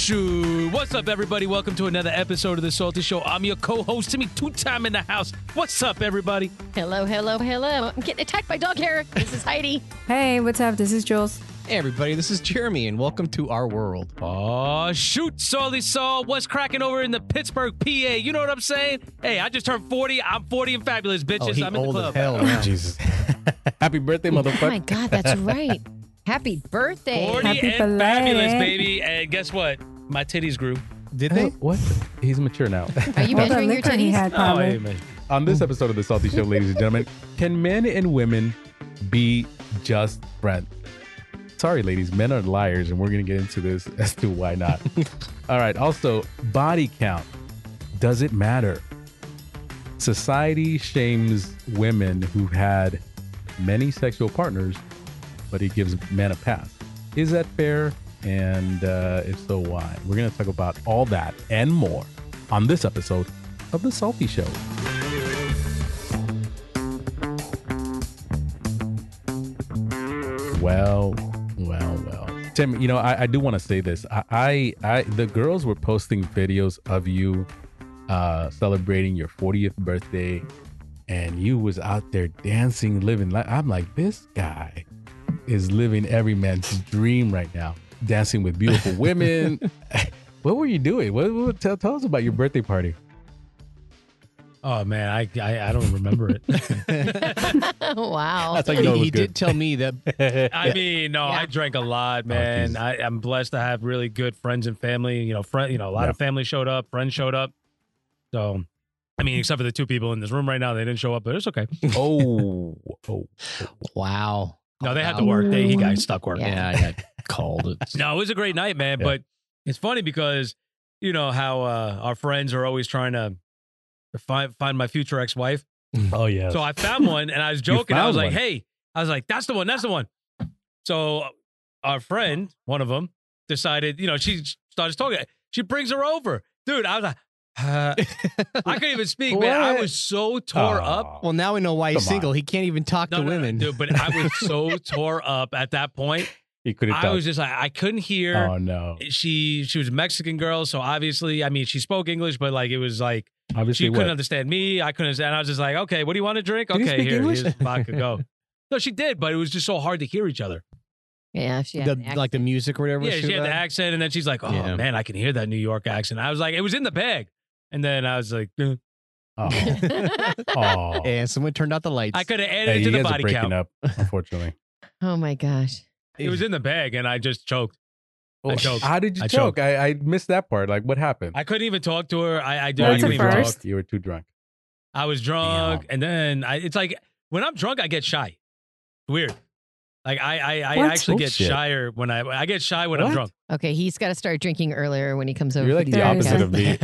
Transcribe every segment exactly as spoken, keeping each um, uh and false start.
shoot. What's up, everybody? Welcome to another episode of The Salty Show. I'm your co-host, Timmy, two-time in the house. What's up, everybody? Hello, hello, hello. I'm getting attacked by dog hair. This is Heidi. Hey, what's up? This is Jules. Hey, everybody. This is Jeremy, and welcome to our world. Oh, shoot, Salty Saul. What's cracking over in the Pittsburgh, P A? You know what I'm saying? Hey, I just turned forty. I'm forty and fabulous, bitches. Oh, he I'm in the old club. as hell now. Jesus. Happy birthday, Oh motherfucker. my God, that's right. Happy birthday. forty Happy and fabulous, belated. baby. And guess what? My titties grew. Did Oh, they? what? He's mature now. Are you All the measuring your liquor he titties? had, Oh, probably. hey, man. On this episode of The Salty Show, ladies and gentlemen, can men and women be just friends? Sorry, ladies, men are liars, and we're going to get into this as to why not. All right. Also, body count. Does it matter? Society shames women who've had many sexual partners, but it gives men a pass. Is that fair? And uh, if so, why? We're going to talk about all that and more on this episode of The Salty Show. Well, well, well. Tim, you know, I, I do want to say this. I, I, I, the girls were posting videos of you uh, celebrating your fortieth birthday, and you was out there dancing, living life. I'm like, this guy is living every man's dream right now, dancing with beautiful women. What were you doing? What, what, tell, tell us about your birthday party. Oh, man, I, I, I don't remember it. Wow. That's how you know it he was he good. did tell me that. I mean, no, Yeah. I drank a lot, man. geez. I, I'm blessed to have really good friends and family. You know, friend, you know, a lot Yeah. of family showed up, friends showed up. So, I mean, except for the two people in this room right now, they didn't show up, but it's okay. oh, oh, Wow. No, they had to Wow. work. They, he got stuck working. Yeah. Yeah, I got called. It's- No, it was a great night, man. Yeah. But it's funny because you know how uh, our friends are always trying to find find my future ex-wife. oh yeah. So I found one, and I was joking. I found was like, one? "Hey," I was like, "That's the one. That's the one." So our friend, one of them, decided. You know, she started talking. She brings her over, dude. I was like, uh, I couldn't even speak, man. I What? was so tore up. well, now we know why he's Come single. on. He can't even talk No, to no, no, women. dude. But I was so tore up at that point. He couldn't I talk. was just like, I couldn't hear. Oh no. She she was a Mexican girl, so obviously, I mean, she spoke English, but like it was like Obviously, she what? couldn't understand me. I couldn't understand. I was just like, okay, what do you want to drink? Did you Okay, speak here, English? here's vodka. Go. No, she did, but it was just so hard to hear each other. Yeah, she had The- an accent. like the music or whatever. Yeah, she she had was the at. accent, and then she's like, oh Yeah. man, I can hear that New York accent. I was like, it was in the bag, and then I was like, eh. Oh. oh. And someone turned out the lights. I could have added Hey, it you to the guys are body breaking count. up, unfortunately. Oh my gosh. It was in the bag, and I just choked. I choked. How did you I choke? choked. I, I missed that part. Like, what happened? I couldn't even talk to her. I, I did. That's I a couldn't even first. talk. You were too drunk. I was drunk, Damn. and then I, it's like when I'm drunk, I get shy. Weird. Like I, I, I What? actually get Bullshit. shyer when I, I get shy when I'm What? drunk. Okay, he's got to start drinking earlier when he comes over. You're for like the opposite of me.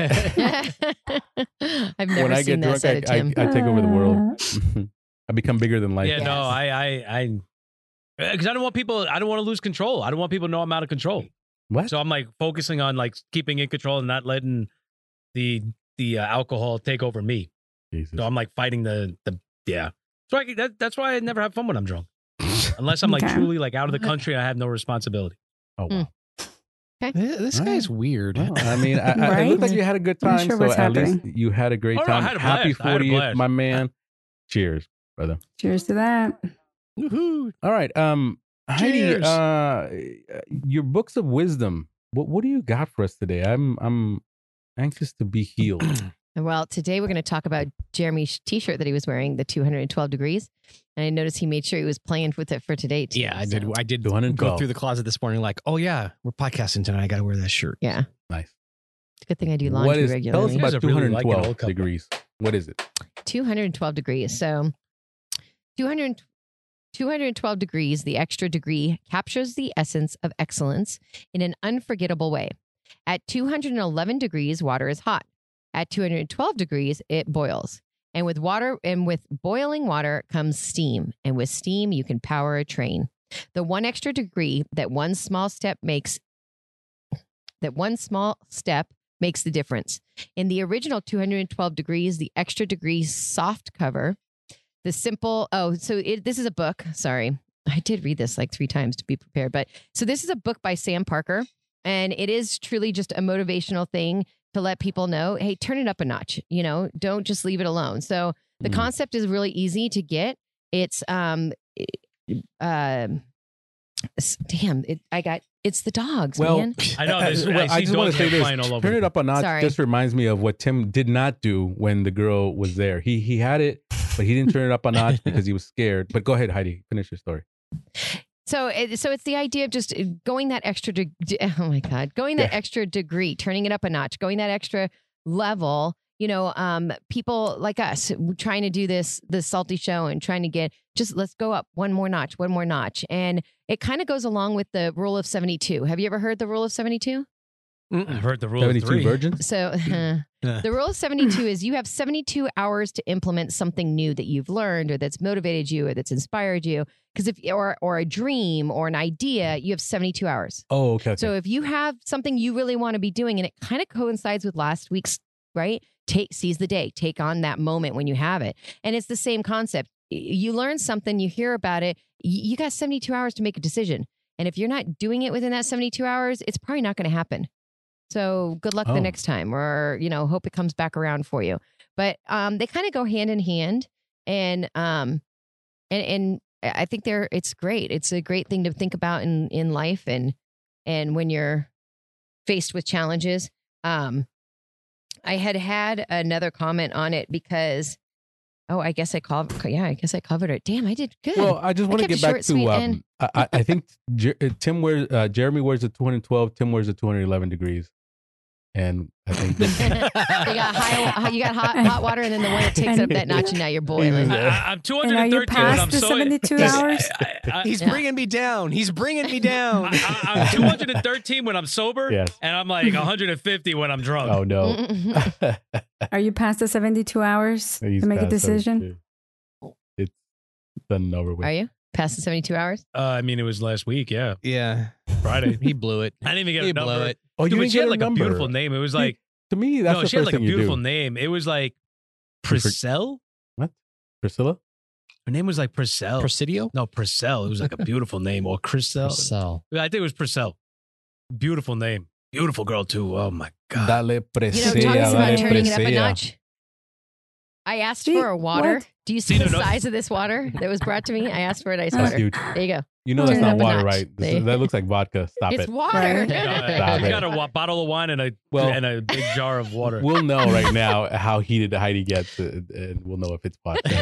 podcast. I've never when I seen get that drunk, side of I, I, Tim. I take over the world. I become bigger than life. Yeah, no, Yes. I, I, I, because I don't want people. I don't want to lose control. I don't want people to know I'm out of control. What? So I'm like focusing on like keeping in control and not letting the the uh, alcohol take over me. Jesus. So I'm like fighting the the yeah. So I, that, that's why I never have fun when I'm drunk, unless I'm like Okay. truly like out of the country. I have no responsibility. Oh, wow. This this All guy's weird. Well, I mean, I, I, it Right? looked like you had a good I'm time. sure so what's at least happening. you had a great Oh, no, I time. had a Happy blast. I had a fortieth, blast. my man. Cheers, brother. Cheers to that. Woohoo. All right. Um, Heidi, Cheers. uh, your books of wisdom. What what do you got for us today? I'm I'm anxious to be healed. Well, today we're going to talk about Jeremy's t-shirt that he was wearing, the two hundred twelve degrees. And I noticed he made sure he was playing with it for today, too. Yeah, I did. so- I did two hundred twelve. go through the closet this morning like, oh, yeah, we're podcasting tonight. I got to wear that shirt. Yeah. Nice. It's a good thing I do What laundry is? Tell us regularly. You guys about are two really hundred liking twelve old couple. degrees. What is it? two hundred twelve degrees. So two hundred, two hundred twelve degrees, the extra degree, captures the essence of excellence in an unforgettable way. At two hundred eleven degrees, water is hot. At two hundred twelve degrees, it boils. And with water and with boiling water comes steam. And with steam, you can power a train. The one extra degree that one small step makes that one small step makes the difference. In the original two hundred twelve degrees, the extra degree soft cover, the simple, oh, so it, this is a book. Sorry. I did read this like three times to be prepared. But so this is a book by Sam Parker. And it is truly just a motivational thing to let people know, hey, turn it up a notch. You know, don't just leave it alone. So the Mm. concept is really easy to get. It's um, uh, damn, it, I got it's the dogs, Well, man. I know, there's- I well, see I just want dogs to say here this: flying all over turn the it up a notch. Sorry. Just reminds me of what Tim did not do when the girl was there. He he had it, but he didn't turn it up a notch because he was scared. But go ahead, Heidi, finish your story. So, it, so it's the idea of just going that extra. De- de- oh my God, going that Yeah. extra degree, turning it up a notch, going that extra level. You know, um, people like us trying to do this, this salty show and trying to get just let's go up one more notch, one more notch, and it kind of goes along with the rule of seventy-two. Have you ever heard the rule of seventy-two? I've heard the rule of Seventy-two three. virgins. So, the rule of seventy-two is you have seventy-two hours to implement something new that you've learned or that's motivated you or that's inspired you. Because if or or a dream or an idea, you have seventy-two hours. Oh, okay. okay. So if you have something you really want to be doing, and it kind of coincides with last week's, right? Take seize the day, take on that moment when you have it, and it's the same concept. Y- You learn something, you hear about it, y- you got seventy-two hours to make a decision, and if you're not doing it within that seventy-two hours, it's probably not going to happen. So good luck Oh. the next time, or you know, hope it comes back around for you. But um, they kind of go hand in hand, and um, and and I think they're it's great. It's a great thing to think about in in life, and and when you're faced with challenges. Um, I had had another comment on it because, oh, I guess I called. Yeah, I guess I covered it. Damn, I did good. Well, I just want to kept get it back short, sweet, to. and- Um, I, I I think Jer- uh, Tim wears uh, Jeremy wears a two hundred twelve. Tim wears a two hundred eleven degrees, and I think this, you got high, you got hot, hot water, and then the one that takes it up that notch, and now you're boiling. I, I, I'm two And hundred are you thirteen when past I'm the so seventy-two hours? I, I, He's Yeah. bringing me down. He's bringing me down. I, I, I'm two hundred thirteen when I'm sober, Yes. and I'm like one hundred fifty when I'm drunk. oh no, Are you past the seventy-two hours He's to make a past decision? seventy-two. It's done and over with. Are you past the seventy-two hours? Uh, I mean, it was last week, yeah, yeah, Friday. he blew it. I didn't even get He a number. blew it. Oh, you Dude, but didn't she had get like a a number. beautiful name. It was like To me, that's no, the she had first like a thing you beautiful do. name. It was like You for- Priscilla. Priscilla. Her name was like Priscilla. Presidio? no, Priscilla. It was like a beautiful name, or Chriselle. Cell. I think it was Priscilla. Beautiful name. Beautiful girl too. Oh my god. Dale You know, Priscilla. talking dale about turning it up a Priscilla. notch. I asked See, for a water. what? Do you see See, no, the no. size of this water that was brought to me? I asked for a nice That's water. huge. There you go. You know that's Turn it not up a water, notch. right? This See? is- that looks like vodka. Stop it's it. water. Right. Uh, Stop you it. got a wa- bottle of wine and a Well- and a big jar of water. We'll know right now how heated Heidi gets, uh, and we'll know if it's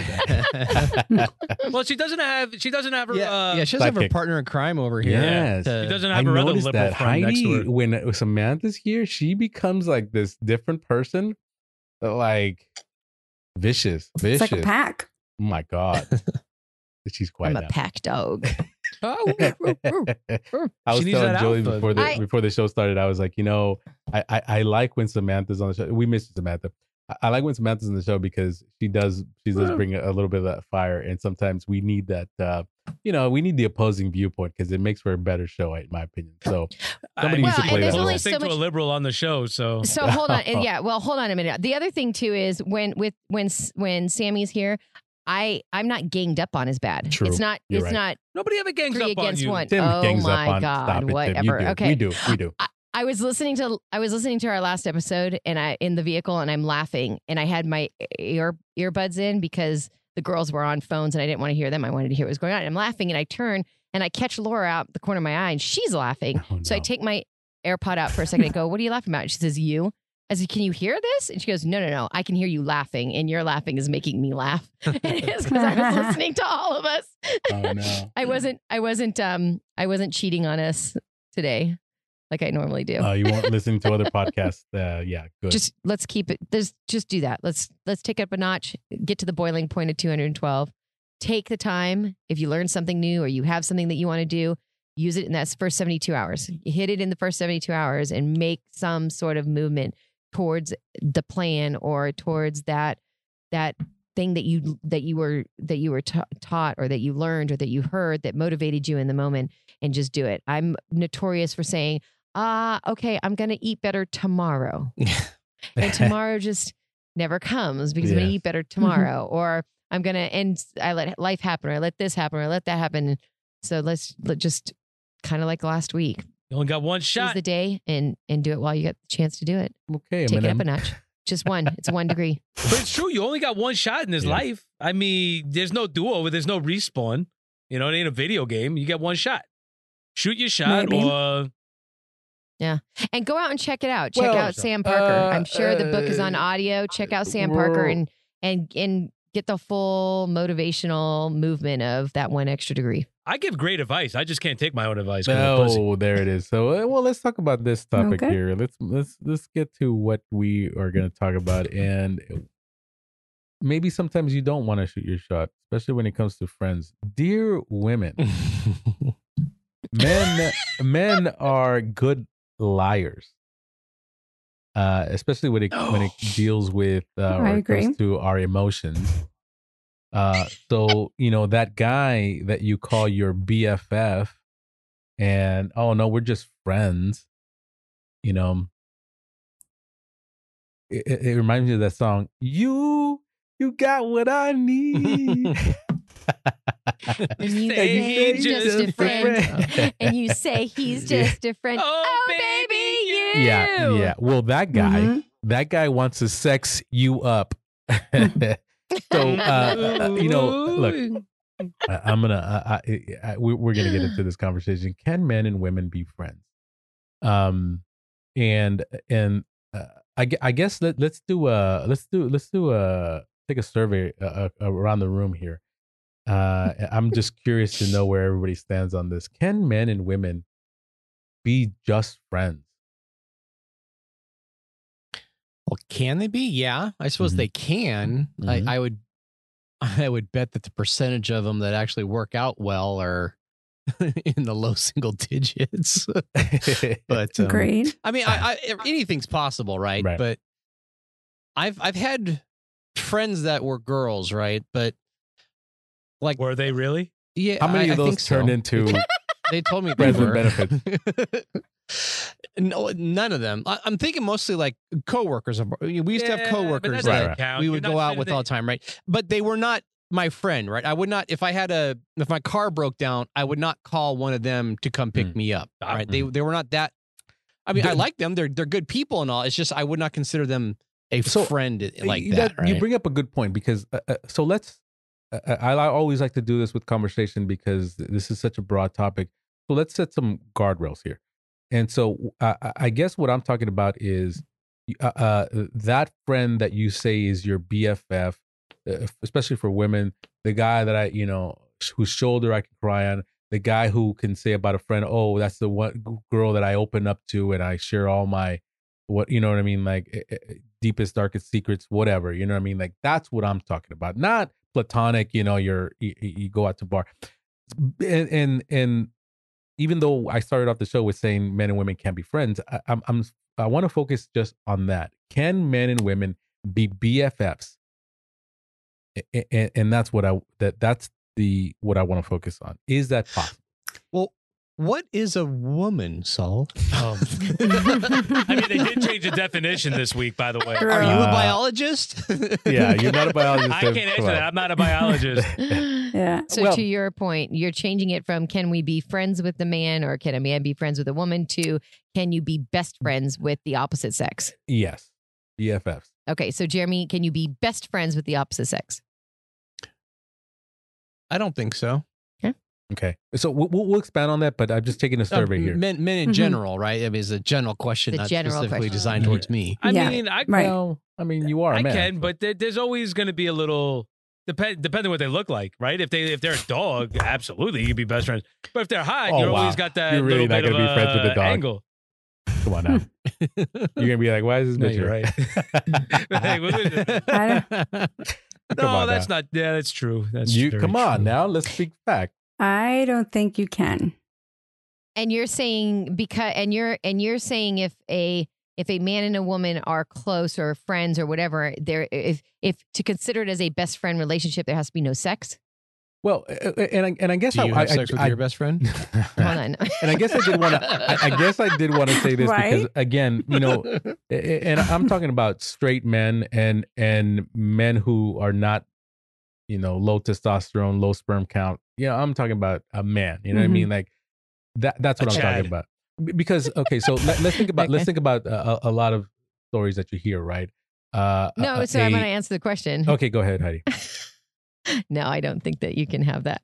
vodka. Well, she doesn't have. She doesn't have her. yeah, uh, yeah, she doesn't have her sidekick. partner in crime over here. Yes. to- She doesn't I have her other noticed liberal that friend next to Heidi, her. when Samantha's here, she becomes like this different person, like vicious, It's vicious. like a pack. Oh my god, she's quite. I'm a pack dog. I She was needs telling that Julie alpha. before the I- before the show started. I was like, you know, I, I I like when Samantha's on the show. We miss Samantha. I, I like when Samantha's on the show because she does she does bring a, a little bit of that fire, and sometimes we need that. Uh, you know, we need the opposing viewpoint because it makes for a better show, in my opinion. So somebody Well, needs to and play there's that only role. so Think to much- a liberal on the show, so So hold on, and yeah. Well, hold on a minute. The other thing too is when with when when Sammy's here, I I'm not ganged up on as bad. True. It's not. You're it's right. not nobody ever gangs three up on against you. one. Tim oh gangs my up on. god! Stop it, Tim. Whatever. You do. Okay. We do. We do. I was listening to I was listening to our last episode and I in the vehicle and I'm laughing and I had my ear earbuds in because the girls were on phones and I didn't want to hear them. I wanted to hear what was going on. And I'm laughing and I turn and I catch Laura out the corner of my eye and she's laughing. Oh, So I no. take my AirPod out for a second and go, "What are you laughing about?" And she says, "You." I said, "Can you hear this?" And she goes, "No, no, no. I can hear you laughing, and your laughing is making me laugh." And it's because I was listening to all of us. Oh no. I wasn't. I wasn't. Um. I wasn't cheating on us today, like I normally do. Uh, you weren't listening to other podcasts. Uh, yeah, good. Just let's keep it. There's just do that. Let's let's take it up a notch. Get to the boiling point of two hundred twelve. Take the time. If you learn something new or you have something that you want to do, use it in that first seventy-two hours. Hit it in the first seventy-two hours and make some sort of movement towards the plan or towards that that thing that you that you were that you were ta- taught or that you learned or that you heard that motivated you in the moment, and just do it. I'm notorious for saying, ah, okay, I'm going to eat better tomorrow. And tomorrow just never comes because I'm going to Yes. eat better tomorrow. Or I'm going to end, I let life happen, or I let this happen, or I let that happen. So let's let just kind of like last week, You only got one Seize shot. the day and and do it while you get the chance to do it. Okay, Take it up Eminem. a notch. Just one. It's one degree. But it's true. You only got one shot in this Yeah. life. I mean, there's no do-over. There's no respawn. You know, it ain't a video game. You get one shot. Shoot your shot Maybe. or... And go out and check it out. Check Well, out Sam Parker. uh, I'm sure the book is on uh, audio. Check out Sam Parker we're- and and and get the full motivational movement of that one extra degree. I give great advice. I just can't take my own advice. 'cause I'm a pussy. Oh, there it is. So, uh, well, let's talk about this topic Okay. here. Let's let's let's get to what we are going to talk about, and maybe sometimes you don't want to shoot your shot, especially when it comes to friends. Dear women, men men are good liars, uh, especially when it when it deals with uh, I or it agree. comes to our emotions. Uh, so you know that guy that you call your B F F, and oh no, we're just friends. You know, it, it it reminds me of that song. You you got what I need. And you Say say he's he's just a friend. And you say he's Yeah. just a friend. Oh, Oh, baby, baby, you. Yeah, yeah. Well, that guy, Mhm. that guy wants to sex you up. So, uh, you know, look, I- I'm gonna, I, I, I, we- we're gonna get into this conversation. Can men and women be friends? Um, and and uh, I, gue- I guess let, let's do a let's do let's do a take a survey uh, uh, around the room here. Uh, I'm just curious to know where everybody stands on this. Can men and women be just friends? Well, can they be? Yeah, I suppose Mhm. they can. Mhm. I, I would, I would bet that the percentage of them that actually work out well are in the low single digits. But um, Agreed. I mean, I, I, anything's possible, right? Right. But I've I've had friends that were girls, right? But like, Were they really? yeah, How many I, of I those think so. turned into They told me they friends with were. benefits? No, none of them. I, I'm thinking mostly like coworkers. of- We used to Yeah, have but coworkers that that doesn't Right. count. we You're would not go out spending with it- all the time, right? But they were not my friend, right? I would not if I had a if my car broke down, I would not call one of them to come pick Mm. me up, Ah, right? They they were not that. I mean, I The- like them. They're they're good people and all. It's just I would not consider them a So, friend like You- that. right? You bring up a good point because uh, uh, so let's. Uh, I, I always like to do this with conversation because this is such a broad topic. So let's set some guardrails here. And so uh, I I guess what I'm talking about is uh, uh, that friend that you say is your B F F, uh, especially for women, the guy that I, you know, whose shoulder I can cry on, the guy who can say about a friend, oh, that's the one girl that I open up to and I share all my, what, you know what I mean? Like eh, eh, deepest, darkest secrets, whatever, you know what I mean? Like that's what I'm talking about. Not platonic, you know, you're, you, you go out to bar. And, and, and even though I started off the show with saying men and women can't be friends, I, I'm, I'm, I want to focus just on that. Can men and women be B F Fs? And, and that's what I that that's the what I want to focus on. Is that possible? Well, what is a woman, Saul? Um, I mean, they did change the definition this week, by the way. Are you a Uh, biologist? Yeah, you're not a biologist. I so can't answer come on. that. I'm not a biologist. Yeah. So Well- to your point, you're changing it from can we be friends with the man or can a man be friends with a woman to can you be best friends with the opposite sex? Yes, B F Fs. Okay, so Jeremy, can you be best friends with the opposite sex? I don't think so. Okay, so we'll, we'll we'll expand on that, but I'm just taking a survey Uh, here. Men, men in Mhm. general, right? I mean, it's a general question, The not general specifically question. designed Mhm. towards me. I Yeah, mean, I, right. Well, I mean, you are a I man. can, but there, there's always going to be a little depend depending what they look like, right? If they if they're a dog, absolutely you can be best friends. But if they're hot, Oh, you're wow. always got that You're really little not bit gonna of be friends with a a dog. angle. Come on now, you're gonna be like, why is this No, bitch you're here? right. Hey, what is it? I Come No, on that's now. not. Yeah, that's true. That's you very come on true. now. Let's speak fact. I don't think you can. And you're saying because and you're and you're saying if a if a man and a woman are close or friends or whatever, there if if to consider it as a best friend relationship, there has to be no sex. Well, uh, uh, and I, and I guess Do I, you I, have sex I, with I, your best friend? Hold on. and I guess I did want to. I, I guess I did want to say this because Right? again, you know, a- a- and I'm talking about straight men and and men who are not, you know, low testosterone, low sperm count. You know, I'm talking about a man. You know what I Mhm. mean? Like that. That's what A I'm Chad. talking about. B- because okay, so let, let's think about Okay. let's think about uh, a, a lot of stories that you hear, right? Uh, No, uh, so I'm a- going to answer the question. Okay, go ahead, Heidi. No, I don't think that you can have that.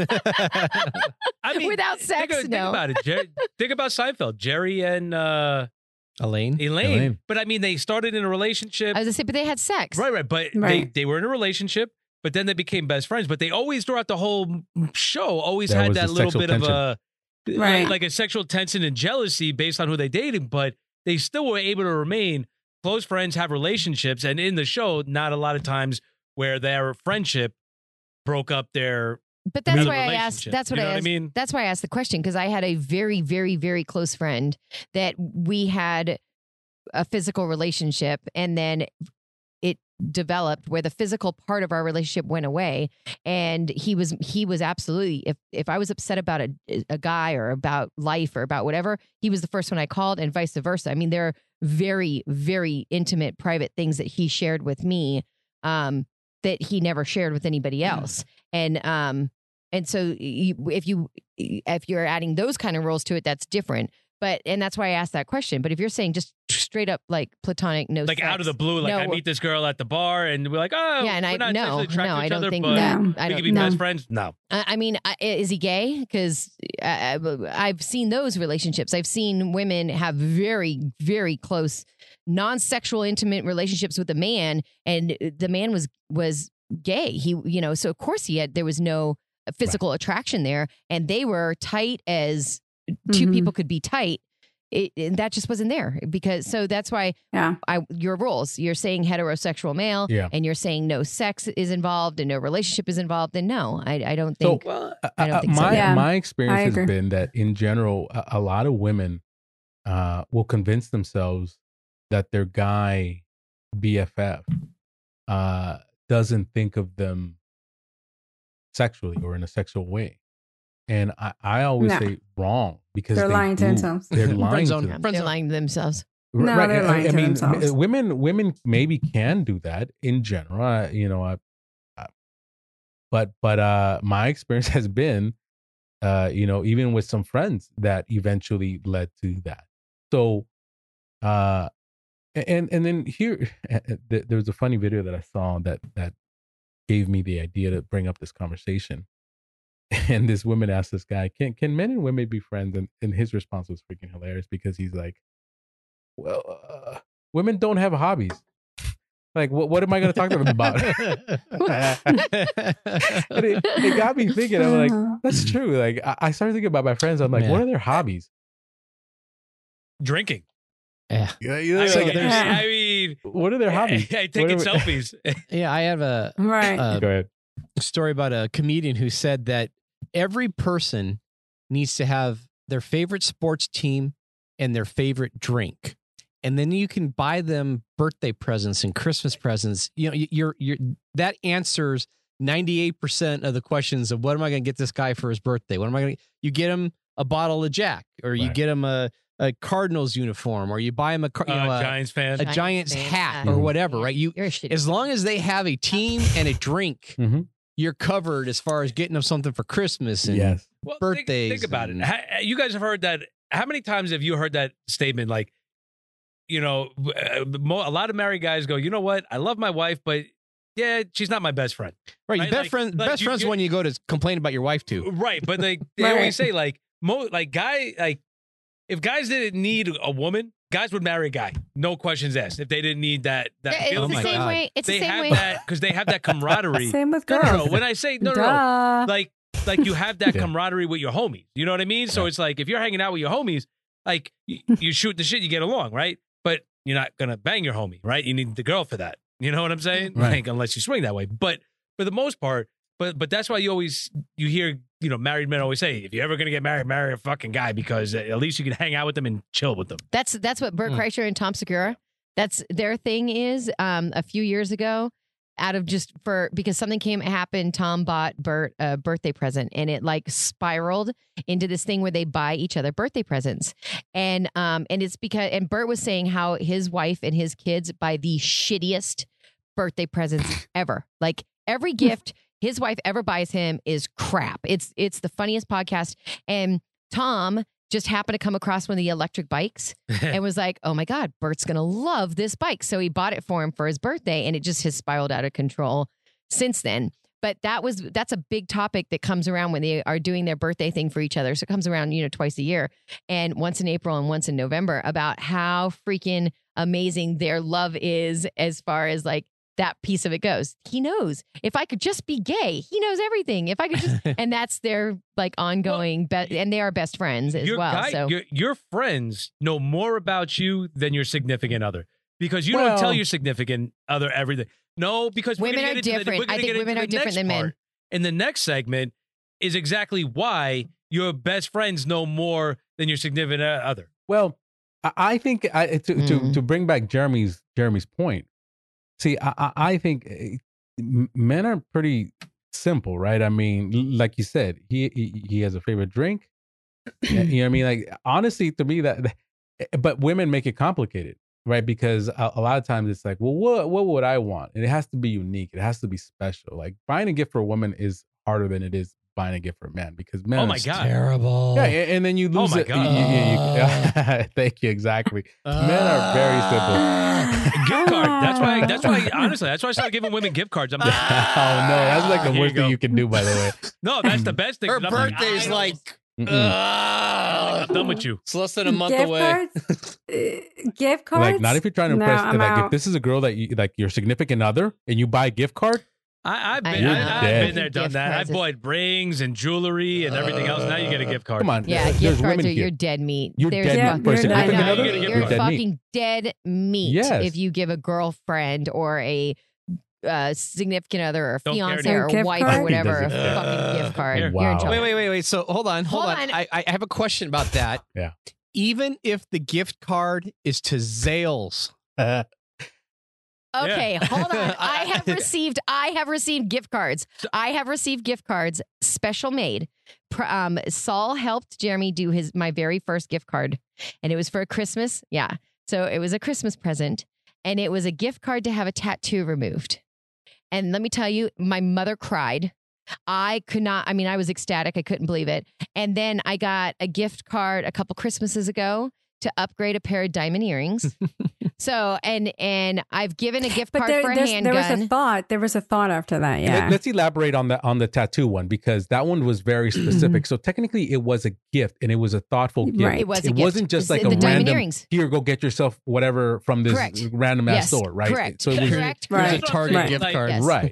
I mean, Without think, sex, think no. about it. Jerry, think about Seinfeld. Jerry and uh, Elaine. Elaine. Elaine. But I mean, they started in a relationship. I was going to say, but they had sex. Right, right. But Right. they they were in a relationship, but then they became best friends. But they always, throughout the whole show, always There had was that the little sexual bit tension. of a Right. like, like a sexual tension and jealousy based on who they dated. But they still were able to remain close friends, have relationships, and in the show, not a lot of times where their friendship broke up their. But that's Another why I asked. relationship. That's what You know I what I asked. mean? That's why I asked the question, because I had a very, very, very close friend that we had a physical relationship, and then it developed where the physical part of our relationship went away, and he was he was absolutely, if if I was upset about a a guy or about life or about whatever, he was the first one I called, and vice versa. I mean, there are very, very intimate, private things that he shared with me um, that he never shared with anybody else, and um. And so you, if you if you're adding those kind of roles to it, that's different. But and that's why I asked that question. But if you're saying just straight up like platonic, no Like sex, out of the blue, like no, I meet this girl at the bar, and we're like, oh, yeah, and we're I not no, sexually attracted no, to I each don't other, think but that. No. I we don't. could be No. best friends. No, I I mean, I- is he gay? Because I've seen those relationships. I've seen women have very, very close, non-sexual, intimate relationships with a man, and the man was was gay. He, you know, so of course he had. There was no physical attraction there, and they were tight as two Mhm. people could be tight. It, and that just wasn't there because. So that's why Yeah. I your rules. You're saying heterosexual male, Yeah. and you're saying no sex is involved and no relationship is involved. Then no, I, I don't So think. uh, I don't uh, think so. my Yeah, my experience I has agree. been that in general, a, a lot of women uh, will convince themselves that their guy B F F uh, doesn't think of them sexually or in a sexual way, and I, I always No. say wrong because They're they lying to do. themselves. They're Friend lying zone. to Yeah, them. Friend they're zone. lying to themselves. No, right. they're I- lying I, to mean, themselves. m- women women maybe can do that in general. I, you know, I, I, but but uh, my experience has been, uh, you know, even with some friends that eventually led to that. So, uh, and and then here th- there was a funny video that I saw that that gave me the idea to bring up this conversation. And this woman asked this guy, "Can can men and women be friends?" And, and his response was freaking hilarious because he's like, "Well, uh, women don't have hobbies. Like, what what am I going to talk to them about?" And it, it got me thinking. I'm like, Uh-huh. that's true. Like, I, I started thinking about my friends. I'm like, Yeah. what are their hobbies? drinking. Yeah. Yeah, you I know, mean, like, there's- I mean, what are their hobbies? I What taking are we- selfies. Yeah, I have a, Right. a Go ahead. story about a comedian who said that every person needs to have their favorite sports team and their favorite drink. And then you can buy them birthday presents and Christmas presents. You know, you- you're you're that answers ninety-eight percent of the questions of what am I going to get this guy for his birthday? What am I going to you get him a bottle of Jack, or you Right. get him a, a Cardinals uniform, or you buy him a car- you know, Uh, a, Giants fan. a Giants Giants fan, hat uh, or whatever, right? You You're a shitty. as long as they have a team and a drink, Mhm. you're covered as far as getting them something for Christmas and Yes. Well, think- birthdays Think, about and- it. Ha- you guys have heard that. How many times have you heard that statement? Like, you know, uh, mo- a lot of married guys go, you know what? I love my wife, but yeah, she's not my best friend. right. Your Right, best like- friend, like best you- friends you- when you go to complain about your wife too. Right. But they, they Right. always say, like, mo- like, guy, like, if guys didn't need a woman, guys would marry a guy. No questions asked. If they didn't need that, that Yeah, it's feeling, Oh the my same because God. way. It's they the same have way. that, because they have that camaraderie. Same with No, girls. no, no. When I say, no, no, no. Duh. like like you have that Yeah. camaraderie with your homies. You know what I mean? So Yeah. it's like if you're hanging out with your homies, like you, you shoot the shit, you get along, right? But you're not gonna bang your homie, right? You need the girl for that. You know what I'm saying? Right. Like unless you swing that way. But for the most part, but but that's why you always you hear you know married men always say if you're ever gonna get married, marry a fucking guy because at least you can hang out with them and chill with them. That's that's what Bert Mm. Kreischer and Tom Segura. That's their thing is um, a few years ago, out of just for because something came happened. Tom bought Bert a birthday present, and it like spiraled into this thing where they buy each other birthday presents, and um and it's because and Bert was saying how his wife and his kids buy the shittiest birthday presents ever. Like every gift his wife ever buys him is crap. It's it's the funniest podcast, and Tom just happened to come across one of the electric bikes and was like, oh my God, Bert's going to love this bike. So he bought it for him for his birthday, and it just has spiraled out of control since then. But that was that's a big topic that comes around when they are doing their birthday thing for each other. So it comes around, you know, twice a year, and once in April and once in November, about how freaking amazing their love is as far as like that piece of it goes. He knows if I could just be gay, he knows everything. If I could just, and that's their like ongoing, well, be- and they are best friends as your well. Guy, so your, your friends know more about you than your significant other, because you Well- don't tell your significant other everything. No, because we're women gonna are get into the- different. we're gonna I think get women into are the different next than men. part. In the next segment is exactly why your best friends know more than your significant other. Well, I- I think I, to, to Mm. to bring back Jeremy's Jeremy's point. See, I, I- I think eh, m- men are pretty simple, right? I mean, l- like you said, he he, he has a favorite drink. Yeah, you know what I mean? Like, honestly, to me, that, that- but women make it complicated, right? Because a, a lot of times it's like, well, what what would I want? And it has to be unique. It has to be special. Like, buying a gift for a woman is harder than it is buying a gift for a man, because men. Oh are my s- God. Terrible. Yeah, and and then you lose my it. God. You- you- you- thank you. Exactly. Men are very simple. Gift card. That's why. That's why. Honestly, that's why I started giving women gift cards. I'm like, Oh no, that's like the Here you worst thing go. you can do. By the way, no, that's the best thing. Her I'm like, birthday's I don't- like, Mm-mm. uh, I'm done with you. it's less than a month gift away. Cards? Uh, gift cards? like not if you're trying to No, impress. I'm like if out. this is a girl that you like, your significant other, and you buy a gift card. I, I've I been, know. I, I've You're been there, dead. done Gift that. I've cards is- bought rings and jewelry and everything else. Now you get a gift card. Come on, yeah, there's gift cards women are here. you're dead meat. You're There's dead Yeah, meat for a you're significant dead other. meat. You're You're dead meat. fucking dead meat Yes. if you give a girlfriend or a uh, significant other or Don't care fiance anymore. or Gift wife card? or whatever a Doesn't care. fucking gift card. Here. You're in Wow. trouble. Wait, wait, wait, wait. So hold on, hold, Hold on. on. I, I have a question about that. Yeah. Even if the gift card is to Zales, Okay, hold on. I I- have received. I have received gift cards. I have received gift cards, special made. Pr- Um, Saul helped Jeremy do his my very first gift card, and it was for a Christmas. Yeah, so it was a Christmas present, and it was a gift card to have a tattoo removed. And let me tell you, my mother cried. I could not. I mean, I was ecstatic. I couldn't believe it. And then I got a gift card a couple Christmases ago to upgrade a pair of diamond earrings. So, and and I've given a gift But card there, for a there's- handgun. there was a thought. There was a thought after that. Let- Yeah. Let's elaborate on the on the tattoo one, because that one was very specific. So technically, it was a gift, and it was a thoughtful gift. Right. It was a It gift. wasn't just It's like the a diamond random. earrings. Here, go get yourself whatever from this Correct. random ass Yes, store, right? correct. So it was Correct. Right. here's a Target Right. gift Like, card. Yes. right.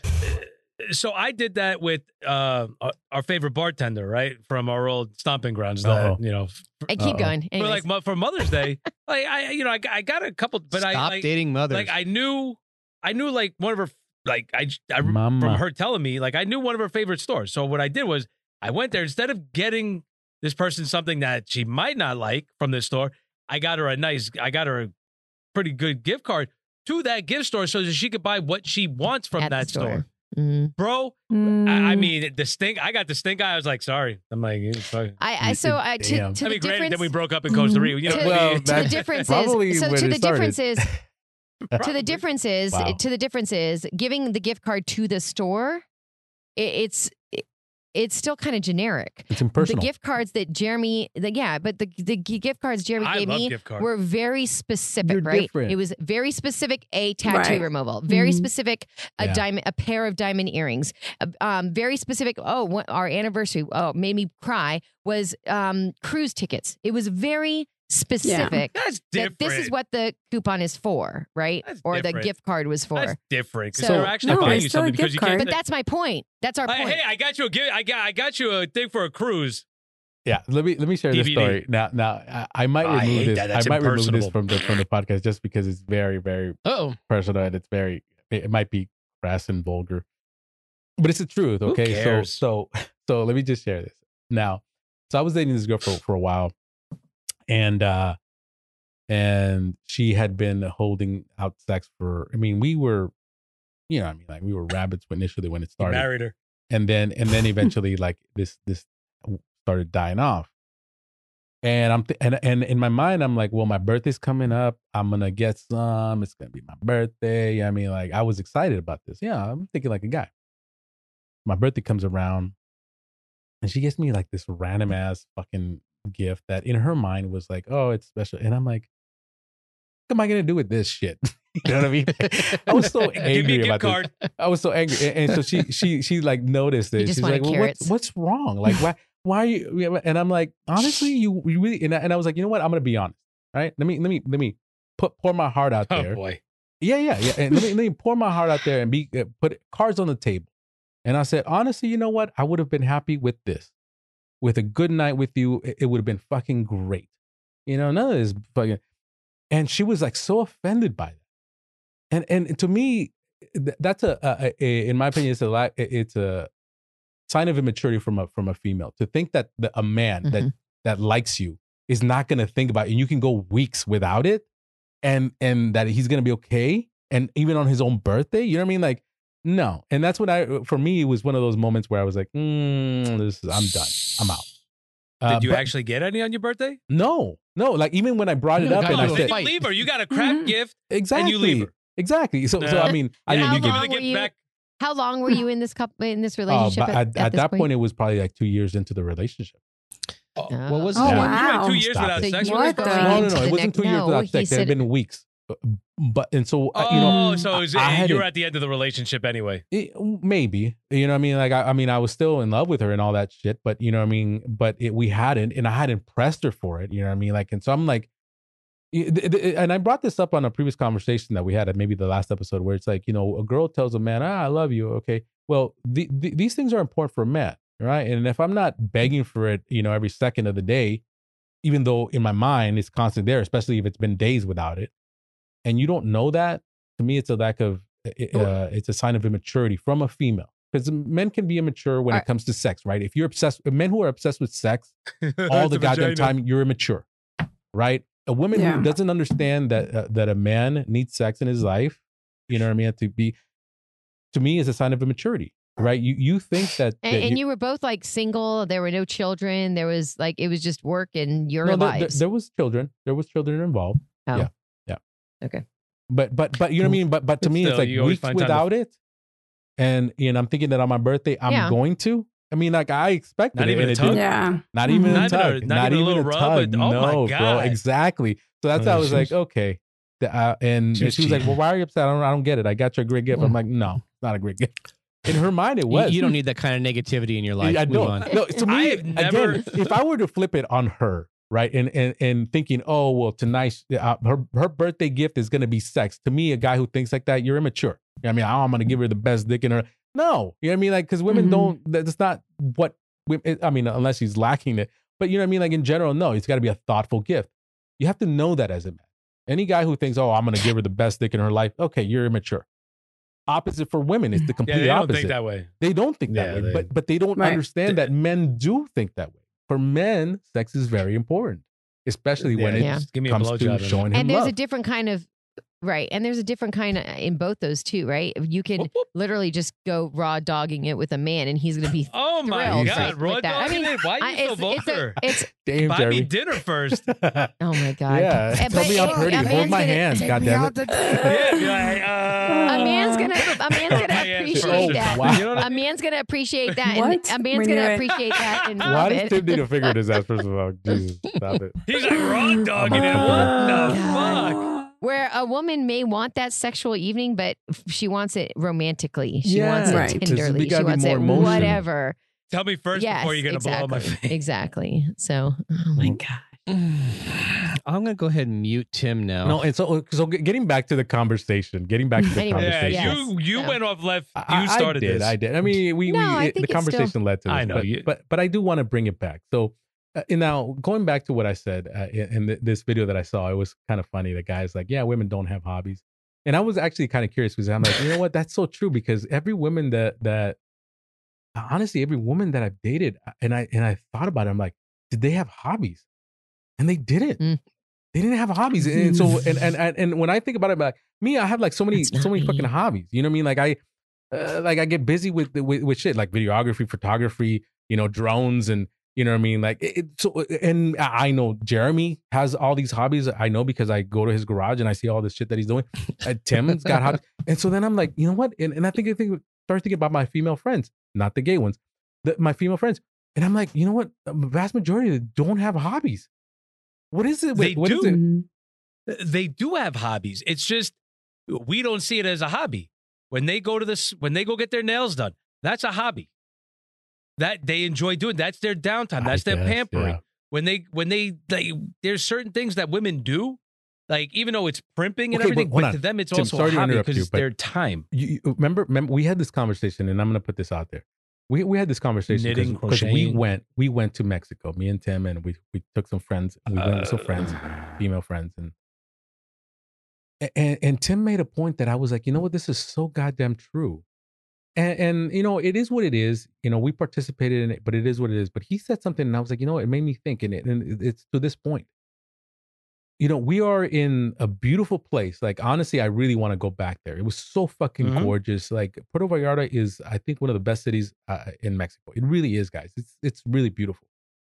So I did that with uh, our- our favorite bartender, right, from our old stomping grounds. Uh-oh. That you know, And keep Uh-oh. going. for Anyways. like mo- for Mother's Day, like I, you know, I, I got a couple, but Stop I like, dating mothers. like I knew, I knew like one of her, like I, I Mama. from her telling me, like I knew one of her favorite stores. So what I did was I went there instead of getting this person something that she might not like from this store. I got her a nice, I got her a pretty good gift card to that gift store so that she could buy what she wants from At the that store. store. Mm. Bro, I, Mm. I mean, the stink. I got the stink eye. I was like, sorry. I'm like, it's fine. I, I so I to, Damn. to I the mean, granted, difference. then we broke up in Costa Rica. You know, to, what I Well, mean? to the that's difference probably is so when to it the started. difference is to the Probably. difference is Wow. to the difference is giving the gift card to the store. It, it's it, it's still kind of generic. It's impersonal. The gift cards that Jeremy, the, yeah, but the the g- gift cards Jeremy I gave love me gift cards. were very specific, You're right? different. It was very specific. A tattoo Right. removal, very Mhm. specific. A Yeah. diamond, a pair of diamond earrings. Uh, Um, very specific. Oh, what, our anniversary. Oh, made me cry. Was um cruise tickets. It was very specific. That's That different. this is what the coupon is for, right? That's or different. the gift card was for. That's different. Because So- they're actually No, buying it's you still a something because gift you can't. card. But that's my point. That's our Hey, point. hey, I got you a gift. I got, I got you a thing for a cruise. Yeah, let me let me share this D V D. story now. Now I, I might Oh, I remove hate this. that. That's I might remove this impersonable. from the from the podcast just because it's very very oh, personal and it's very it, it might be crass and vulgar, but it's the truth. Who Okay, cares? so so so let me just share this now. So I was dating this girl for for a while, and uh and she had been holding out sex for. I mean, we were, you know, I mean, like we were rabbits initially when it You started, married her. and then and then eventually like this this started dying off. And I'm th- and and in my mind I'm like, well, my birthday's coming up. I'm gonna get some. It's gonna be my birthday. I mean, like I was excited about this. Yeah, I'm thinking like a guy. My birthday comes around, and she gets me like this random ass fucking gift that in her mind was like, oh, it's special. And I'm like, what am I going to do with this shit? You know what I mean? I was so angry Give me a gift about card. this. I was so angry. And, and so she, she, she like noticed You it. just She's wanted like, well, carrots. what's, what's wrong? Like, why, why are you? And I'm like, honestly, you, you really, and I, and I was like, you know what? I'm going to be honest. All right. Let me, let me, let me put, pour my heart out Oh there. boy. Yeah, yeah, yeah. And let me, let me pour my heart out there and be uh, put cards on the table. And I said, honestly, you know what? I would have been happy with this, with a good night with you. It, it would have been fucking great. You know, none of this fucking. And she was like so offended by that. And and to me, th- that's a, a, a in my opinion, it's a lot. It's a sign of immaturity from a from a female to think that the, a man Mhm. that that likes you is not going to think about it, and you can go weeks without it, and and that he's going to be okay, and even on his own birthday, you know what I mean? Like, no. And that's what I for me it was one of those moments where I was like, mm, this is, I'm done, I'm out. Uh, Did you but actually get any on your birthday? No, no. Like even when I brought it You up got and to I go then said you fight. leave her. You got a crap Mhm. gift. exactly, you leave her. exactly. So so Nah. I mean, I Yeah, didn't How you give long the gift were you- back. How long were you in this couple in this Oh, relationship? but at, at, at at this that point, point, it was probably like two years into the relationship. Oh. What was Oh, that? You wow. went two years Stop without it. So sex you with were What her? the- going No, no, into no. the It wasn't next- two years no, without he sex. It had said- been weeks. But and so uh, Oh, you know, so it was, I- I you hadn't- were at the end of the relationship anyway. it, maybe you know what I mean. Like I, I mean, I was still in love with her and all that shit. But you know what I mean. But it, we hadn't, and I hadn't pressed her for it. You know what I mean. Like, and so I'm like, and I brought this up on a previous conversation that we had at maybe the last episode, where it's like, you know, a girl tells a man, ah, I love you. Okay. Well, the, the, these things are important for a man, right? And if I'm not begging for it, you know, every second of the day, even though in my mind it's constantly there, especially if it's been days without it, and you don't know that, to me, it's a lack of, uh, it's a sign of immaturity from a female. Because men can be immature when Are- it comes to sex, right? If you're obsessed, men who are obsessed with sex all the It's a goddamn vagina. time, you're immature, right? A woman Yeah. who doesn't understand that uh, that a man needs sex in his life, you know what I mean, to be, to me, is a sign of immaturity, right? You you think that, And, that and you were both like single. There were no children. There was like it was just work and your no, there, there, lives. there was children, there was children involved, Oh. yeah, yeah, Okay. but but but you know what I mean, but but to But me, it's still, like you always weeks find time to- without it, and you know, I'm thinking that on my birthday I'm Yeah. going to. I mean, like I expected Not it, even and a it tug? didn't- Yeah. Not even Not a even a- tug. not Not even a even a little rub, tug. but- oh my No, bro. God. Exactly. So that's Oh, how I was like, sheesh. okay. The, uh, and She she was was, like, cheating. well, why are you upset? I don't, I don't get it. I got you a great gift. I'm like, no, it's not a great gift. In her mind, it You, was. you don't need that kind of negativity in your life. I Move don't. on. No, to me, I have never- again, if I were to flip it on her, right, and and and thinking, oh, well, tonight uh, her her birthday gift is going to be sex. To me, a guy who thinks like that, you're immature. You know what I mean, oh, I'm going to give her the best dick in her. No, you know what I mean, like because women Mhm. don't. That's not what. women- I mean, unless she's lacking it. But you know what I mean, like in general, no, it's got to be a thoughtful gift. You have to know that as a man. Any guy who thinks, oh, I'm going to give her the best dick in her life, okay, you're immature. Opposite for women, it's the Yeah, complete they don't opposite. think that way. They don't think that Yeah, way, they- but but they don't Right. understand that men do think that way. For men, sex is very important, especially when Yeah, it Yeah. Just give me a comes blowjob to and- showing him And there's love. a different kind of right, and there's a different kind of in both those too, right? You can Whoop, whoop. literally just go raw dogging it with a man, and he's going to be. Oh my thrilled God, with raw that. I dogging mean, it? Why are I- you so it's, it's, vulgar? a, it's Damn, Buy me Jeremy. dinner first. oh my god. Yeah, Uh, tell but me I'm it- pretty. a Hold man's my gonna- hands, Take me goddammit. out the- Yeah, be like, uh, A man's gonna a man's My gonna answer. appreciate Oh, that. wow. You know what I A man's gonna appreciate that, What? and a man's We gonna knew it. appreciate that and Why love does it. Tim need to figure this out? First of all, Jesus, stop it. He's like raw dogging it. Oh, What the God. fuck? Where a woman may want that sexual evening, but she wants it romantically. She Yeah, wants it right. 'Cause we tenderly. She gotta be wants more it emotional. whatever. Tell me first yes, before you're gonna exactly. blow my face. Exactly. So, oh my god. I'm gonna go ahead and mute Tim now. No, and so so getting back to the conversation, getting back to the Anyway, Yeah, conversation. yes. you you Yeah. went off left. You I, I started did, this. I did. I mean, we, No, we I it- think the it's still- conversation led to this. I know, but, you- but but I do want to bring it back. So uh, and now going back to what I said uh, in, in th- this video that I saw, it was kind of funny. The guy's like, "Yeah, women don't have hobbies," and I was actually kind of curious because I'm like, you know what? That's so true because every woman that that honestly, every woman that I've dated, uh, and I and I thought about it, I'm like, did they have hobbies? And they didn't. Mm. They didn't have hobbies, and so and and and, and when I think about it, like me, I have like so many That's not so many me. fucking hobbies. You know what I mean? Like I, uh, like I get busy with, with with shit like videography, photography, you know, drones, and you know what I mean. Like it, it- so, and I know Jeremy has all these hobbies. I know because I go to his garage and I see all this shit that he's doing. Uh, Tim's got hobbies, and so then I'm like, you know what? And and I think I think start thinking about my female friends, not the gay ones, the, my female friends. And I'm like, you know what? The vast majority of them don't have hobbies. What is it? They what do. is it? Mhm. They do have hobbies. It's just we don't see it as a hobby. When they go to this, when they go get their nails done, that's a hobby. That they enjoy doing. That's their downtime. That's I their guess, pampering. yeah. When they, when they, they, there's certain things that women do, like even though it's primping and Okay, but everything, hold but on. to them it's Tim, also sorry a to hobby interrupt because you, it's but- their time. You, you remember, remember, we had this conversation, and I'm going to put this out there. We we had this conversation Knitting, because we crocheting. went we went to Mexico, me and Tim, and we we took some friends. And we went with some friends, Uh. female friends, and and and Tim made a point that I was like, you know what, this is so goddamn true. And, and you know, it is what it is. You know, we participated in it, but it is what it is. But he said something, and I was like, you know, what, it made me think, and it, and it's to this point. You know, we are in a beautiful place. Like, honestly, I really want to go back there. It was so fucking Mhm. gorgeous. Like, Puerto Vallarta is, I think, one of the best cities uh, in Mexico. It really is, guys. It's it's really beautiful.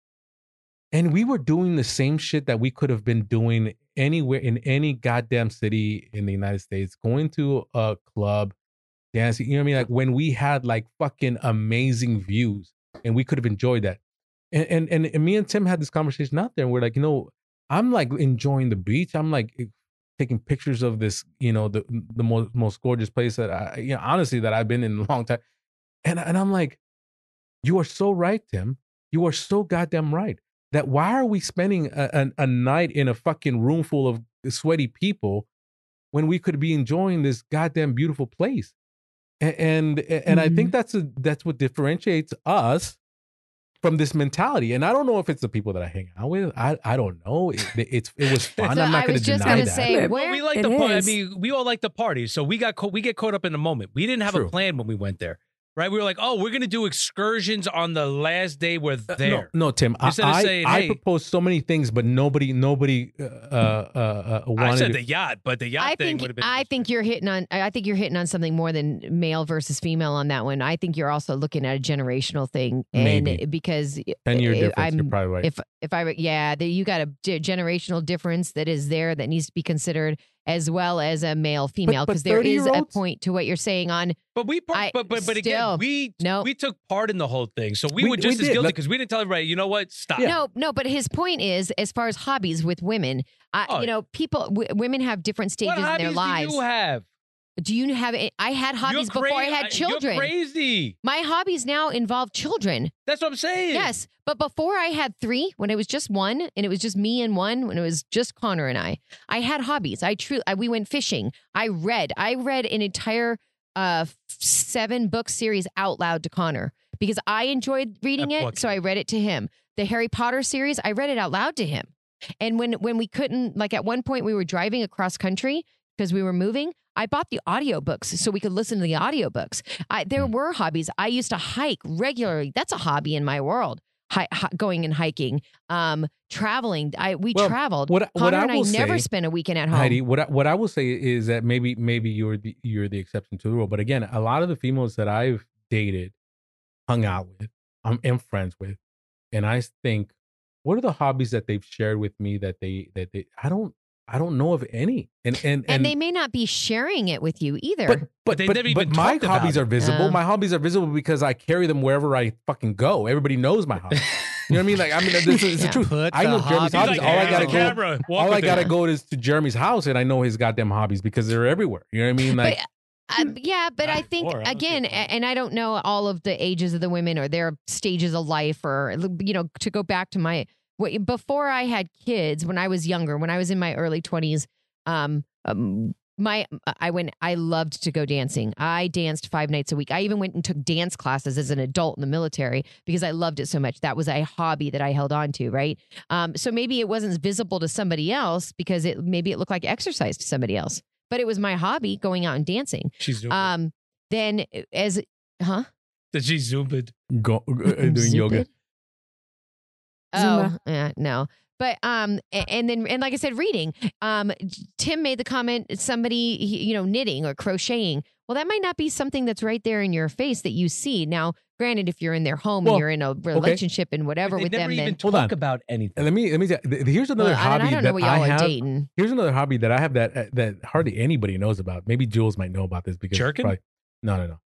And we were doing the same shit that we could have been doing anywhere in any goddamn city in the United States. Going to a club, dancing. You know what I mean? Like when we had like fucking amazing views, and we could have enjoyed that. And and and, and me and Tim had this conversation out there, and we're like, you know. I'm like enjoying the beach. I'm like taking pictures of this, you know, the the most most gorgeous place that I, you know, honestly that I've been in a long time. And and I'm like, you are so right, Tim. You are so goddamn right. That why are we spending a, a, a night in a fucking room full of sweaty people when we could be enjoying this goddamn beautiful place? And and, and I think that's a, that's what differentiates us from this mentality. And I don't know if it's the people that I hang out with. I I don't know. It, it's it was fun. So I'm not I going was to just deny gonna that. say, Yeah, Well, where we like it the party. I is. mean, we all like the party, so we got co- we get caught up in the moment. We didn't have True. a plan when we went there, right? We were like, oh, we're gonna do excursions on the last day we're Uh, there. No, no, Tim. I, Instead of I, saying, I hey- proposed so many things, but nobody nobody uh, uh, uh, wanted. I said to- the yacht, but the yacht I thing think would have been. I think you're hitting on I think you're hitting on something more than male versus female on that one. I think you're also looking at a generational thing, and Maybe. because ten year if difference. You're I'm probably right. if if I yeah, the, you got a g- generational difference that is there that needs to be considered, as well as a male female, but because there is a thirty-year-olds? point to what you're saying on. But we, part, I- but but but still, again, we no. we took part in the whole thing, so we, We- were we just as did. guilty Let- because we didn't tell everybody. You know what? Stop. No, no, but his point is, as far as hobbies with women, I, Oh. you know, people, w- women have different stages What in hobbies their lives. do you have? Do you have? I had hobbies You're before I cra- had children. You're crazy. My hobbies now involve children. That's what I'm saying. Yes, but before I had three, when it was just one, and it was just me and one, when it was just Connor and I, I had hobbies. I truly, I, we went fishing. I read. I read an entire uh seven book series out loud to Connor because I enjoyed reading That it, book. so I read it to him. The Harry Potter series, I read it out loud to him. And when when we couldn't, like at one point we were driving across country because we were moving, I bought the audiobooks so we could listen to the audiobooks. I, there Hmm. were hobbies. I used to hike regularly. That's a hobby in my world. Hi, hi, going and hiking, um, traveling. I we Well, traveled. what I- Connor what I and I will never say, spent a weekend at home. Heidi, what I, what I will say is that maybe maybe you're the you're the exception to the rule. But again, a lot of the females that I've dated, hung out with, I'm am friends with, and I think, what are the hobbies that they've shared with me that they that they I don't I don't know of any. And and and, they may not be sharing it with you either. But but they but, never but even my talked about hobbies it. are visible. Oh. My hobbies are visible because I carry them wherever I fucking go. Everybody knows my hobbies. You know what I mean? Like I mean, this is Yeah. the truth. Put I know the Jeremy's hobbies hobbies. He's All like, I gotta "Here's go. the camera. Walk All I with gotta it." go is to Jeremy's house, and I know his goddamn hobbies because they're everywhere. You know what I mean? Like Uh, yeah, but I Not think anymore, I don't again, think so. a- and I don't know all of the ages of the women or their stages of life, or you know, to go back to my what- before I had kids, when I was younger, when I was in my early twenties, um, um, my I went. I loved to go dancing. I danced five nights a week. I even went and took dance classes as an adult in the military because I loved it so much. That was a hobby that I held on to. Right. Um, so maybe it wasn't visible to somebody else because it maybe it looked like exercise to somebody else. But it was my hobby, going out and dancing. She's zoomed. Um, then as huh? Did she zoomed it? go, uh, doing yoga. Stupid? Oh, Zumba. yeah, no. But um, a- and then and like I said, reading. Um, Tim made the comment. Somebody, he- you know, knitting or crocheting. Well, that might not be something that's right there in your face that you see. Now, granted, if you're in their home Well, and you're in a relationship and whatever They with never them, even then Hold talk on. about anything. And let me let me. Say, th- here's another well, I, don't- hobby I don't that know what I y'all are have. dating. Here's another hobby that I have that uh, that hardly anybody knows about. Maybe Jules might know about this because Jerking? probably, no, no, no.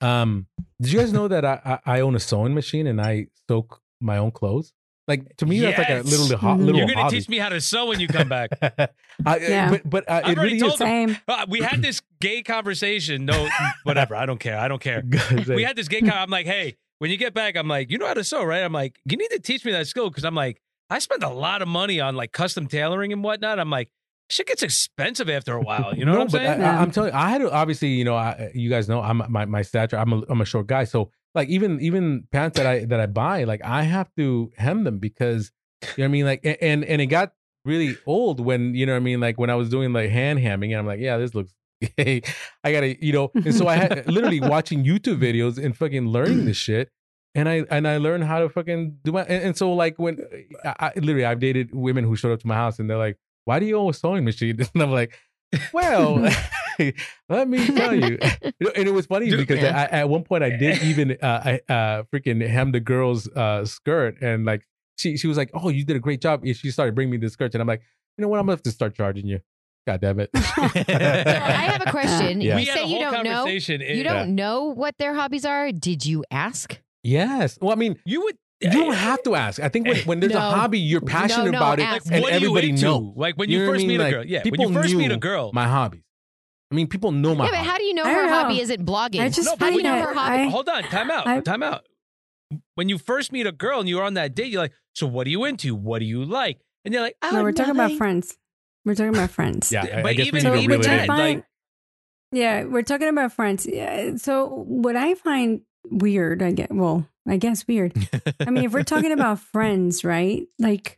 Um, did you guys know that I, I I own a sewing machine and I sew my own clothes? Like to me, that's like a Yes. little ho- little You're gonna hobby. teach me how to sew when you come back. I, Yeah. But but uh, I've it already really told is. them. Same. Uh, we had this gay conversation. No, whatever. I don't care. I don't care. We had this gay. Con- I'm like, hey, when you get back, I'm like, you know how to sew, right? I'm like, you need to teach me that skill because I'm like, I spend a lot of money on like custom tailoring and whatnot. I'm like, shit gets expensive after a while. You know no, what I'm but saying? I, I, Yeah. I'm telling you, I had to obviously, you know, I, you guys know, I'm my my stature. I'm a I'm a short guy, so like even even pants that I that I buy, like I have to hem them because you know what I mean. Like a- and and it got really old when you know what I mean. Like when I was doing like hand hamming, and I'm like, yeah, this looks. I gotta, you know, and so I had literally watching YouTube videos and fucking learning this shit. And I and I learned how to fucking do my and, and so like when I, I literally I've dated women who showed up to my house and they're like, why do you own a sewing machine? And I'm like, well, let me tell you. You know, and it was funny Dude, because man. I, at one point I did even uh, I uh, freaking hem the girl's uh, skirt and like she she was like, oh, you did a great job. And she started bringing me the skirts and I'm like, you know what? I'm gonna have to start charging you. God damn it. So I have a question. Yeah. You we had say a you whole don't know. conversation. You in- don't know what their hobbies are. Did you ask? Yes. Well, I mean, You would. you don't have to ask. I think when, when there's No. a hobby, you're passionate No, no, about it, ask. Like, and what are you everybody into? knows. Like when You you, know what I first mean? meet Like, a girl. Yeah, when people you first meet a knew girl. my hobbies. I mean, people know my Yeah, but hobbies. how do you know I her don't know. hobby isn't blogging? I just No, but how do you when know you- her hobby? I- Hold on, time out. I- time out. When you first meet a girl and you're on that date, you're like, so what are you into? What do you like? And you're like, oh, No, we're talking about nothing. friends. We're talking about friends. Yeah, I, But I guess even- we need to even reel it that, in. find- like- Yeah, we're talking about friends. Yeah, so what I find weird, I get well, I guess weird. I mean, if we're talking about friends, right? Like,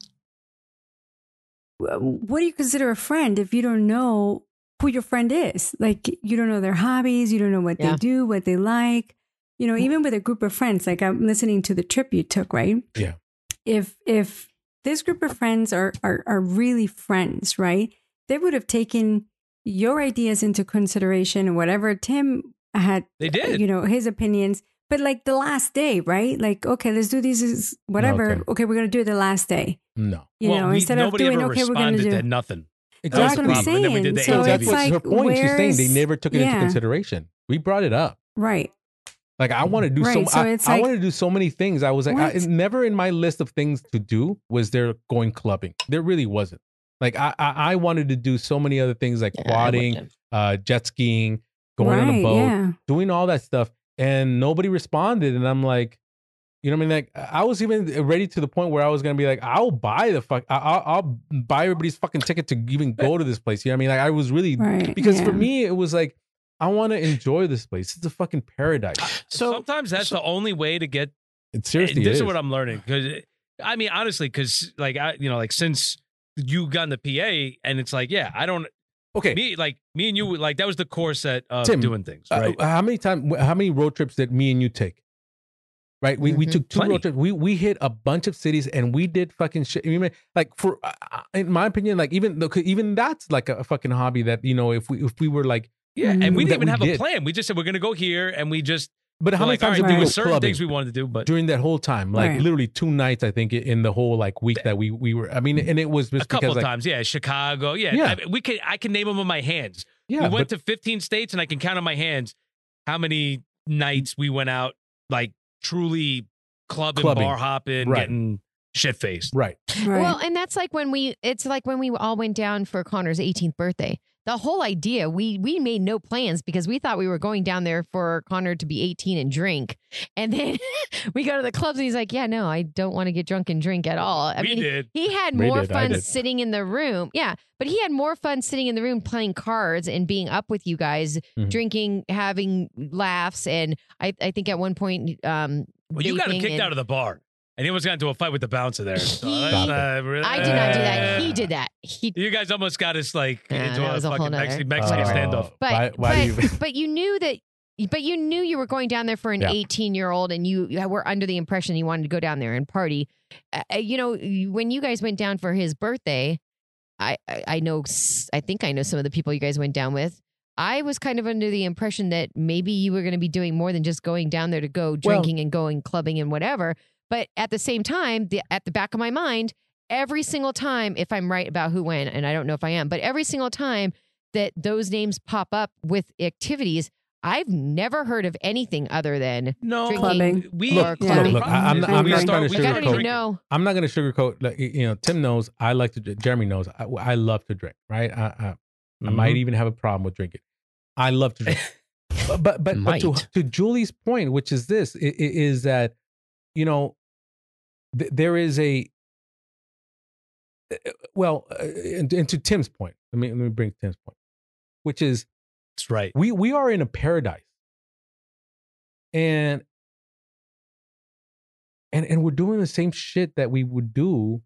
wh- what do you consider a friend if you don't know who your friend is? Like, you don't know their hobbies, you don't know what Yeah. they do, what they like. You know, even with a group of friends, like I'm listening to the trip you took, right? Yeah. If if this group of friends are are are really friends, right? They would have taken your ideas into consideration and whatever Tim had, They did. you know, his opinions. But like the last day, right? Like, okay, let's do this, is whatever. Okay. okay. we're gonna do it the last day. No. You well, know, we, instead of nobody doing ever okay, we're gonna responded do. to nothing. That's That was what the I'm problem. And then we saying. did the So So that's it's what like, her point. She's saying they where's- never took it into yeah. consideration. We brought it up. Right. Like I want to do Right, so. so I, it's I like- want to do so many things. I was like, I, What? never in my list of things to do was there going clubbing. There really wasn't. Like I, I, I wanted to do so many other things like Yeah, I quadding, wouldn't. uh, jet skiing, going on a Right, boat, yeah. doing all that stuff, and nobody responded. And I'm like, you know what I mean? Like I was even ready to the point where I was gonna be like, I'll buy the fuck, I- I'll, I'll buy everybody's fucking ticket to even go to this place. You know what I mean? Like I was really Right. because yeah. for me it was like, I want to enjoy this place. It's a fucking paradise. So Sometimes that's the only way to get. It seriously this is. is what I'm learning because, I mean, honestly, because like I, you know, like since you got in the P A, and it's like, yeah, I don't. Okay, Me, like me and you, like that was the core set of Tim, doing things, Uh, right? how many times? How many road trips did me and you take? Right, we we Mhm. took two Plenty. road trips. We we hit a bunch of cities and we did fucking shit. You mean, like for, uh, in my opinion, like even though even that's like a fucking hobby that you know if we if we were like, yeah, and we that didn't even we have did. a plan. We just said we're gonna go here, and we just but how were many like, all times right, did there we were go certain clubbing things we wanted to do, but during that whole time? Like Right. literally two nights, I think, in the whole like week that we we were. I mean, and it was a just couple because like times, yeah, Chicago, yeah, Yeah. I mean, we can I can name them on my hands. yeah, we went but to fifteen states, and I can count on my hands how many nights we went out, like truly clubbing, Clubbing. bar hopping, Right. getting shit faced. right. Right. Well, and that's like when we it's like when we all went down for Connor's eighteenth birthday. The whole idea, we we made no plans because we thought we were going down there for Connor to be eighteen and drink. And then we go to the clubs and he's like, yeah, no, I don't want to get drunk and drink at all. I we mean, did. he had We more did, I fun did. sitting in the room. Yeah, but he had more fun sitting in the room playing cards and being up with you guys, Mhm. drinking, having laughs. And I, I think at one point, um, Well, you got him vaping kicked and- out of the bar, and he almost got into a fight with the bouncer there. So He- that's not really- I did not do that. He did that. He You guys almost got us like Yeah, into that a was a whole fucking nother- Mexican, Mexican Oh, standoff. But why, why but, do you? but you knew that but you knew you were going down there for an Yeah. eighteen year old and you, you were under the impression you wanted to go down there and party. Uh, you know, you- when you guys went down for his birthday, I, I I know s- I think I know some of the people you guys went down with. I was kind of under the impression that maybe you were going to be doing more than just going down there to go drinking and going clubbing and whatever. But at the same time, the, at the back of my mind, every single time, if I'm right about who went, and I don't know if I am, but every single time that those names pop up with activities, I've never heard of anything other than No, Drinking. Clubbing. We Or Yeah. Look, look, I, I'm not, I'm We not start- trying we to I start don't sugarcoat. even know. I'm not going to sugarcoat. Like, you know, Tim knows I like to. drink. Jeremy knows I, I love to drink. Right. I, I, I Mhm. might even have a problem with drinking. I love to drink. but but but, but to, Might. to Julie's point, which is this, i- i- is that you know th- there is a well, uh, and, and to Tim's point, let me let me bring Tim's point, which is That's right. we we are in a paradise, and and and we're doing the same shit that we would do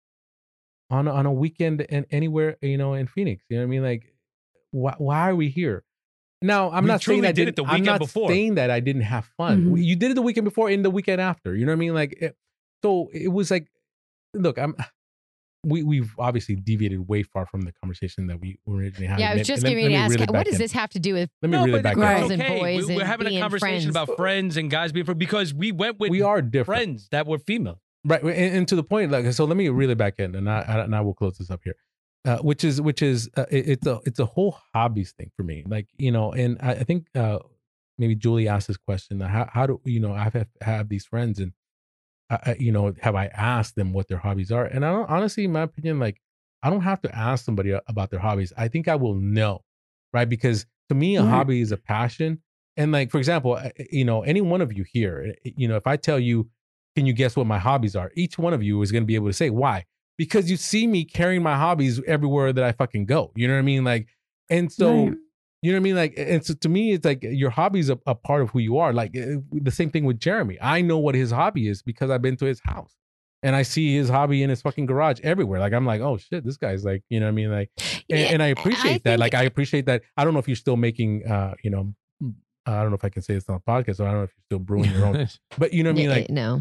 on a, on a weekend and anywhere, you know, in Phoenix. You know what I mean? Like, why why are we here? Now, I'm We not saying truly I did it didn't. the I'm weekend not before. saying that I didn't have fun. Mhm. You did it the weekend before and the weekend after. You know what I mean? Like, it, so it was like, look, I'm. We we've obviously deviated way far from the conversation that we originally had. Yeah, I was Let- just let- getting let ready to me ask, reel it what back does in. this have to do with Let me No, reel but it back it's in. girls okay. and boys we, we're and having a being conversation friends. about friends and guys being friends because we went with We are different. friends that were female. Right, and, and to the point, like, so let me reel it back in, and I, I and I will close this up here, uh, which is which is uh, it, it's a it's a whole hobbies thing for me, like you know, and I, I think uh, maybe Julie asked this question, how how do you know I have have these friends, and I, I- you know, have I asked them what their hobbies are, and I don't honestly, in my opinion, like I don't have to ask somebody about their hobbies. I think I will know, right? Because to me, a Yeah. hobby is a passion, and like for example, uh, you know, any one of you here, you know, if I tell you, can you guess what my hobbies are? Each one of you is going to be able to say why, because you see me carrying my hobbies everywhere that I fucking go. You know what I mean? Like, and so Right. you know what I mean? Like, and so to me, it's like your hobbies are a part of who you are. Like uh, the same thing with Jeremy. I know what his hobby is because I've been to his house. And I see his hobby in his fucking garage everywhere. Like I'm like, oh shit, this guy's like, you know what I mean? Like, and, Yeah, and I appreciate I that. think- Like I appreciate that. I don't know if you're still making, uh, you know, I don't know if I can say this on a podcast. Or I don't know if you're still brewing your own. But you know what I mean? Yeah, Like, no.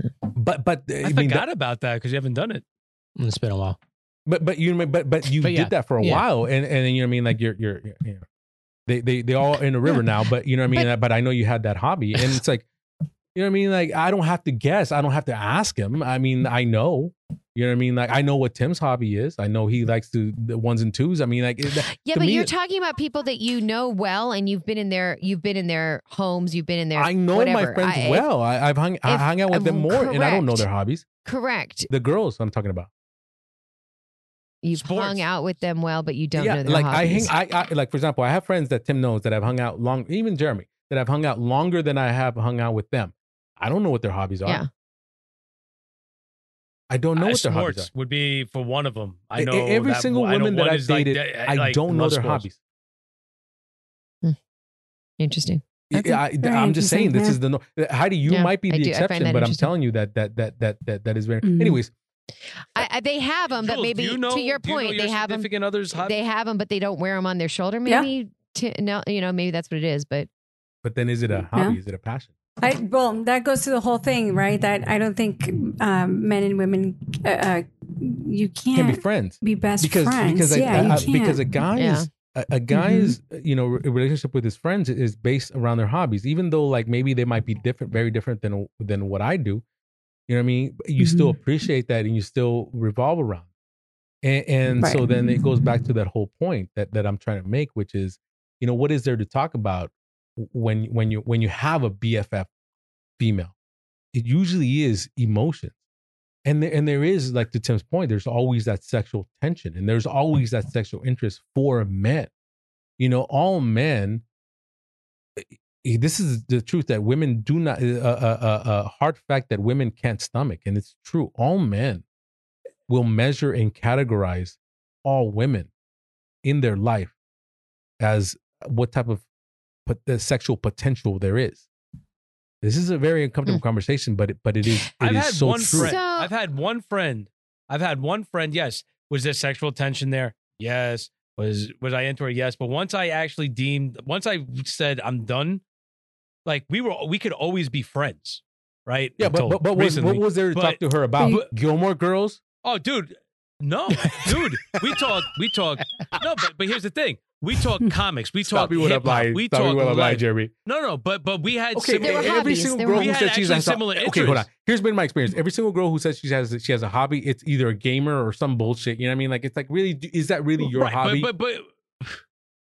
but but I, I, mean, forgot that- about that because you haven't done it. It's been a while. but but you know, but but you But yeah, did that for a yeah. while, and and you know what I mean? Like you're you're, you're you know, they they they all in the river now. But you know what I mean? But, I know you had that hobby, and it's like. You know what I mean? Like, I don't have to guess. I don't have to ask him. I mean, I know. You know what I mean? Like, I know what Tim's hobby is. I know he likes to the ones and twos. I mean, like, it- Yeah, to but me, you're it- talking about people that you know well, and you've been in their you've been in their homes, you've been in their. I know whatever. my friends I- if- well. I, I've hung, I if- hung out with them uh, more, and I don't know correct. their hobbies. Correct. The girls I'm talking about. You've Sports. hung out with them well, but you don't yeah, know their like hobbies. I hang. I, I like for example, I have friends that Tim knows that I've hung out long. Even Jeremy that I've hung out longer than I have hung out with them. I don't know what their hobbies are. Yeah. I don't know Uh, what their hobbies are. sports would be for one of them. I E- know every that- single I know woman that one I've is like dated, that- I like, don't know love their sports. hobbies. Interesting. That's Yeah, I, very I'm just saying this interesting, is the no. Heidi, you Yeah, might be I the do- I find exception, that but I'm interesting. telling you that that that that that that is very. Mhm. Anyways, I, I, they have them, but Jules, maybe do you know, to your do you know point, your they have them. significant others' hobby? They have them, but they don't wear them on their shoulder. Yeah. Maybe to, no, you know, maybe that's what it is. But but then is it a hobby? Is it a passion? I, well, that goes to the whole thing, right? That I don't think um, men and women, uh, uh, you Can can't be friends be best because friends. because yeah, a, you a, can't. because a guy's Yeah. a, a guy's you know re- relationship with his friends is based around their hobbies. Even though like maybe they might be different, very different than than what I do. You know what I mean? You still appreciate that, and you still revolve around. And, and so Right. then it goes back to that whole point that that I'm trying to make, which is, you know, what is there to talk about when when you when you have a B F F female? It usually is emotions. And there, and there is, like to Tim's point, there's always that sexual tension, and there's always that sexual interest for men. You know, all men. eh, This is the truth that women do not. A, a, a, a hard fact that women can't stomach, and it's true. All men will measure and categorize all women in their life as what type of pot- the sexual potential there is. This is a very uncomfortable conversation, but it, but it is it I've is had so one true. friend. So- I've had one friend. I've had one friend. Yes. Was there sexual tension there? Yes. Was was I into her? Yes. But once I actually deemed, once I said I'm done, like we were, we could always be friends, right? Yeah, but Until but, but was, recently. what was there to But- talk to her about? But- Gilmore Girls? Oh, dude, no, dude. We talk. We talk. No, but but here's the thing. We talk comics. We talk hip hop. We talk life. Jeremy. No, no, but but we had Okay, similar- There were every hobbies. single There girl were- who We had says she's actually has similar okay, hold on. interests. Here's been my experience. Every single girl who says she has she has a hobby, it's either a gamer or some bullshit. You know what I mean? Like it's like really, is that really your right, hobby? But, but but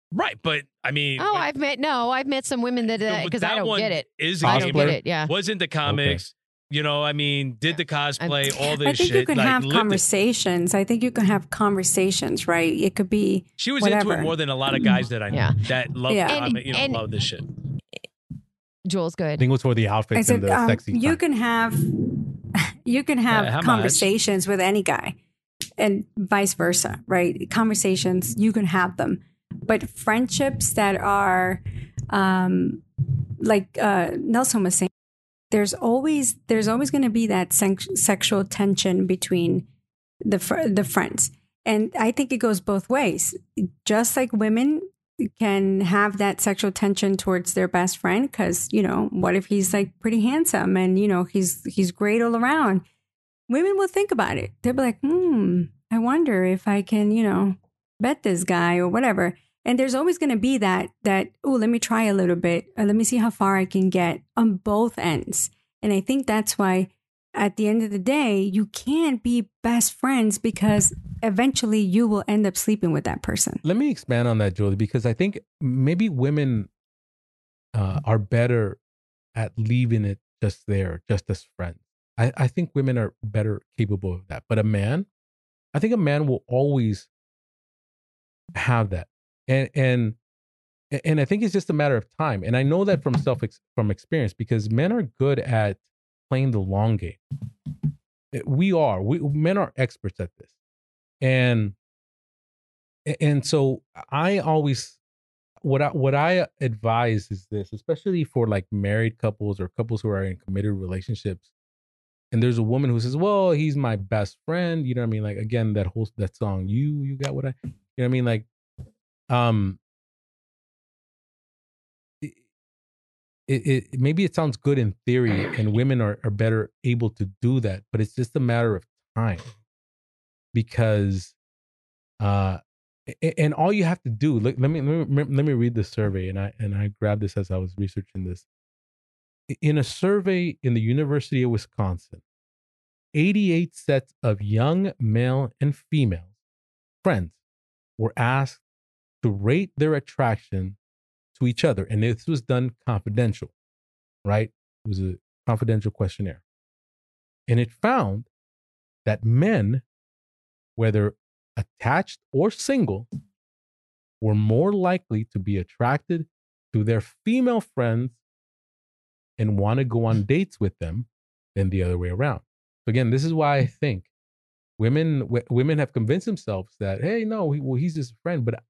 Right, but I mean, Oh, but- I've met no, I've met some women that but because that I don't one get it. Is a I don't gamer, get it. Yeah. was into comics. You know, I mean, did the cosplay, all this I think shit. you can like, have lived it. conversations. I think you can have conversations, right? It could be She was whatever. into it more than a lot of guys that I know Yeah. that love, Yeah. And- comic, you know, and- love this shit. Jules, I good. think it was for the I outfits said and the um, sexy. you time. can have you can have how much? conversations with any guy, and vice versa, right? Conversations you can have them, but friendships that are um, like uh, Nelson was saying, there's always there's always going to be that sex- sexual tension between the fr- the friends, and I think it goes both ways. Just like women can have that sexual tension towards their best friend because, you know, what if he's like pretty handsome and, you know, he's he's great all around. Women will think about it. They'll be like, hmm, I wonder if I can, you know, bet this guy or whatever. And there's always going to be that that oh, let me try a little bit, or let me see how far I can get on both ends. And I think that's why at the end of the day, you can't be best friends because eventually you will end up sleeping with that person. Let me expand on that, Julie, because I think maybe women uh, are better at leaving it just there, just as friends. I, I think women are better capable of that. But a man, I think a man will always have that. And and and I think it's just a matter of time. And I know that from self from experience because men are good at playing the long game. We are. We men are experts at this. And and so I always what I what I advise is this, especially for like married couples or couples who are in committed relationships. And there's a woman who says, "Well, he's my best friend." You know what I mean? Like again, that whole that song, "You You Got What I," you know what I mean? Like, um, it, it, it maybe it sounds good in theory, and women are are better able to do that, but it's just a matter of time because. Uh, and all you have to do, let, let me let me let me read the survey, and I and I grabbed this as I was researching this. In a survey in the University of Wisconsin, eighty-eight sets of young male and female friends were asked to rate their attraction to each other, and this was done confidential, right? It was a confidential questionnaire, and it found that men, whether attached or single, were more likely to be attracted to their female friends and want to go on dates with them than the other way around. So again, this is why I think women w- women have convinced themselves that, hey, no, he, well, he's just a friend. But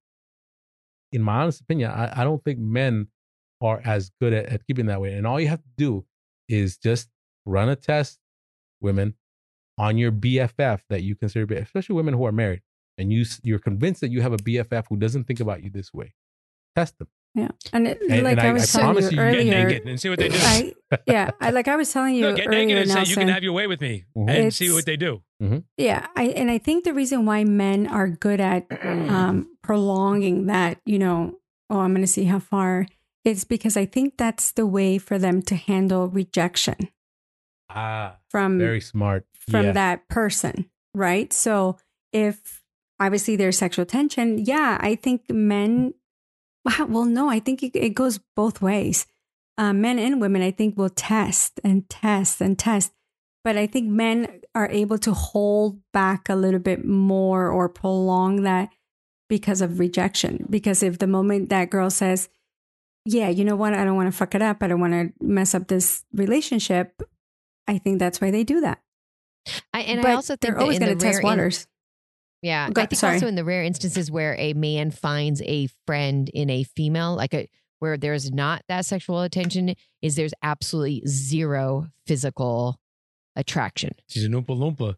in my honest opinion, I, I don't think men are as good at, at keeping that way. And all you have to do is just run a test, women, on your B F F that you consider, especially women who are married. And you, you're convinced that you have a B F F who doesn't think about you this way. Test them. Yeah, and, it, And- like and I I- was I telling promise you you, you get Get earlier, naked and see what they do. I, yeah, I like I was telling you No, get naked earlier, and say, Nelson. "You can have your way with me," Mhm. and It's- see what they do. Yeah, I and I think the reason why men are good at um, prolonging that, you know, oh, I'm going to see how far, it's because I think that's the way for them to handle rejection Ah, from very smart. from Yeah. that person, right? So if obviously there's sexual tension, yeah, I think men. Well, no, I think it, it goes both ways. Uh, men and women, I think, will test and test and test. But I think men are able to hold back a little bit more or prolong that because of rejection. Because if the moment that girl says, yeah, you know what, I don't want to fuck it up, I don't want to mess up this relationship, I think that's why they do that. I, and but I also think they're that always in going the to test rare in- waters. Yeah, Go- I think sorry. also in the rare instances where a man finds a friend in a female, like a where there's not that sexual attention, is there's absolutely zero physical attraction. She's an oompa loompa.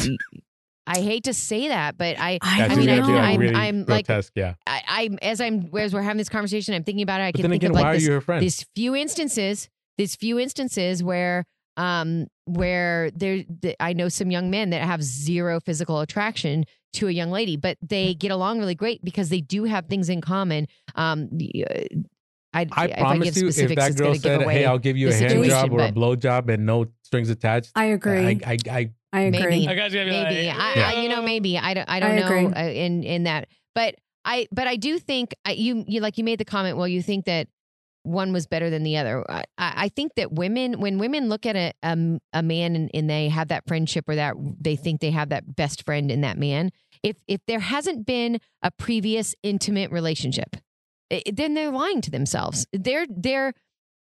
I hate to say that, but I, I I don't mean, I know. do. yeah, I'm, really I'm like, grotesque, yeah. I, I'm as I'm as we're having this conversation, I'm thinking about it. I But can then think again, of why like are this, you her friend? this few instances, this few instances where, um, where there, the, I know some young men that have zero physical attraction to a young lady, but they get along really great because they do have things in common. Um, the, uh, I, I if I promise give you, if specifics, that it's girl going to give said, away. "Hey, I'll give you a the hand situation, job or a but- blow job and no strings attached," I agree. I, I, I, I agree. Maybe. I guys gonna be Maybe like, I, yeah. I, you know, maybe I don't, I don't I know agree. uh, in in that, but I but I do think I, you you like you made the comment. Well, you think that one was better than the other. I, I think that women, when women look at a a, a man and, and they have that friendship or that they think they have that best friend in that man, if if there hasn't been a previous intimate relationship, it, then they're lying to themselves. They're they're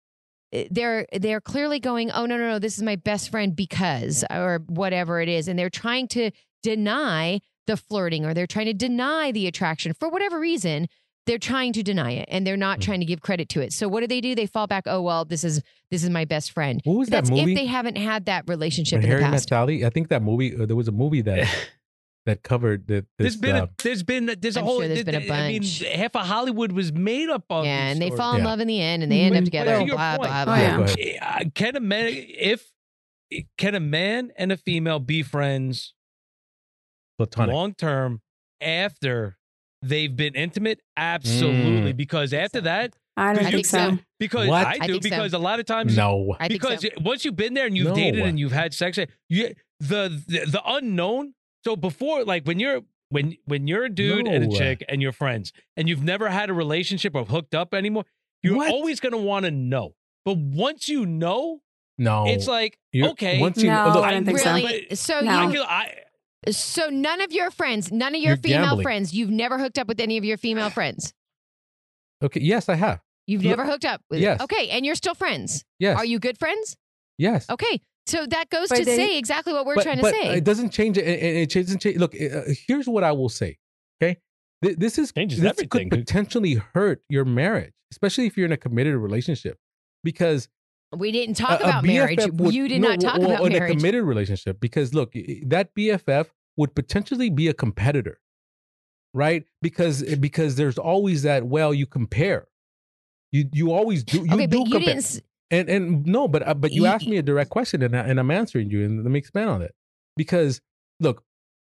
they're they're clearly going, oh no no no, this is my best friend because or whatever it is, and they're trying to deny the flirting or they're trying to deny the attraction for whatever reason. They're trying to deny it and they're not trying to give credit to it. So what do they do? They fall back. Oh, well, this is this is my best friend. What was That's that movie? if they haven't had that relationship When in Harry the Met past. Sally. I think that movie. Uh, there was a movie that that covered that. There's been uh, a, there's been there's a I'm whole sure there's been a I mean, bunch. half of Hollywood was made up of. Yeah, these and they stories. fall in Yeah. love in the end and they end up But together. to your Blah, point- blah, Oh, blah. yeah. go ahead. Uh, Can a man if can a man and a female be friends platonic. long term after they've been intimate? Absolutely, Mm. because after that, I don't I think think so. so. because What? I I do, think so. because a lot of times, No. I think because so. once you've been there and you've No. dated and you've had sex, you the, the the unknown. So before, like when you're when when you're a dude and a No. chick and you're friends and you've never had a relationship or hooked up anymore, you're What? always gonna want to know. But once you know, No. it's like You're- okay, Once you No, look, I don't think so. Really? So No. I you can, I, so none of your friends, none of your You're female gambling. friends, you've never hooked up with any of your female friends. okay. Yes, I have. You've Look- never hooked up with Yes. Okay, and you're still friends. Yes. Are you good friends? Yes. Okay. So that goes But to they- say exactly what we're but, trying to but say. it doesn't change it. It, it doesn't change. Look, uh, here's what I will say. Okay, Th- this is Changes this everything. could potentially hurt your marriage, especially if you're in a committed relationship, because We didn't talk a- a about marriage. B F F would- you did no, not talk well, about in a marriage. committed relationship. Because look, that B F F would potentially be a competitor, right? Because because there's always that. Well, you compare. You you always do. You okay, do but you compare. didn't. s- And and no, but uh, but you Ye- asked me a direct question, and I, and I'm answering you, and let me expand on it. Because look,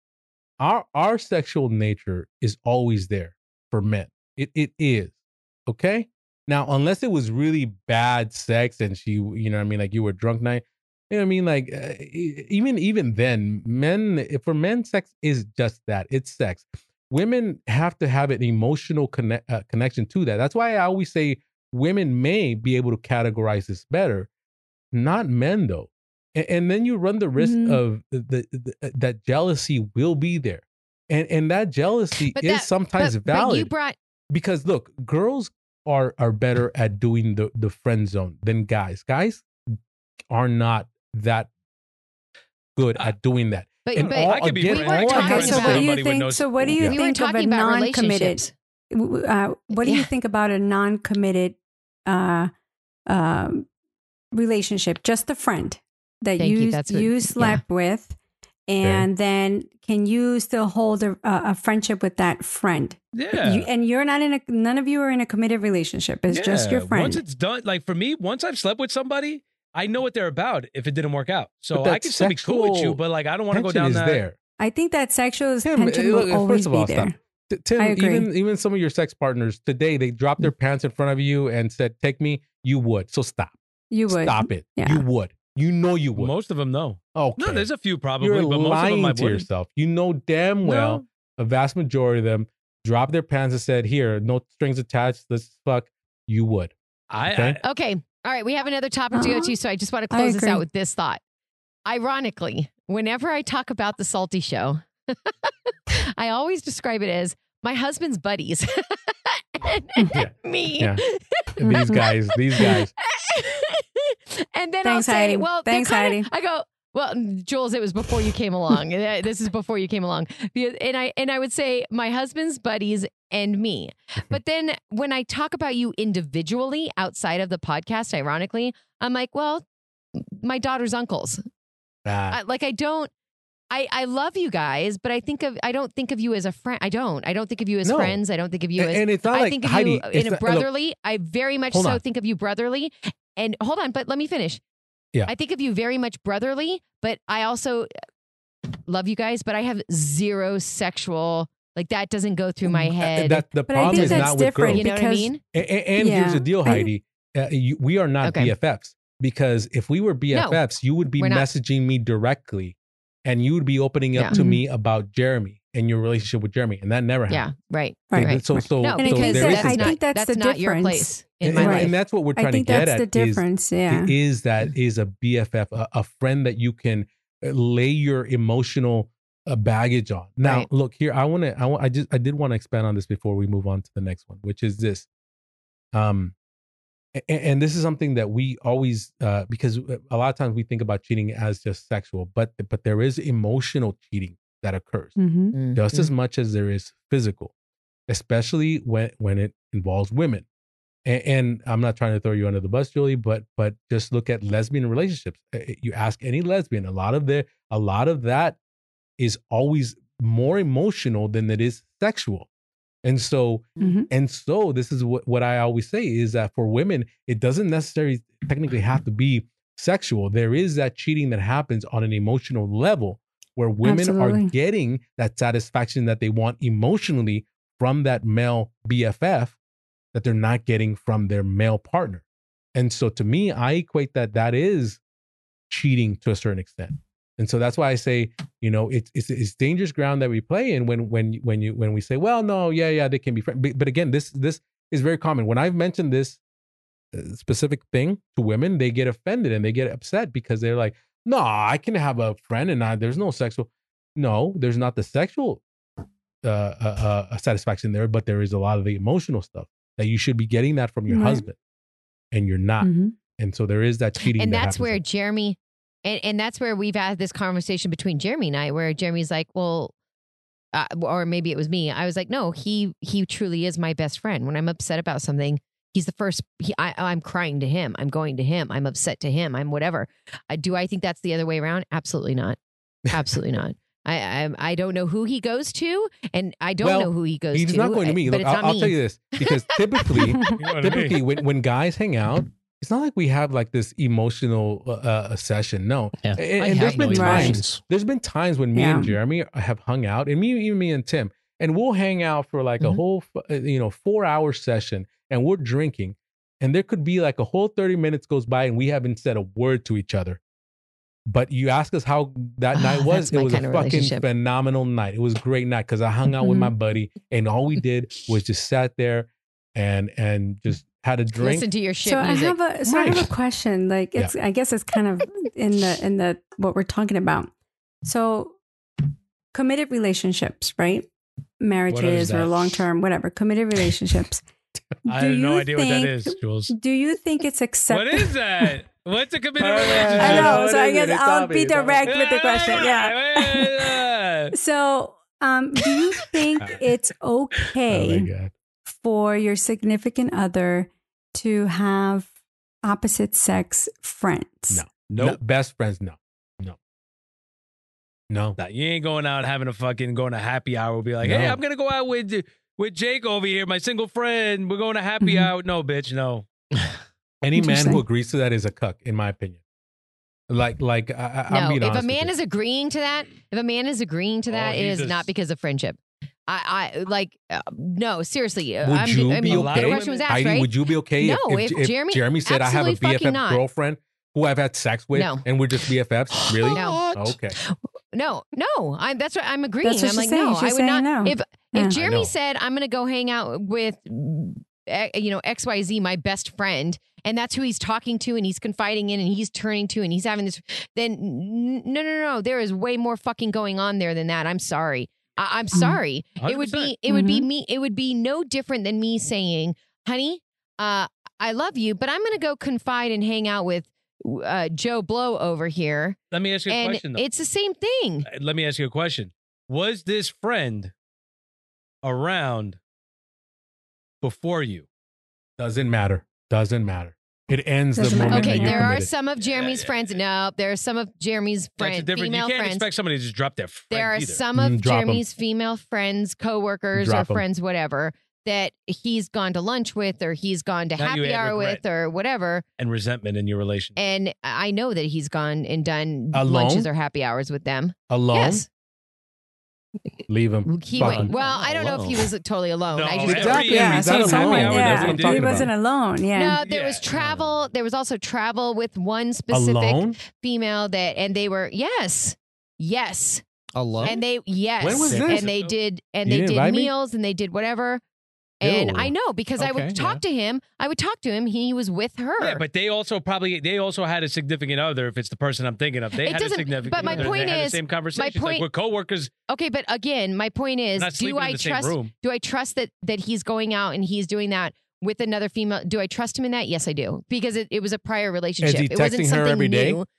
our our sexual nature is always there for men. It it is okay. Now, unless it was really bad sex, and she, you know, what I mean, like you were drunk night. You know what I mean? Like uh, e- even even then, men for men, sex is just that. It's sex. Women have to have an emotional connect, uh, connection to that. That's why I always say women may be able to categorize this better, not men though. And, and then you run the risk Mhm. of the, the, the that jealousy will be there, and and that jealousy But is that- sometimes but, but valid you brought. because look, girls are are better at doing the the friend zone than guys. Guys are not that good at doing that. But, And but all- I could be again, friends. all I could be talking friends Okay, so with what do you somebody with think? no- So what do you Yeah. we were think of a talking about non-committed? relationships. Uh, what do Yeah. you think about a non-committed uh, um, relationship? Just a friend that Thank you, you that's what- you yeah. slept with, and then can you still hold a, a friendship with that friend? yeah. You, and you're not in a. None of you are in a committed relationship. It's just your Yeah. friend. Once it's done, like for me, once I've slept with somebody, I know what they're about if it didn't work out. So But that I can still be cool with you, sexual but like I don't want to go Tension down is that. there. I think that sexual Tim, tension look, will first always of all, be stop. there. T- Tim, I agree. even even some of your sex partners today, they dropped their pants in front of you and said, "Take me." You would. So stop. You would Stop it. Yeah. You would. You know you would. Most of them, no. Okay. No, there's a few probably, You're but most of lying them I to wouldn't. yourself. You know damn well No. a vast majority of them dropped their pants and said, "Here, no strings attached. Let's fuck." You would. I, Okay. I Okay. All right. We have another topic to go Uh-huh. to. So I just want to I close this agree. out with this thought. Ironically, whenever I talk about the Salty Show, I always describe it as my husband's buddies. and, and Yeah. me. Yeah. These guys. These guys. And then Thanks, I'll say, Heidi. well, they're Thanks, kinda- Heidi. I go, well, Jules, it was before you came along. Uh, This is before you came along. Because- And I and I would say my husband's buddies and me. But then when I talk about you individually outside of the podcast, ironically, I'm like, well, my daughter's uncles. Ah, I, like I don't I, I love you guys, but I think of I don't think of you as a friend. I don't. I don't think of you as No. friends. I don't think of you and, as and it's not I like think of Heidi. you it's in a not- look, brotherly. I very much Hold so on. think of you brotherly. And hold on, but let me finish. Yeah. I think of you very much brotherly, but I also love you guys, but I have zero sexual, like that doesn't go through my uh, head. That the But I problem think is that's not with different. girls. you know what I because- mean? And, and- and here's Yeah. the deal, I- Heidi. Uh, you, we are not Okay. B F Fs because if we were B F Fs, you would be we're not. messaging me directly, and you would be opening up Yeah. to Mhm. me about Jeremy. in your relationship with Jeremy, and that never Yeah, happened. right. Right. right. So, so, No, so because there is that's I not, think that's the not your difference. place in and, my and- life. and that's what we're I trying to think get that's at. the is- difference. Yeah. is that is a B F F, a, a friend that you can uh, lay your emotional uh, baggage on. Now, Right. look here. I want to. I want. I just. I did want to expand on this before we move on to the next one, which is this. Um, a- and, this is something that we always uh, because a lot of times we think about cheating as just sexual, but but there is emotional cheating that occurs Mm-hmm. Mm, just mm. as much as there is physical, especially when when it involves women. And, and I'm not trying to throw you under the bus, Julie, but but just look at lesbian relationships. Uh, You ask any lesbian, a lot of the a lot of that is always more emotional than it is sexual. And so Mm-hmm. and so this is what, what I always say is that for women, it doesn't necessarily technically have to be sexual. There is that cheating that happens on an emotional level where women Absolutely. are getting that satisfaction that they want emotionally from that male B F F that they're not getting from their male partner. And so to me, I equate that that is cheating to a certain extent. And so that's why I say, you know, it's it's, it's dangerous ground that we play in when when when you when we say, well, no, yeah, yeah, they can be friends. But, but again, this this is very common. When I've mentioned this uh, specific thing to women, they get offended and they get upset because they're like, no, I can have a friend and I, there's no sexual. No, there's not the sexual uh, uh, uh, satisfaction there, but there is a lot of the emotional stuff that you should be getting that from your Right. husband, and you're not. Mm-hmm. And so there is that cheating. And that that's happens where there. Jeremy, and, and that's where we've had this conversation between Jeremy and I, where Jeremy's like, well, uh, or maybe it was me. I was like, no, he he truly is my best friend. When I'm upset about something, he's the first. He, I, I'm crying to him. I'm going to him. I'm upset to him. I'm whatever. Uh, do I think that's the other way around? Absolutely not. Absolutely not. I, I I don't know who he goes to, and I don't Well, know who he goes to. He's not going to me. But Look, it's I'll, not I'll me. tell you this because typically, You know what I mean? typically when, when guys hang out, it's not like we have like this emotional uh, uh, session. No, Yeah. and, I and have there's no been times. emotions. There's been times when me Yeah. and Jeremy have hung out, and me, even me and Tim, and we'll hang out for like a Mhm. whole, f- uh, you know, four hour session, and we're drinking, and there could be like a whole thirty minutes goes by, and we haven't said a word to each other. But you ask us how that Ah, night was. that's It my was a kind of fucking relationship. phenomenal night. It was a great night because I hung out with Mhm. my buddy, and all we did was just sat there and and just had a drink. Listen to your shit So music. I have a so I have Right. a question. Like it's I guess it's kind of in the in the what we're talking about. So committed relationships, right? Marriages or that? long term, whatever. Committed relationships. I Do have no you idea what that think- is, Jules. Do you think it's What acceptable? is that? What's a committed All right. relationship? I know. What So I is it? guess It's I'll obvious. be direct with the question. Yeah. Yeah. So um, do you think it's Oh my okay god! for your significant other to have opposite sex friends? No. Nope. No, best friends, no, no, no. Nah, you ain't going out having a fucking going to happy hour. We'll be like, hey, No. I'm gonna go out with with Jake over here, my single friend. We're going to happy Mhm. hour. No, bitch, no. Any man Interesting. who agrees to that is a cuck, in my opinion. Like, like I, I- I'm No, being if honest a with man you. is agreeing to that, if a man is agreeing to Oh, that, it he's is just- not because of friendship. I, I like uh, no, seriously. Would I'm, you I be mean, a lot of the okay? question was asked, Heidi, right? would you be okay No, if, if if, Jeremy- Jeremy said I have a absolutely B F fucking F not. girlfriend who I've had sex with, No. and we're just B F Fs? Really? No. Okay. No, no. I, that's what I'm agreeing. That's what I'm she's like, saying. no, She's I would saying not. no. If Yeah. I if Jeremy know. said I'm going to go hang out with, eh, you know, X Y Z, my best friend, and that's who he's talking to, and he's confiding in, and he's turning to, and he's having this, then n- no, no, no. There is way more fucking going on there than that. I'm sorry. I- I'm Mm-hmm. sorry. It would one hundred percent. be. It would be me. It would be no different than me saying, "Honey, uh, I love you, but I'm going to go confide and hang out with uh, Joe Blow over here." Let me ask you a And question, though. it's the same thing. Uh, Let me ask you a question. Was this friend around before you? Doesn't matter. Doesn't matter. It ends the Doesn't matter. moment Okay, that you're there are committed. some of Jeremy's Yeah, yeah, friends. No, there are some of Jeremy's That's friends, a different. female You can't friends. expect somebody to just drop their friends There are either. some of Mm, drop 'em. Jeremy's female friends, coworkers, or Drop 'em. friends, whatever, that he's gone to lunch with, or he's gone to That you happy had hour regret. with, or whatever. and resentment in your relationship. And I know that he's gone and done Alone? lunches or happy hours with them. Alone, Yes, leave him. he Fuck went. him. Well, I don't know if he was totally alone. No, I just every- Exactly. Yeah, He's so not someone, alone. yeah, That's what I'm talking he about. wasn't alone. Yeah. No, there Yeah, was no, no, travel. There was also travel with one specific Alone? female that, and they were yes, yes. Alone? And they yes, When was and this? they did and You they didn't did invite me? meals and they did whatever. And Ew. I know because I Okay, would talk to him. I would talk to him. He was with her. Yeah, but they also probably they also had a significant other. If it's the person I'm thinking of, they It had a doesn't- significant. but my other, and point they had is- the same conversation. point- Like we're coworkers, okay, but again, my point is, not sleeping do I in the same trust? room. Do I trust that that he's going out and he's doing that with another female? Do I trust him in that? Yes, I do, because it, it was a prior relationship. he It wasn't texting her something every day? new.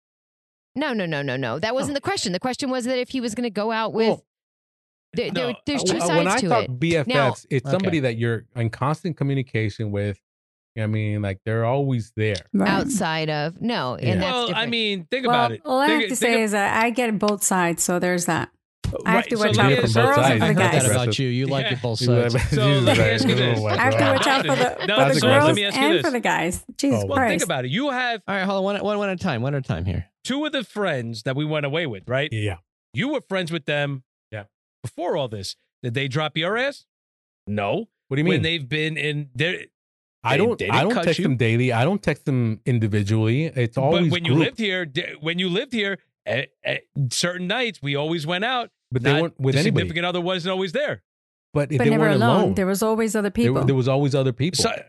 No, no, no, no, no. That wasn't the question. The question was that if he was going to go out with. Well, there, there- no, there's two Uh, sides when I to talk it. B F Fs, Now- it's somebody that you're in constant communication with. I mean, like they're always there. Right. Outside of no, and Yeah. that's well, different. I mean, think Well, about it. all I Think- have to think say of- is that I get both sides, so there's that. I have Right, to so watch let out me- for the so girls let me- and for I the heard guys. that about you. You like Yeah. it both So sides. So let me ask you this. I have to watch out for the, No, for the so girls let me ask you and this. for the guys. Jesus Oh, Well, Christ. think about it. You have All right, hold on. One, one, one at a time. One at a time here. two of the friends that we went away with, right? Yeah. You were friends with them. Yeah. Before all this, did they drop your ass? No. What do you mean? When they've been in there. I they- don't. they I didn't don't cut text you. them daily. I don't text them individually. It's always But when you group. lived here, d- when you lived here, at, at certain nights we always went out. But they Not- weren't with the anybody. significant other wasn't always there. But if but they never weren't alone. alone, There was always other there, people. there was always other people. So,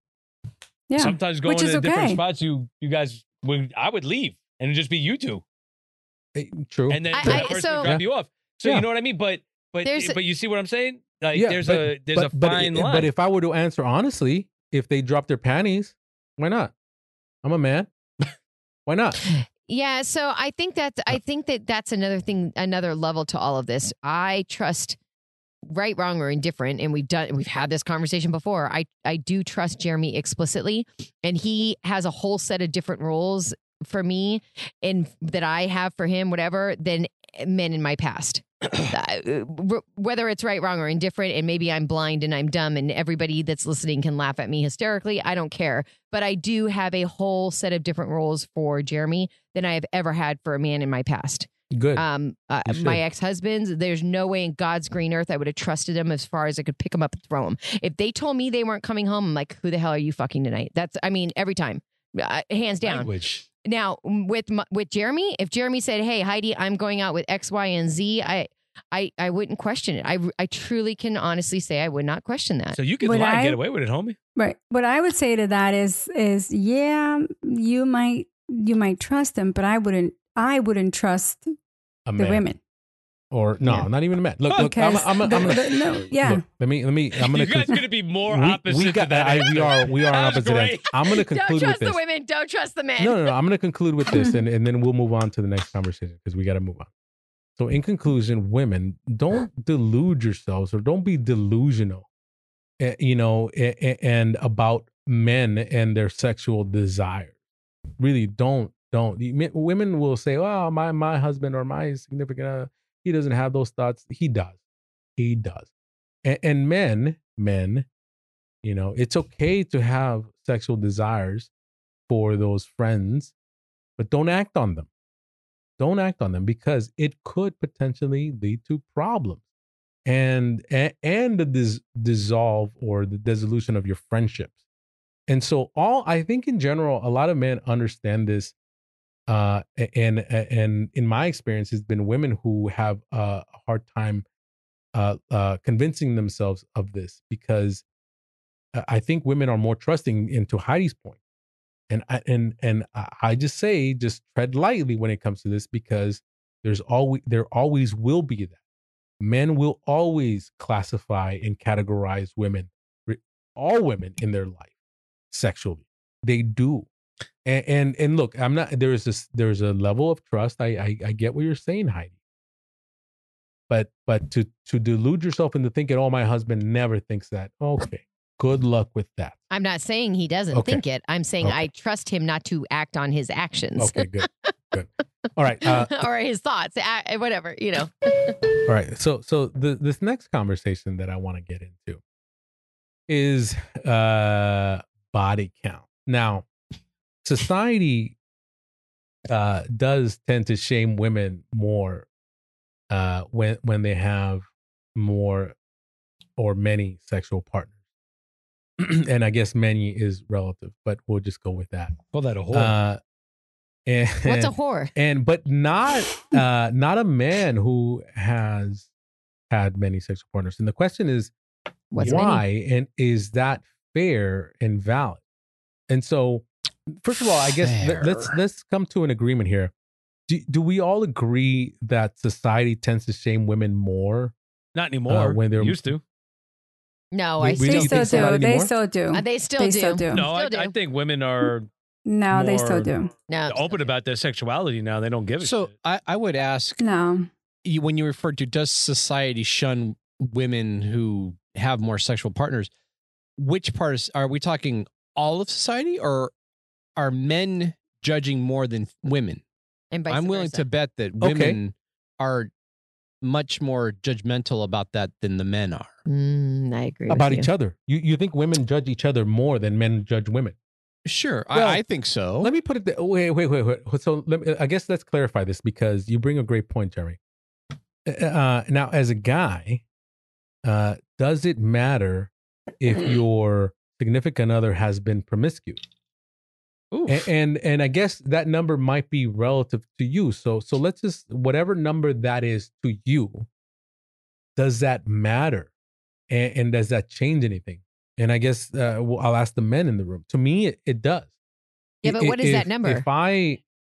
yeah. Sometimes going Which is to different okay. spots, you you guys when I would leave and it'd just be you two, Eh, True. and then I- the I- person so- would drop you off. So Yeah. you know what I mean? But but There's- but you see what I'm saying? Like Yeah, there's but- a there's but, a but, fine i- line. But if I were to answer honestly, if they drop their panties, why not? I'm a man. Why not? Yeah, so I think that I think that that's another thing, another level to all of this. I trust, right, wrong, or indifferent, and we've done, we've had this conversation before. I I do trust Jeremy explicitly, and he has a whole set of different rules for me, and that I have for him, whatever, than men in my past. Uh, whether it's right, wrong, or indifferent, and maybe I'm blind and I'm dumb, and everybody that's listening can laugh at me hysterically. I don't care. But I do have a whole set of different rules for Jeremy than I have ever had for a man in my past. Good. Um, uh, You should. my ex-husbands, there's no way in God's green earth I would have trusted them as far as I could pick them up and throw them. If they told me they weren't coming home, I'm like, who the hell are you fucking tonight? That's, I mean, every time, uh, hands down. language. Now with m- with Jeremy, if Jeremy said, "Hey Heidi, I'm going out with X, Y, and Z," I I I wouldn't question it. I I truly can honestly say I would not question that. So you could Would lie and I- get away with it, homie. Right. What I would say to that is is yeah, you might you might trust them, but I wouldn't I wouldn't trust a the man. women. Or no, Yeah. not even a man. Look, look. I'm, Because I'm, I'm, the- gonna, the- no, yeah. Look, let me, let me. I'm gonna. You guys con- gonna be more we, opposite we to got. that. I, we are. We are That on was opposite ends. great. I'm gonna Don't conclude with trust this. the women. Don't trust the men. No, no, no. I'm going to conclude with this, and, and then we'll move on to the next conversation because we got to move on. So, in conclusion, women, don't delude yourselves or don't be delusional, eh, you know, eh, eh, and about men and their sexual desires. Really, don't, don't. You- men- Women will say, "Oh, my my husband or my significant, uh, he doesn't have those thoughts." He does, he does. And, and men, men, you know, it's okay to have sexual desires for those friends, but don't act on them. Don't act on them because it could potentially lead to problems and and, and the dis- dissolve or the dissolution of your friendships. And so all I think in general, a lot of men understand this. Uh, and and in my experience, it's been women who have a hard time uh, uh, convincing themselves of this because I think women are more trusting. Into Heidi's point. And I, and and I just say, just tread lightly when it comes to this because there's always there always will be that men will always classify and categorize women, all women in their life, sexually. They do, and and, and look, I'm not. There is this. There's a level of trust. I, I I get what you're saying, Heidi. But but to to delude yourself into thinking, oh, my husband never thinks that. Okay. Good luck with that. I'm not saying he doesn't Okay. think it. I'm saying Okay. I trust him not to act on his actions. Okay, good, good. All right, uh, or his thoughts, uh, whatever, you know. all right. So, so the this next conversation that I want to get into is uh, body count. Now, society uh, does tend to shame women more uh, when when they have more or many sexual partners. And I guess many is relative, but we'll just go with that. Call that a whore. Uh, And, What's a whore? And but not uh not a man who has had many sexual partners. And the question is What's why many? and is that fair and valid? And so first of all, I guess let, let's Fair. let's come to an agreement here. Do, do we all agree that society tends to shame women more? Not anymore. Uh, when they're- used to. No, We- I we still They don't still think so, not do. They anymore? still do. Uh, they still They do. still do. No, I, Still I do. think women are No, they still more- do. No, open about their sexuality now. They don't give a So shit. I, I would ask No. you, when you refer to does society shun women who have more sexual partners, which part is, are we talking all of society or are men judging more than women? and vice I'm willing versa. to bet that Okay. women are much more judgmental about that than the men are. Mm, I agree About with each you. other. You you think women judge each other more than men judge women? Sure, Well, I, I think so. Let me put it. Th- wait, wait, wait, wait. So let me, I guess let's clarify this because you bring a great point, Jeremy. Uh, now, as a guy, uh, does it matter if your significant other has been promiscuous? Oof. And, and and I guess that number might be relative to you. So so let's just whatever number that is to you. Does that matter? And, and does that change anything? And I guess uh, well, I'll ask the men in the room. To me, it, it does. Yeah, but I- what is that if- number? If I,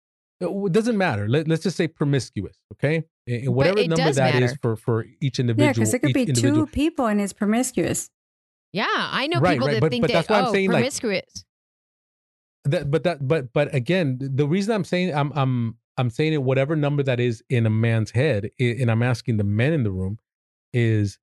it doesn't matter. Let, let's just say promiscuous, okay? And whatever it number does that is matter. for for each individual. Yeah, because it could each be individual. two people and it's promiscuous. Yeah, I know Right, people right, that but- think but that that's why I'm oh, saying, like- promiscuous. That, but that, but but again, the reason I'm saying I'm I'm I'm saying it whatever number that is in a man's head, i- and I'm asking the men in the room, is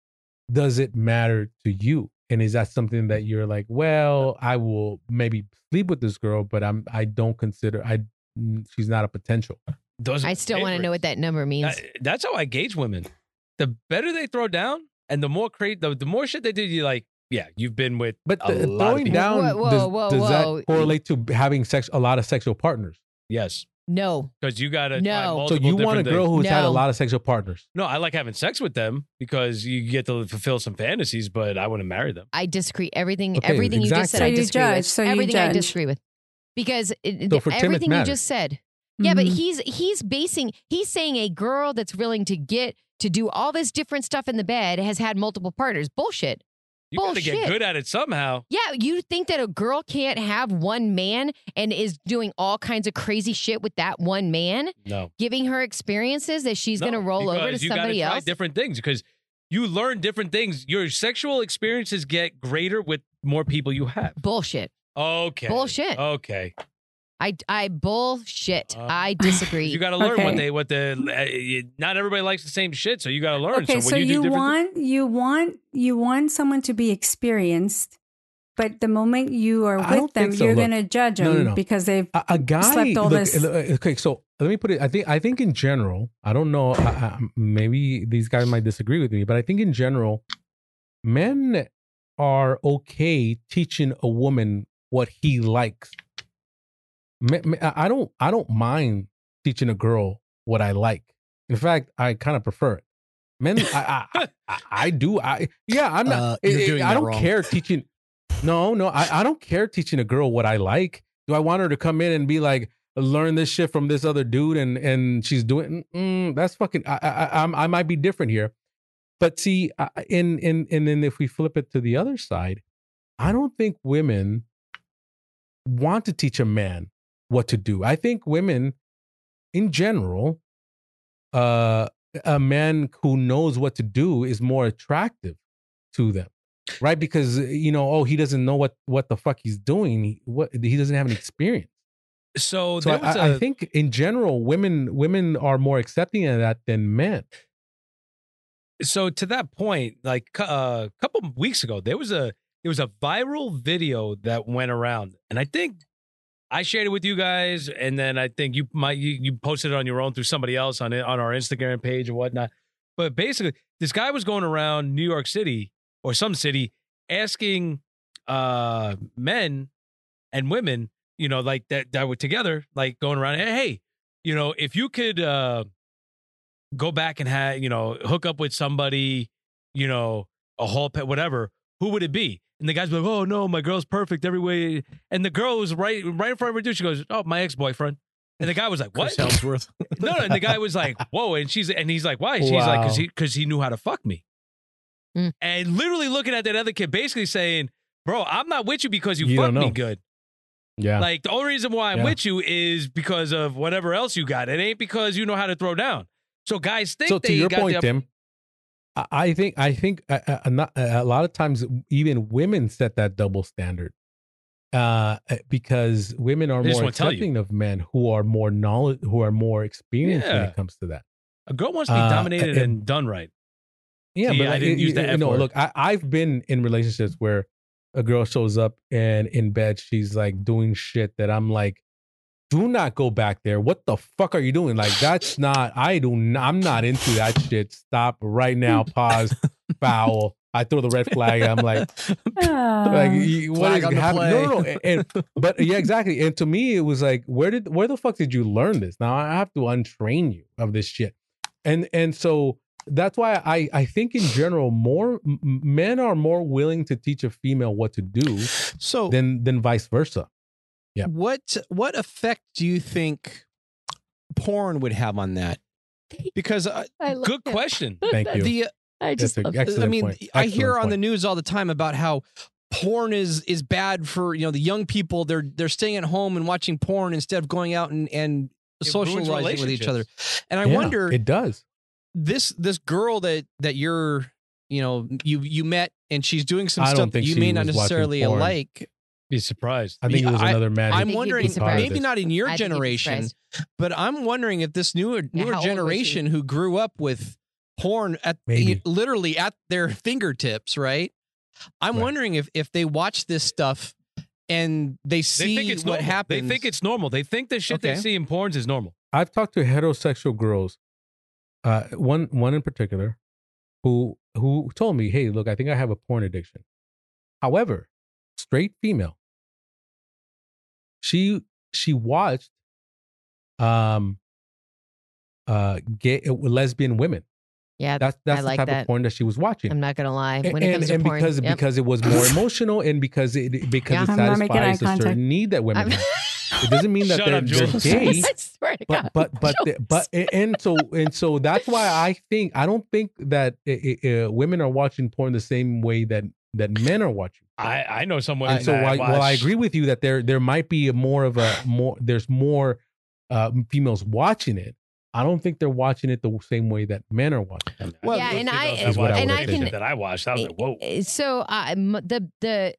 does it matter to you? And is that something that you're like, well, I will maybe sleep with this girl, but I'm I don't consider I mm, she's not a potential. Those are I still want to know favorites. what that number means. That- that's how I gauge women. The better they throw down, and the more cra- the, the more shit they do, you're like, yeah, you've been with But a the, lot of throwing people. down Whoa, whoa, does, whoa, does whoa. that correlate to having sex a lot of sexual partners? Yes, No, because you got to. No. So you want a girl who's had a No. lot of sexual partners? No, I like having sex with them because you get to fulfill some fantasies, but I wouldn't marry them. I disagree. Everything, Okay, everything you just exactly. said, So I you disagree judge, with. so you everything I judge. disagree with, because it, So for Tim, it everything you matters. just said. Yeah, but Mhm. he's he's basing he's saying a girl that's willing to get to do all this different stuff in the bed has had multiple partners. Bullshit. You got to get Bullshit. good at it somehow. Yeah, you think that a girl can't have one man and is doing all kinds of crazy shit with that one man, No, giving her experiences that she's No, going to roll over to because you gotta somebody try else? different things because you learn different things. Your sexual experiences get greater with more people you have. Bullshit. Okay, Bullshit. Okay, I I bullshit. Uh, I disagree. you got to learn what Okay. they what the. Uh, you- not everybody likes the same shit, so you got to learn. Okay, so so, when you, do you different want you want you want someone to be experienced, but the moment you are I with don't them, think so. you're Look, going to judge no, them no, no. because they've A, a guy. Slept all look, this- uh, okay, so let me put it. I think I think in general, I don't know. I, I, maybe these guys might disagree with me, but I think in general, men are okay teaching a woman what he likes. Me- me- I I don't. I don't mind teaching a girl what I like. In fact, I kind of prefer it. Men, I, I, I, I do. I yeah. I'm not. Uh, you're I- I- doing I that don't wrong. care teaching. No, no. I, I don't care teaching a girl what I like. Do I want her to come in and be like, learn this shit from this other dude, and and she's doing? Mm, that's fucking. I, I I'm, I might be different here, but see, I- in in and then if we flip it to the other side, I don't think women want to teach a man what to do. I think women, in general, uh, a man who knows what to do is more attractive to them, right? Because you know, oh, he doesn't know what what the fuck he's doing. He, what he doesn't have an experience. So, So there was I, a I think in general, women women are more accepting of that than men. so to that point, like uh, a couple of weeks ago, there was a there was a viral video that went around, and I think I shared it with you guys, and then I think you might you, you posted it on your own through somebody else on it on our Instagram page or whatnot. But basically, this guy was going around New York City or some city asking uh, men and women, you know, like that that were together, like going around, hey, hey, you know, if you could uh, go back and have, you know, hook up with somebody, you know, a whole pet, whatever, who would it be? And the guy's like, oh no, my girl's perfect every way. And the girl was right, right in front of her dude. She goes, oh, my ex-boyfriend. And the guy was like, what? Chris Hemsworth. No, no. And the guy was like, whoa. And she's and he's like, why? She's like, because Wow. he because he knew how to fuck me. Mm. And literally looking at that other kid, basically saying, bro, I'm not with you because you, You fucked don't me know. good. Yeah. Like the only reason why I'm Yeah. with you is because of whatever else you got. It ain't because you know how to throw down. So guys think so they to your got point, the, Tim, I- I think I think uh, uh, not, uh, a lot of times even women set that double standard uh, because women are They just more won't tell you. accepting of men who are more knowledge, who are more experienced when Yeah. it comes to that. a girl wants to be Uh, dominated and- and done right. Yeah, See, but I like, didn't you- use the you F know, word. look, I, I've been in relationships where a girl shows up and in bed she's like doing shit that I'm like, do not go back there. What the fuck are you doing? Like that's not. I do. Not, I'm not into that shit. Stop right now. Pause. Foul. I throw the red flag. I'm like, Ah. like you- what Flag is on the happening? No, no, no. play. And, and- but yeah, exactly. And to me, it was like, where did where the fuck did you learn this? Now I have to untrain you of this shit. And and so that's why I I think in general more m- men are more willing to teach a female what to do So than than vice versa. Yeah. what what effect do you think porn would have on that? Because uh, I love Good it. question. Thank you. the I just That's a love excellent I mean, point. I Excellent hear on the point. news all the time about how porn is is bad for, you know, the young people. They're they're staying at home and watching porn instead of going out and and It ruins socializing with each other. relationships. And I Yeah, wonder it does. this this girl that that you're, you know, you you met and she's doing some I don't stuff that think you she may not was watching necessarily porn. like. Be surprised. I think it was I- another man. who I'm you'd be wondering, surprised. maybe not in your I think you'd be generation, surprised. but I'm wondering if this newer Yeah, newer how old was she? generation who grew up with porn at Maybe. literally at their fingertips, right? I'm Right. wondering if if they watch this stuff and they They see think it's what normal. happens. They think it's normal. They think the shit Okay. they see in porns is normal. I've talked to heterosexual girls, uh, one one in particular, who who told me, "Hey, look, I think I have a porn addiction." However, straight female, she she watched, um, uh, gay uh, lesbian women. Yeah, That's that's I the like type that. of porn that she was watching. I'm not gonna lie. When and it comes and to porn, because yep. because it was more emotional and because it because Yeah. it I'm not making eye satisfies a contact. certain need that women I'm- have. It doesn't mean that Shut they're, up, they're Jules. gay. I swear to God. but but but the- but and so and so that's why I think I don't think that uh, uh, women are watching porn the same way that that men are watching. I, I know some women. And so that while, while I watch- agree with you that there there might be a more of a more there's more uh, females watching it. I don't think they're watching it the same way that men are watching it. Well, yeah, and I Is what I and would I think. can that I watched. I was like, whoa. Uh, So uh, m- the the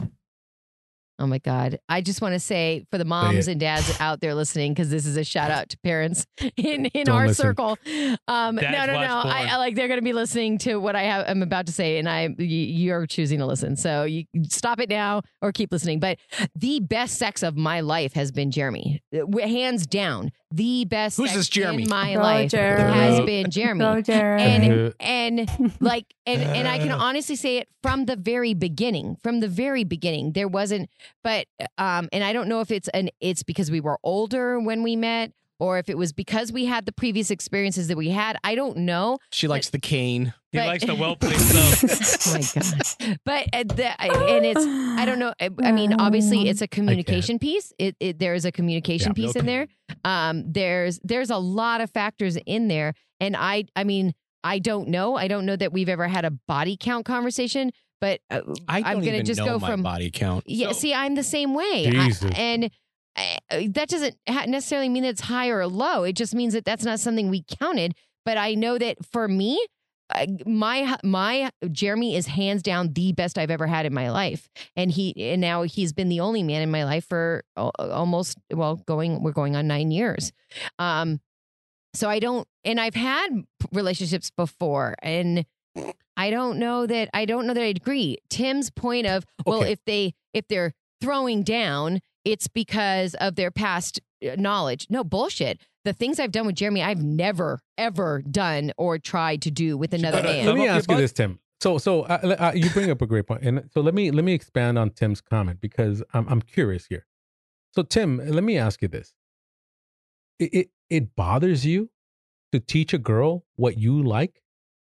oh my God, I just want to say for the moms it. and dads out there listening, because this is a shout out to parents in in Don't our listen. circle. Um, no, Dads no, watch no. I, porn. I like they're going to be listening to what I have I'm about to say, and I y- you're choosing to listen. So you stop it now or keep listening. But the best sex of my life has been Jeremy, Uh, hands down. The best. Who's sex this Jeremy? in my Go, life Jeremy. has been Jeremy. Go, Jared. And and like and and I can honestly say it from the very beginning. From the very beginning, there wasn't. But um, and I don't know if it's an it's because we were older when we met, or if it was because we had the previous experiences that we had. I don't know. She likes the cane. He but- likes the well played stuff. Oh my God! But uh, the, and it's I don't know. I, I mean, obviously, it's a communication piece. It, it there is a communication Yeah, piece in there. Um, there's there's a lot of factors in there, and I I mean I don't know. I don't know that we've ever had a body count conversation. But uh, I don't I'm gonna even just know go my from body count. yeah. So- See, I'm the same way, I- Jesus. and uh, that doesn't ha- necessarily mean that it's high or low. It just means that that's not something we counted. But I know that for me, uh, my my Jeremy is hands down the best I've ever had in my life, and he and now he's been the only man in my life for al- almost well going we're going on nine years. Um, so I don't, and I've had relationships before, and I don't know that I don't know that I'd agree. Tim's point of well, Okay. if they if they're throwing down, it's because of their past uh, knowledge. No bullshit. The things I've done with Jeremy, I've never ever done or tried to do with another put a man. Let thumb me up your ask you butt? this, Tim. So, so uh, uh, you bring up a great point, and so let me let me expand on Tim's comment because I'm I'm curious here. So, Tim, let me ask you this: it it, it bothers you to teach a girl what you like?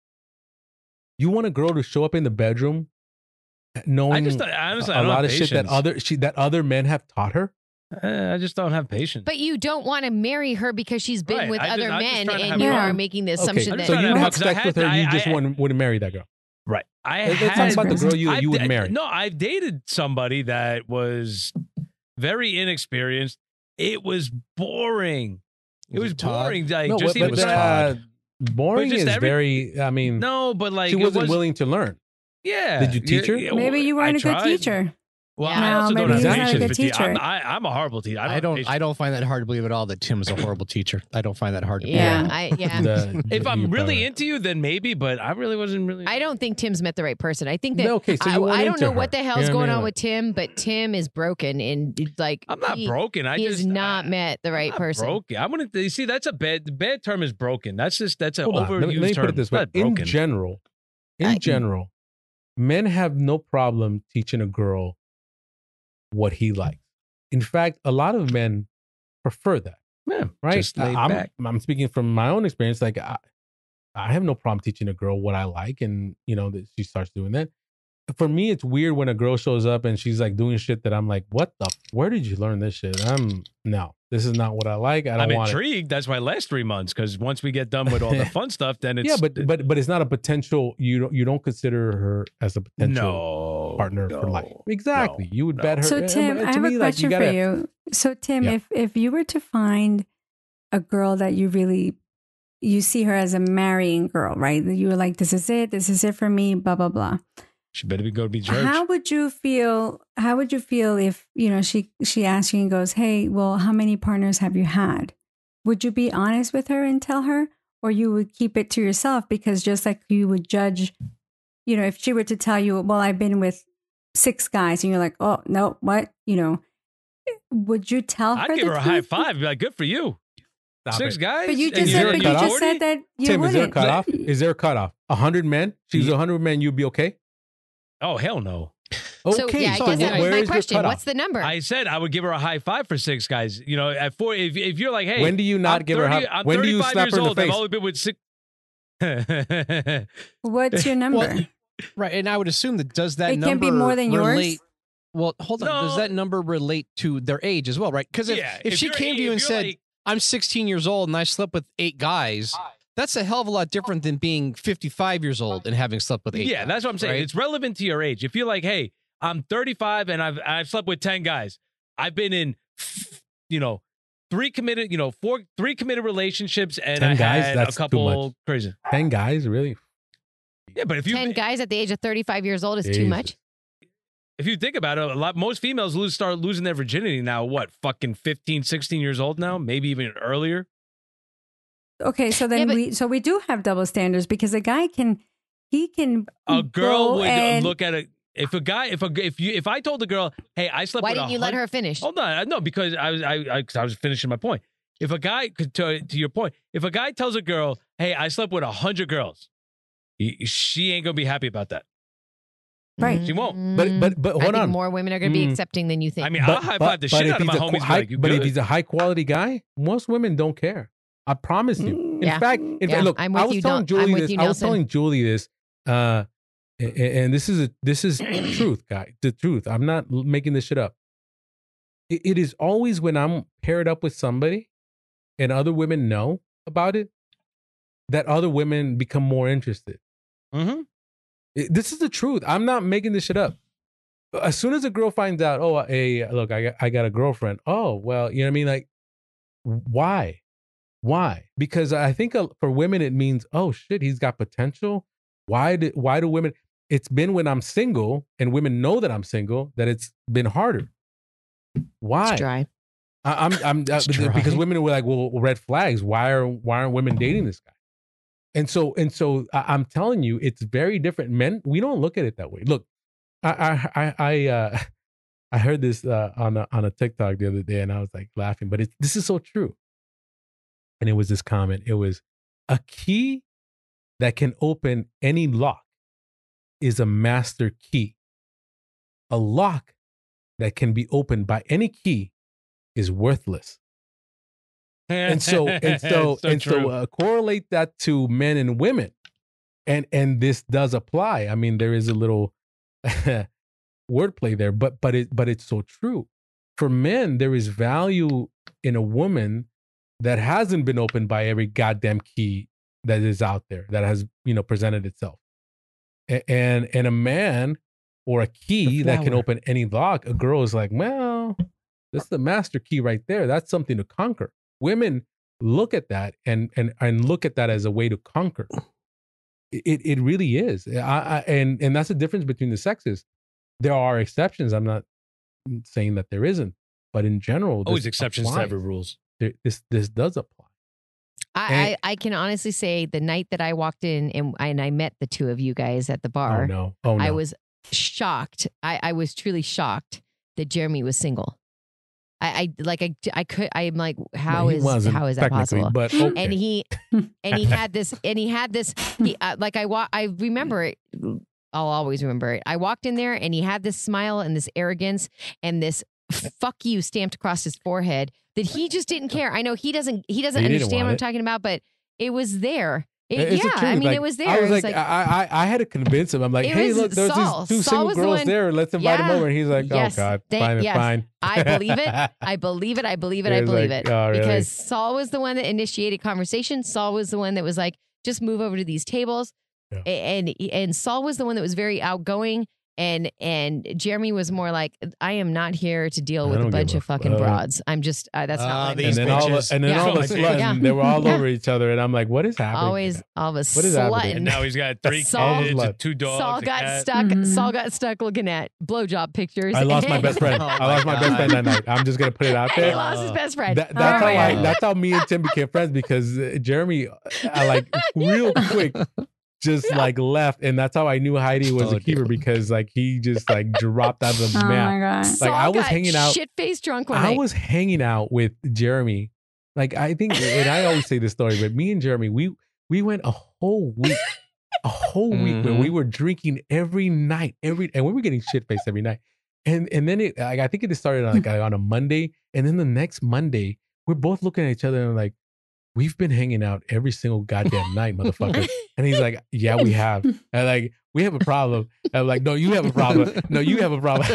You want a girl to show up in the bedroom knowing I just honestly, I a don't lot have of shit that patience. other she, that other men have taught her? Uh, I just don't have patience. But you don't want to marry her because she's been Right, with I just- other I'm just men, trying to and have you fun. are making the Okay, assumption I'm that so trying you to have have fun, 'cause I sex with had- her, you I- just I- wouldn't, wouldn't marry that girl. right. I Let's had, talk about the girl you, I've you would da- marry. No, I've dated somebody that was very inexperienced. It was boring. It was Todd? boring. Like, No, just but, even but was uh, Todd. boring just is every- very, I mean, no, but like she it wasn't was, willing to learn. Yeah. Did you teach her? Yeah, Maybe you I weren't a good tried. teacher. Well, Yeah. I No, also maybe don't have he's not a patience good for te- teacher. I'm, I, I'm a horrible teacher. I don't. I have don't. patience. I don't find that hard to believe at all that Tim is a horrible teacher. I don't find that hard to yeah, believe. I yeah. The- If you I'm really probably- into you, then maybe. But I really wasn't really. I don't think Tim's met the right person. I think that No, okay, so you I, weren't I don't into know her. what the You know hell's what I going mean? on Like- with Tim, but Tim is broken and like I'm not he, broken. I he just has not I, met the right I'm not person. Broken. I wouldn't. You see, that's a bad. The bad term is broken. That's just that's an Hold on, overused let me, let me term. put it this way. Not In broken. general, in I- general, men have no problem teaching a girl what he likes. In fact, a lot of men prefer that, yeah, right? Just laid I- I'm, back. I'm speaking from my own experience. Like, I, I have no problem teaching a girl what I like, and you know that she starts doing that. For me, it's weird when a girl shows up and she's like doing shit that I'm like, what the? Where did you learn this shit? I'm no, this is not what I like. I don't I'm want it. intrigued. That's why last three months, because once we get done with all the fun stuff, then it's Yeah, but but but it's not a potential. You don't you don't consider her as a potential no partner for life. Exactly. no, you would no. bet her. So uh, Tim, uh, I to have me, a like, question gotta- for you. So Tim, Yeah. if if you were to find a girl that you really you see her as a marrying girl, right? That you were like, this is it, this is it for me, blah blah blah. She better be go to be church. How would you feel? How would you feel if you know she she asks you and goes, "Hey, well, how many partners have you had?" Would you be honest with her and tell her, or you would keep it to yourself? Because just like you would judge, you know, if she were to tell you, "Well, I've been with six guys," and you're like, "Oh no, what?" You know, would you tell her? I'd give the her a high truth? five. Be like, good for you. Stop Six it. guys. But you and just Is said, there a but you cutoff? just said that you Tim, is there a wouldn't. cutoff? Is there a cutoff? A hundred men? She's a hundred men. You'd be okay? Oh hell no. So Okay. yeah, I so guess that where was my is your question. cutoff? What's the number? I said I would give her a high five for six guys. You know, at four. If if you're like, hey, when do you not I'm give her? a thirty high- I'm when do you thirty-five slap years her in the old. I've face? only been with six. What's your number? Well, right, and I would assume that does that It number can't be more than yours? relate? Well, hold on. Does No. that number relate to their age as well, right? Because if, Yeah, if, she you're- came to you if and you're said, like- "I'm sixteen years old and I slept with eight guys," that's a hell of a lot different than being fifty-five years old and having slept with eight. yeah, guys, that's what I'm saying. right? It's relevant to your age. If you're like, hey, I'm thirty-five and I've I've slept with ten guys. I've been in, you know, three committed, you know, four three committed relationships, and ten I guys? had That's a too couple much. crazy. Ten guys, really? Yeah, but if you Ten guys at the age of thirty-five years old is too Jesus. much. if you think about it, a lot most females lose start losing their virginity now. What, fucking fifteen, sixteen years old now? Maybe even earlier. Okay, so then Yeah, but- we so we do have double standards because a guy can he can A girl go would uh, and, look at it. If a guy, if a if you if I told the girl, hey, I slept Why with didn't a you let hun- her finish? Hold on, no, because I was I I, 'cause I was finishing my point. If a guy could to, to your point, if a guy tells a girl, "Hey, I slept with a hundred girls," he, she ain't gonna be happy about that. Right. She won't. But but but I hold think on. more women are going to be Mm. accepting than you think. I mean, I'll high five the shit if out of my he's a homies. qu- be high, like, you but if good? he's a high quality guy, most women don't care. I promise you. Mm, In Yeah. fact, in Yeah, fact, look, I'm with I was you, telling Don- I'm Julie with this. you, I was Nelson. telling Julie this, uh, a- a- and this is a this is truth, guy. The truth. I'm not l- making this shit up. It, it is always when I'm paired up with somebody, and other women know about it, that other women become more interested. Mm-hmm. It- this is the truth. I'm not making this shit up. As soon as a girl finds out, oh, hey, look, I got, I got a girlfriend. Oh, well, you know what I mean? Like, why? Why? Because I think uh, for women it means, oh shit, he's got potential. Why do why do women? It's been when I'm single and women know that I'm single that it's been harder. Why? It's dry. I, I'm I'm uh, It's dry. because women were like, well, red flags. Why are why aren't women dating this guy? And so and so I, I'm telling you, it's very different. Men, we don't look at it that way. Look, I I I I, uh, I heard this uh, on a, on a TikTok the other day, and I was like laughing, but it, this is so true. And it was this comment. It was a key that can open any lock is a master key. A lock that can be opened by any key is worthless. And so and so, and so true. uh, correlate that to men and women, and and this does apply. I mean, there is a little wordplay there, but but it but it's so true. for men, there is value in a woman that hasn't been opened by every goddamn key that is out there that has, you know, presented itself. A- And and a man or a key The that can flower. open any lock, a girl is like, well, this is the master key right there. That's something to conquer. Women look at that and and and look at that as a way to conquer. It it really is. I, I, and and that's the difference between the sexes. There are exceptions. I'm not saying that there isn't, but in general, Always this exceptions to applies. every rules. There- This this does apply. I, And- I, I can honestly say the night that I walked in and, and I met the two of you guys at the bar, Oh no! Oh no! I was shocked. I, I was truly shocked that Jeremy was single. I, I like I I could I'm like how He is wasn't how is that technically, possible? But okay. And he and he had this and he had this he uh, like I wa- I remember it. I'll always remember it. I walked in there and he had this smile and this arrogance and this fuck you stamped across his forehead that he just didn't care. I know he doesn't he doesn't He didn't understand what want I'm it. talking about, but it was there. It- It's the yeah, I truth. mean Like, it was there. I was It was like, like I, I I had to convince him. I'm like, It hey, was look, there's Saul. these two Saul single was the girls one- there. Let's invite him Yeah. over. And he's like, Yes. oh God, They- fine, it's yes. fine. I believe it. I believe it. I believe it. He I was believe like, it. "Oh, really?" Because Saul was the one that initiated conversation. Saul was the one that was like, just move over to these tables. Yeah. A- And and Saul was the one that was very outgoing. And and Jeremy was more like, I am not here to deal I with a don't bunch give of a fucking fuck. broads. I'm just uh, that's Ah, not what I'm And these then all, of, bitches. and then Yeah. all of a sudden, Yeah. they were all Yeah. over each other, and I'm like, what is happening? always all of a What is happening? And slut. now he's got three Saul- kids, and two dogs. Saul a got cat. stuck. Mhm. Saul got stuck looking at blowjob pictures. I lost my best friend. Oh I my lost my best God. friend that night. I'm just gonna put it out he there. lost his best friend. That, that's Oh, how I. yeah. That's how me and Tim became friends because uh, Jeremy, I like real quick, just like left, and that's how I knew Heidi was Oh, a keeper dear. because like he just like dropped out of the Oh map. my god. Saul like, I was got hanging out- shit faced drunk one I night. was hanging out with Jeremy. Like I think, and I always say this story, but me and Jeremy, we we went a whole week, a whole week where Mhm. we were drinking every night, every, and we were getting shit faced every night. And and then it, like, I think it just started on, like on a Monday, and then the next Monday, we're both looking at each other and like, we've been hanging out every single goddamn night, motherfucker. And he's like, yeah, we have. And like, we have a problem. And I'm like, no, you have a problem. No, you have a problem.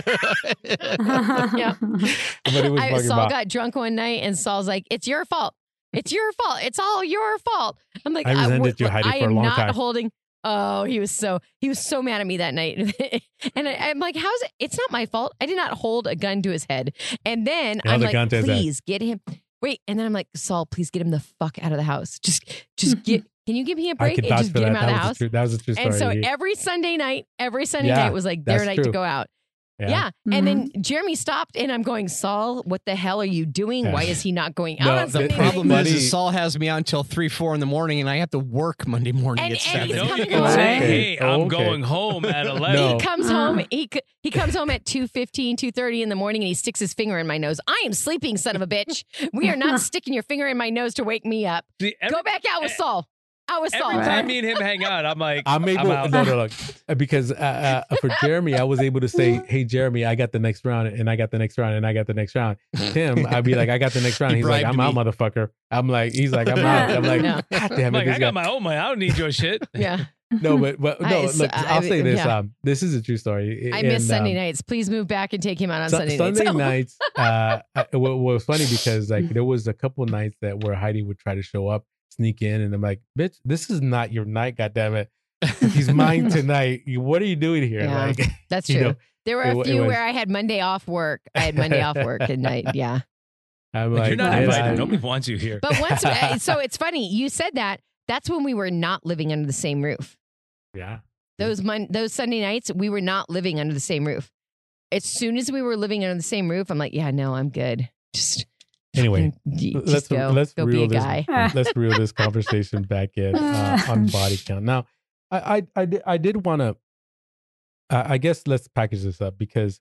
Yeah. But it was I, fucking Saul wild. got drunk one night, and Saul's like, "It's your fault. It's your fault. It's all your fault." I'm like, I resented you, w- Heidi, I for a am long not time. holding. Oh, he was so he was so mad at me that night, and I, I'm like, "How's it? It's not my fault. I did not hold a gun to his head." And then You held I'm a gun like, to his head. "Please get him." Wait, and then I'm like, "Saul, please get him the fuck out of the house. Just, just get. Can you give me a I break can and vouch just for get that. him out That of the was, house?" a true, that was a true story. And so He- every Sunday night, every Sunday Yeah, night was like their that's night to true. go out. Yeah. Mhm. And then Jeremy stopped, and I'm going, Saul, what the hell are you doing? Yeah. Why is he not going No, out on the Sunday The night? problem is, Buddy- is Saul has me out until three, four in the morning, and I have to work Monday morning And- at and seven. he's No, you coming can home. say, Okay. hey, I'm Okay. going home at eleven. No. He comes Uh. home. He c- he comes home at two fifteen, two thirty in the morning, and he sticks his finger in my nose. I am sleeping, son of a bitch. We are not sticking your finger in my nose to wake me up. See, every, Go back out with eh, Saul. Out with Saul. every time me and him hang out, I'm like, I'm able. out. no, no, no. Uh, Because uh, uh, for Jeremy, I was able to say, "Hey, Jeremy, I got the next round, and I got the next round, and I got the next round." Tim, I'd be like, "I got the next round." He He's like, bribed "I'm out, me. motherfucker." I'm like, "He's like, I'm out." I'm like, No. "God damn I'm it, like, this I guy." got my own money. I don't need your shit. Yeah. No, but but no. I- look, I- I'll say this. yeah. Um, this is a true story. I And, miss Sunday um, nights. Please move back and take him out on Su- Sunday, Sunday nights. nights. Uh, I- what, what was funny because like there was a couple nights that where Heidi would try to show up, sneak in, and I'm like, "Bitch, this is not your night. goddamn it, he's mine tonight. You- What are you doing here?" Yeah. Like, That's you true. know, there were it a wa- it few was- where I had Monday off work. I had Monday off work at night. Yeah. I'm Like, like, you're not "Man, invited. I- Nobody wants you here. But once, uh, so it's funny. You said that. That's when we were not living under the same roof. Yeah. Those mon- those Sunday nights, we were not living under the same roof. As soon as we were living under the same roof, I'm like, yeah, no, I'm good. Just Anyway, fucking- just let's go, let's go be reel a this guy. let's reel this conversation back in uh, on body count. Now, I I I did, I did want to. Uh, I guess let's package this up because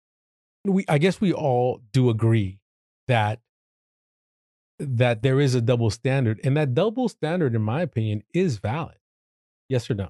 we I guess we all do agree that that there is a double standard, and that double standard, in my opinion, is valid. Yes or no?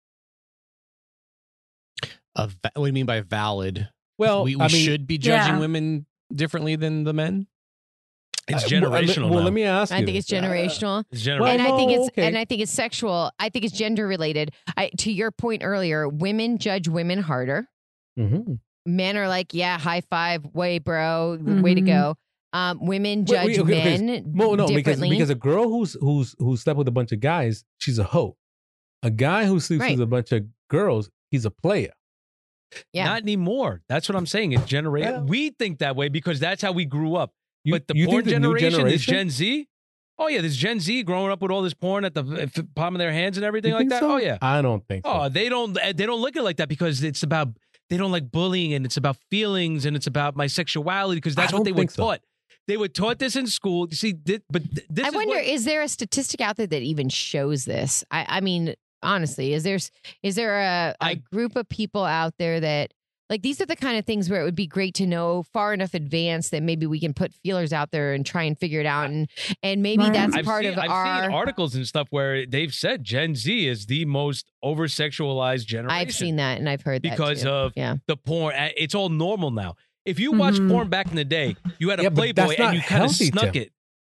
A va- what do you mean by valid? Well, we, we I mean, should be judging Yeah. women differently than the men. It's uh, well, generational. Well, now. let me ask you. I think it's this. Uh, generational. It's generational. Well, and I think no, it's okay. and I think it's sexual. I think it's gender related. I, to your point earlier, women judge women harder. mhm. men are like, yeah, high five, way, bro, way to Mhm. go. Um, women Wait, judge wait, okay, okay. men No, no, because differently. because a girl who's who's who slept with a bunch of guys, she's a hoe. A guy who sleeps Right. with a bunch of girls, he's a player. Yeah. Not anymore. That's what I'm saying. It's generation. Well- we think that way because that's how we grew up. You, but the you porn think the new generation, this generation? Gen Z. Oh yeah, this Gen Z growing up with all this porn at the f- palm of their hands and everything You like think that. so? Oh yeah. I don't think so. Oh, they don't. They don't look at it like that because it's about. They don't like bullying and it's about feelings and it's about my sexuality because I that's what don't they were think so. taught. They were taught this in school. You see, thi- but th- this I is wonder, what- is there a statistic out there that even shows this? I, I mean, honestly, is there is there a, a I- group of people out there that like these are the kind of things where it would be great to know far enough advance that maybe we can put feelers out there and try and figure it out, and and maybe Right. that's I've part seen, of I've our. seen articles and stuff where they've said Gen Z is the most over sexualized generation. I've seen that and I've heard that because too. of yeah. the porn. Uh, It's all normal now. If you watch Mhm. porn back in the day, you had a Yeah, but Playboy that's and not you kind of healthy, snuck Tim. it.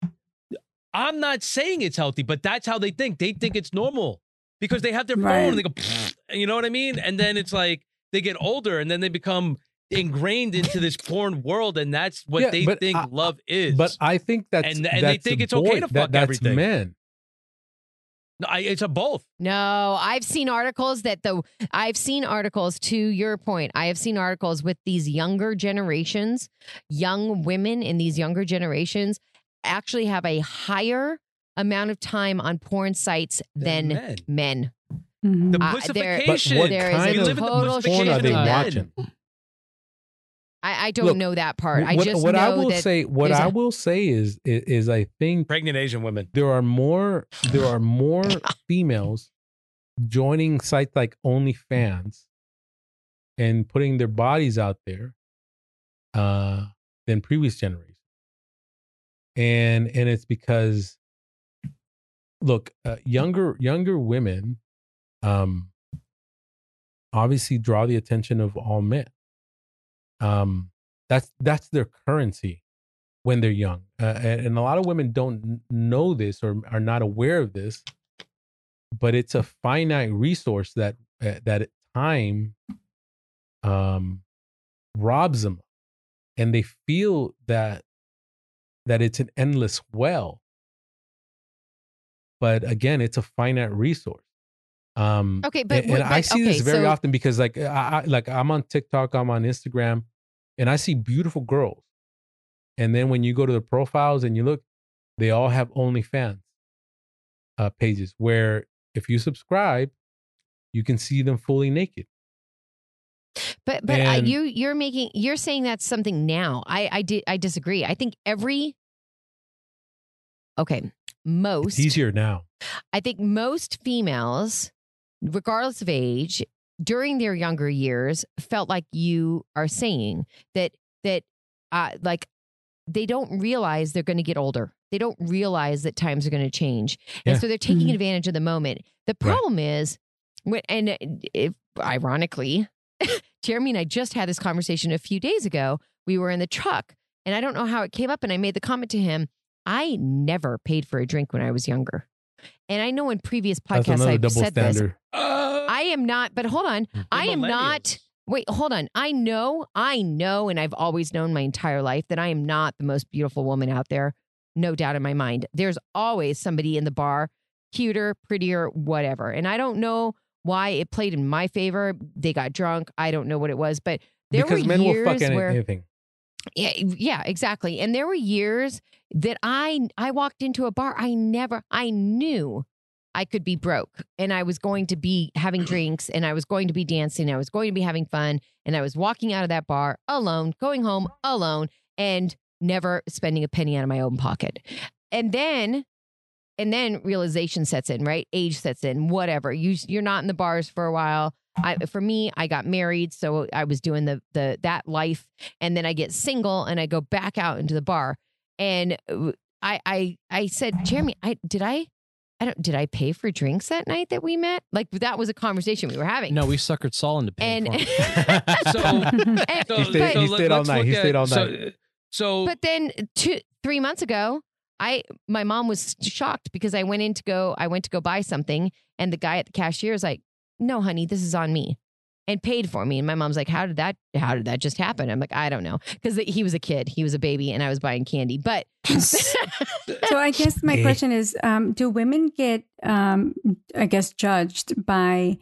I'm not saying it's healthy, but that's how they think. They think it's normal because they have their phone Right. and they go, "Pfft," you know what I mean? And then it's like they get older and then they become ingrained into this porn world, and that's what Yeah, they but think I- love is. But I think that's And- and they that's think a it's okay boy- to that- fuck that's everything. men. No, I, it's a both. No, I've seen articles that the I've seen articles to your point. I have seen articles with these younger generations, young women in these younger generations actually have a higher amount of time on porn sites than men. men. Mhm. The Uh, there- pussification. But what There is kind a of live in the total porn are shift they in men. watching? I, I don't Look, know that part. I what just what know I will that say, what there's I a- will say is, is, is I think Pregnant Asian women. there are more there are more females joining sites like OnlyFans and putting their bodies out there uh, than previous generations, and and it's because look, uh, younger younger women um, obviously draw the attention of all men. Um, that's that's their currency when they're young, uh, and, and a lot of women don't n- know this or are not aware of this. But it's a finite resource that uh, that time um, robs them, and they feel that that it's an endless well. But again, it's a finite resource. Um, Okay, but and, what- and I but- see this okay, very so- often because like I, I like I'm on TikTok, I'm on Instagram, and I see beautiful girls. And then when you go to the profiles and you look, they all have OnlyFans uh, pages where if you subscribe, you can see them fully naked. But but uh, And- you you're making you're saying that's something now. I I did I disagree. I think every okay most It's easier now. I think most females, regardless of age, during their younger years, felt like you are saying that that uh, like they don't realize they're going to get older. They don't realize that times are going to change, and Yeah. so they're taking Mhm. advantage of the moment. The Right. problem is, when, and if ironically, Jeremy and I just had this conversation a few days ago. We were in the truck, and I don't know how it came up, and I made the comment to him. I never paid for a drink when I was younger. And I know in previous That's podcasts another I've double said this. standard. Uh, I am not, but hold on. I am not. millennials. Wait, hold on. I know, I know, and I've always known my entire life that I am not the most beautiful woman out there. No doubt in my mind. There's always somebody in the bar, cuter, prettier, whatever. And I don't know why it played in my favor. They got drunk. I don't know what it was, but there Because were men will years fuck any- where anything. yeah, yeah, exactly. And there were years that I I walked into a bar. I never I knew I could be broke and I was going to be having drinks and I was going to be dancing. I was going to be having fun and I was walking out of that bar alone, going home alone and never spending a penny out of my own pocket. And then and then realization sets in, right? Age sets in, whatever. You you're not in the bars for a while. I, for me, I got married, so I was doing the the that life, and then I get single, and I go back out into the bar, and I I I said, Jeremy, I did I, I don't did I pay for drinks that night that we met? Like that was a conversation we were having. No, we suckered Saul into paying and for him. So, and- so, He stayed- so he let- stayed all let's night. look He at- stayed all so, night. So, But then two, three months ago, I my mom was shocked because I went in to go I went to go buy something, and the guy at the cashier is like, "No, honey, this is on me." and paid for me. And my mom's like, how did that, how did that just happen? I'm like, I don't know. Because he was a kid, he was a baby, and I was buying candy. But So I guess my question is, um, do women get, um, I guess, judged by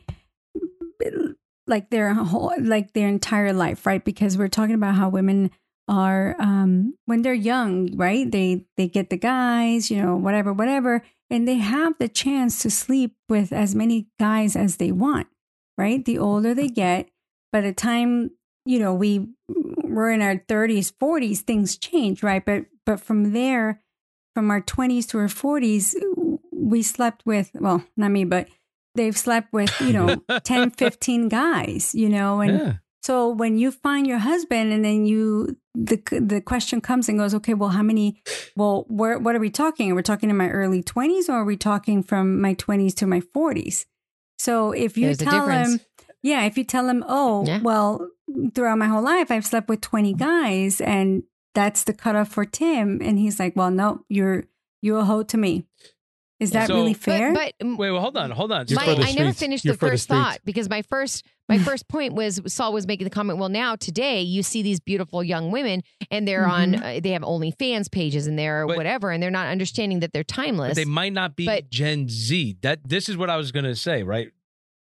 like their whole, like their entire life, right? Because we're talking about how women are, um, when they're young, right? They, they get the guys, you know, whatever, whatever. And they have the chance to sleep with as many guys as they want, right? The older they get, by the time, you know, we we're in our thirties, forties, things change, right? But but from there, from our twenties to our forties, we slept with, well, not me, but they've slept with, you know, ten, fifteen guys, you know, and Yeah. so when you find your husband and then you, the the question comes and goes, okay, well, how many, well, where, what are we talking? Are we talking in my early twenties or are we talking from my twenties to my forties? So if you There's a tell difference. him, yeah, if you tell him, oh, Yeah. well, throughout my whole life, I've slept with twenty guys and that's the cutoff for Tim. And he's like, well, no, you're, you're a hoe to me. Is that So- really but, fair? but Wait, well, hold on, hold on. You're my, for the I never streets. finished You're the for the first streets. thought because my first my first point was Saul was making the comment. Well, now today you see these beautiful young women and they're on Mhm. uh, they have OnlyFans pages and they're But- whatever and they're not understanding that they're timeless. But they might not be But- Gen Z. That this is what I was gonna say, right?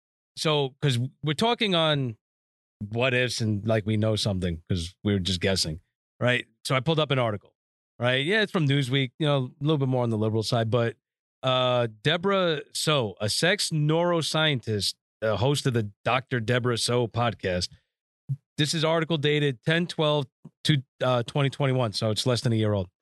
So, because we're talking on what ifs and like we know something because we were just guessing, right? So I pulled up an article, right? Yeah, it's from Newsweek, you know, a little bit more on the liberal side, but uh, Deborah So, a sex neuroscientist, uh, host of the Doctor Deborah So podcast. This is article dated ten twelve to uh, twenty twenty-one, so it's less than a year old.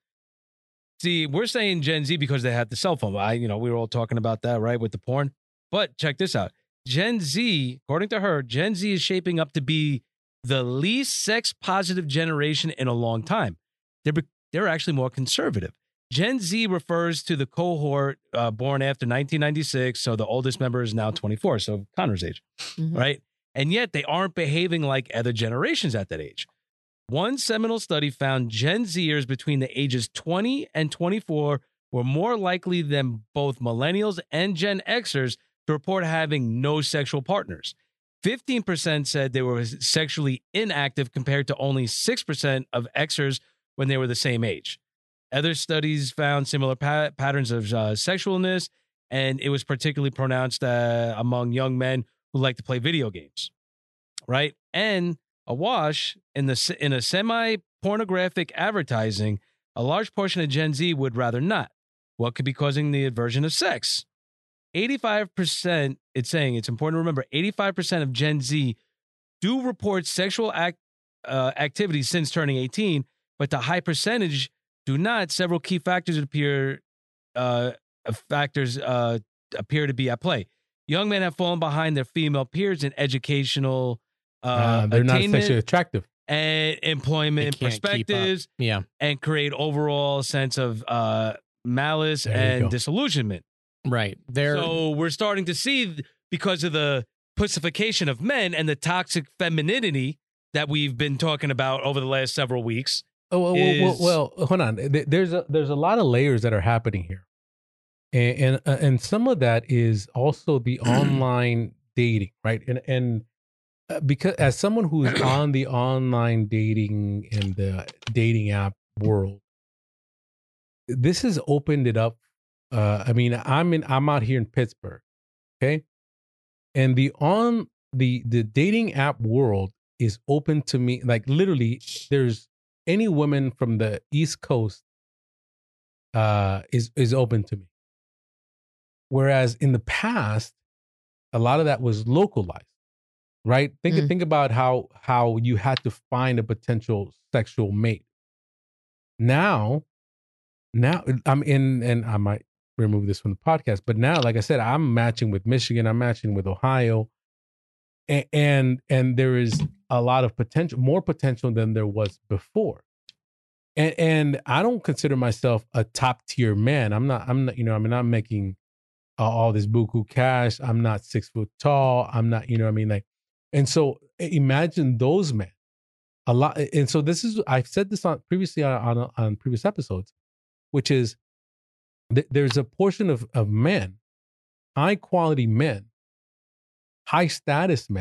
See, we're saying Gen Z because they had the cell phone. I, you know, we were all talking about that, right, with the porn. But check this out. Gen Z, according to her, Gen Z is shaping up to be the least sex positive generation in a long time. They're be- they're actually more conservative. Gen Z refers to the cohort uh, born after nineteen ninety-six, so the oldest member is now twenty-four, so Connor's age, Mhm. right? And yet they aren't behaving like other generations at that age. One seminal study found Gen Zers between the ages twenty and twenty-four were more likely than both millennials and Gen Xers to report having no sexual partners. fifteen percent said they were sexually inactive compared to only six percent of Xers when they were the same age. Other studies found similar pa- patterns of uh, sexualness, and it was particularly pronounced uh, among young men who like to play video games, right? And awash in the in a semi-pornographic advertising, a large portion of Gen Z would rather not. What could be causing the aversion of sex? eighty-five percent, it's saying, it's important to remember, eighty-five percent of Gen Z do report sexual act, uh, activity since turning eighteen, but the high percentage do not. Several key factors appear uh, factors uh, appear to be at play. Young men have fallen behind their female peers in educational uh, Uh, they're not attainment sexually attractive. and They employment can't keep up. perspectives, Yeah. and create overall sense of uh, malice There you and go. disillusionment. Right. They're So we're starting to see, because of the pussification of men and the toxic femininity that we've been talking about over the last several weeks. Oh well, well, well, is- well, hold on. Th- There's a there's a lot of layers that are happening here, and and, uh, and some of that is also the online dating, right? And and uh, because as someone who's on the online dating and the dating app world, this has opened it up. Uh, I mean, I'm in I'm out here in Pittsburgh, okay, and the on the the dating app world is open to me. Like literally, there's any woman from the East Coast uh, is is open to me. Whereas in the past, a lot of that was localized, right? Think Mm. think about how how you had to find a potential sexual mate. Now, now I'm in, and I might remove this from the podcast, but now, like I said, I'm matching with Michigan, I'm matching with Ohio, and and, and there is a lot of potential, more potential than there was before. And and I don't consider myself a top tier man. I'm not. I'm not. You know. I mean, I'm making uh, all this buku cash. I'm not six foot tall. I'm not. You know. What I mean, like, and so imagine those men. A lot. And so this is. I've said this on previously on on, on previous episodes, which is th- there's a portion of of men, high quality men, high status men,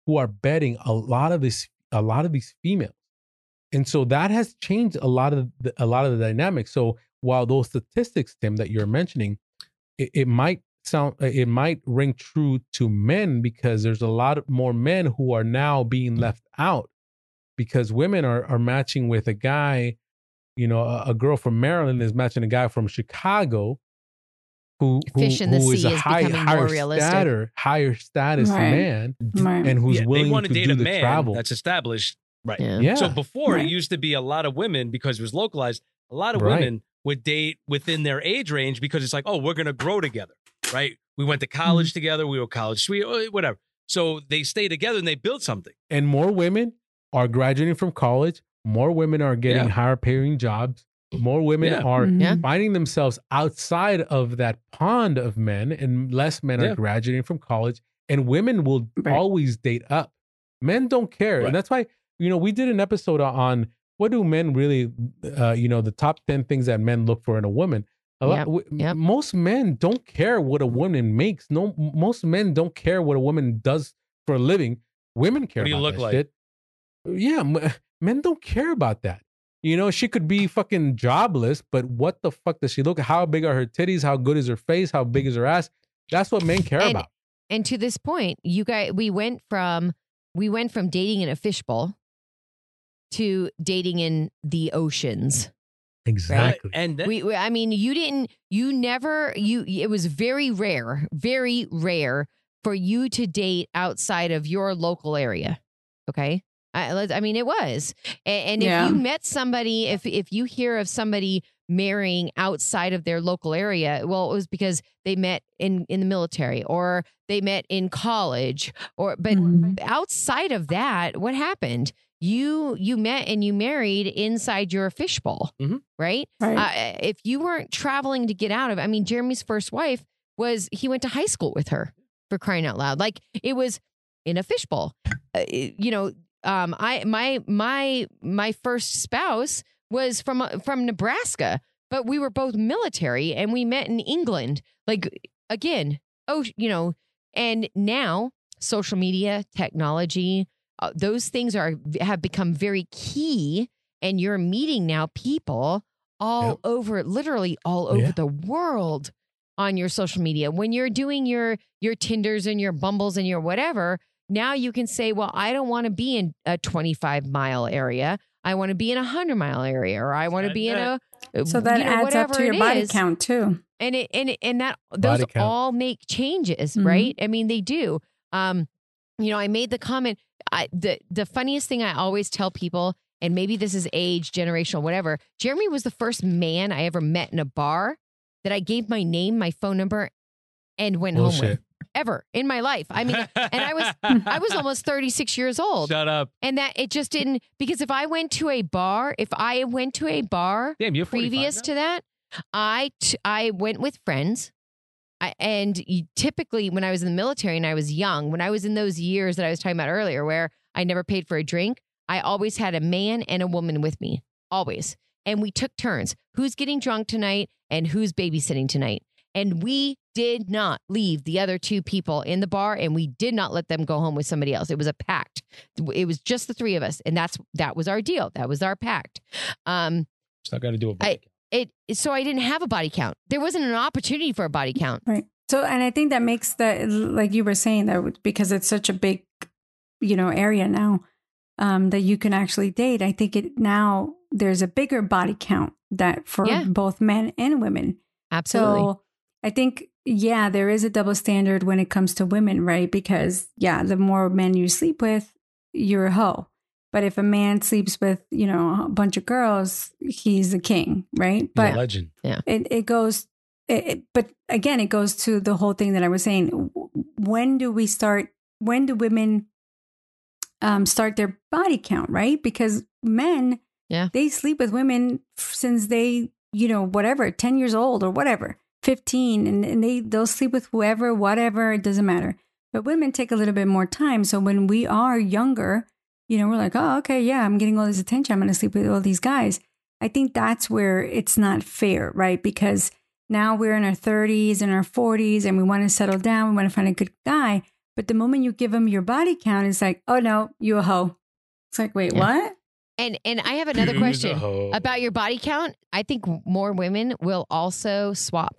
who are betting a lot of this, a lot of these females. And so that has changed a lot of the, a lot of the dynamics. So while those statistics, Tim, that you're mentioning, it, it might sound, it might ring true to men because there's a lot more men who are now being left out because women are are matching with a guy, you know, a, a girl from Maryland is matching a guy from Chicago, who who, Fish in the who is sea a is high, becoming higher more realistic. status, higher status Right. man, Right. and who's Yeah, they willing want to to date do a the man travel. that's established. Right. Yeah. Yeah. So before Right. it used to be a lot of women because it was localized. A lot of Right. women would date within their age range because it's like, oh, we're gonna grow together, right? We went to college Mm-hmm. together. We were college sweet, whatever. So they stay together and they build something. And more women are graduating from college. More women are getting Yeah. higher paying jobs. More women Yeah. are Mhm. Yeah. finding themselves outside of that pond of men, and less men Yeah. are graduating from college. And women will Right. always date up. Men don't care. Right. And that's why, you know, we did an episode on what do men really, uh, you know, the top ten things that men look for in a woman. A lot, Yep. w- Yep. Most men don't care what a woman makes. No, most men don't care what a woman does for a living. Women care What do you about look that like? shit. Yeah, m- men don't care about that. You know, she could be fucking jobless, but what the fuck does she look? How big are her titties? How good is her face? How big is her ass? That's what men care And- about. And to this point, you guys, we went from we went from dating in a fishbowl to dating in the oceans. Exactly. And then, We, we- I mean, you didn't, you never, you. It was very rare, very rare for you to date outside of your local area. Okay, I, let's- I mean, it was, and, and if Yeah. you met somebody, if if you hear of somebody marrying outside of their local area, well, it was because they met in in the military or they met in college, or but Mhm. outside of that, what happened? You you met and you married inside your fishbowl, Mhm. right? Right. Uh, if you weren't traveling to get out of, I mean, Jeremy's first wife was he went to high school with her, for crying out loud. Like it was in a fishbowl. Uh, you know, um, I my my my first spouse was from uh, from Nebraska, but we were both military and we met in England. Like again, oh, you know, and now social media, technology, uh, those things are have become very key, and you're meeting now people all Yep. over, literally all over Yeah. the world on your social media. When you're doing your your Tinders and your Bumbles and your whatever, now you can say, well, I don't want to be in a twenty-five mile area. I want to be in a hundred mile area, or I want to That- be in a So that you know, adds up whatever to your it body is. count too. And it and it, and that those Body count. all make changes, Mhm. right? I mean, they do. Um, you know, I made the comment. I the the funniest thing I always tell people, and maybe this is age, generational, whatever. Jeremy was the first man I ever met in a bar that I gave my name, my phone number, and went home with Bullshit. ever in my life. I mean, and I was I was almost thirty-six years old. Shut up. And that it just didn't, because if I went to a bar, if I went to a bar Damn, you're previous forty-five to that, I t- I went with friends. I, and you, typically when I was in the military and I was young, when I was in those years that I was talking about earlier, where I never paid for a drink, I always had a man and a woman with me, always. And we took turns. Who's getting drunk tonight and who's babysitting tonight? And we did not leave the other two people in the bar, and we did not let them go home with somebody else. It was a pact. It was just the three of us, and that's that was our deal. That was our pact. Um, Still got to do a body I- it so I didn't have a body count. There wasn't an opportunity for a body count. Right. So, and I think that makes that, like you were saying, that because it's such a big, you know, area now, um, that you can actually date. I think it now there's a bigger body count that for Yeah. both men and women. Absolutely. So I think, yeah, there is a double standard when it comes to women, right? Because yeah, the more men you sleep with, you're a hoe. But if a man sleeps with, you know, a bunch of girls, he's a king, right? He's a But legend. it, it goes, it, it- but again, it goes to the whole thing that I was saying. When do we start, when do women um, start their body count, right? Because men, Yeah. they sleep with women since they, you know, whatever, ten years old or whatever, fifteen, and, and they, they'll sleep with whoever, whatever, it doesn't matter. But women take a little bit more time. So when we are younger, you know, we're like, oh, okay, yeah, I'm getting all this attention. I'm going to sleep with all these guys. I think that's where it's not fair, right? Because now we're in our thirties and our forties and we want to settle down. We want to find a good guy. But the moment you give them your body count, it's like, oh no, you a hoe. It's like, wait, Yeah. what? And and I have another Who's a question hoe? about your body count. I think more women will also swap.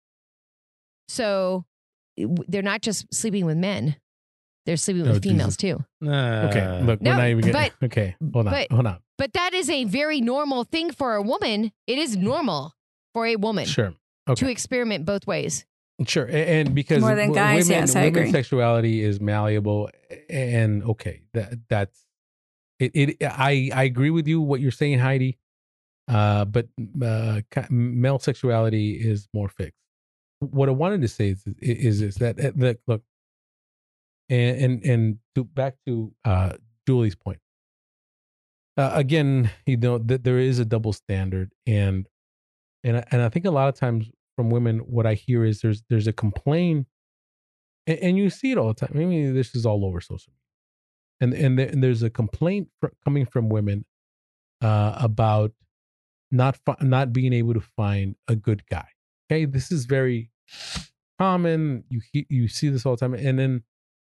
So w- they're not just sleeping with men; they're sleeping with Oh, females Jesus. too. Okay, Uh, look, no, we're not even getting. but- Okay, hold on, but- hold on. But that is a very normal thing for a woman. It is normal for a woman Sure, to okay, experiment both ways. sure, A- and because More than w- guys, women, yes, I women's agree. sexuality is malleable, and okay, that that's it. It I I agree with you what you're saying, Heidi. Uh, but uh, ki- male sexuality is more fixed. What I wanted to say is is, is that uh, look, look, and and and to back to uh, Julie's point. Uh, again, you know that there is a double standard, and and I- and I think a lot of times from women, what I hear is there's there's a complaint, and, and you see it all the time. I mean, this is all over social media, and and, there, and there's a complaint fr- coming from women uh, about not fi- not being able to find a good guy. Okay, this is very common. You he- you see this all the time, and then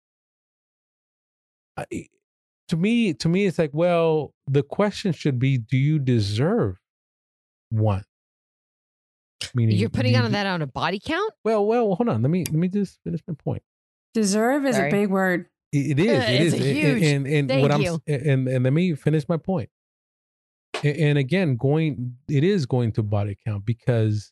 I, to me, to me, it's like, well, the question should be, do you deserve one? Meaning, You're putting do you on de- that on a body count. Well, well, hold on. Let me let me just finish my point. Deserve is Sorry. a big word. It, it is. Uh, It it's is. a And- huge- And and, thank what I'm you. s- and and let me finish my point. A- And again, going it is going to body count because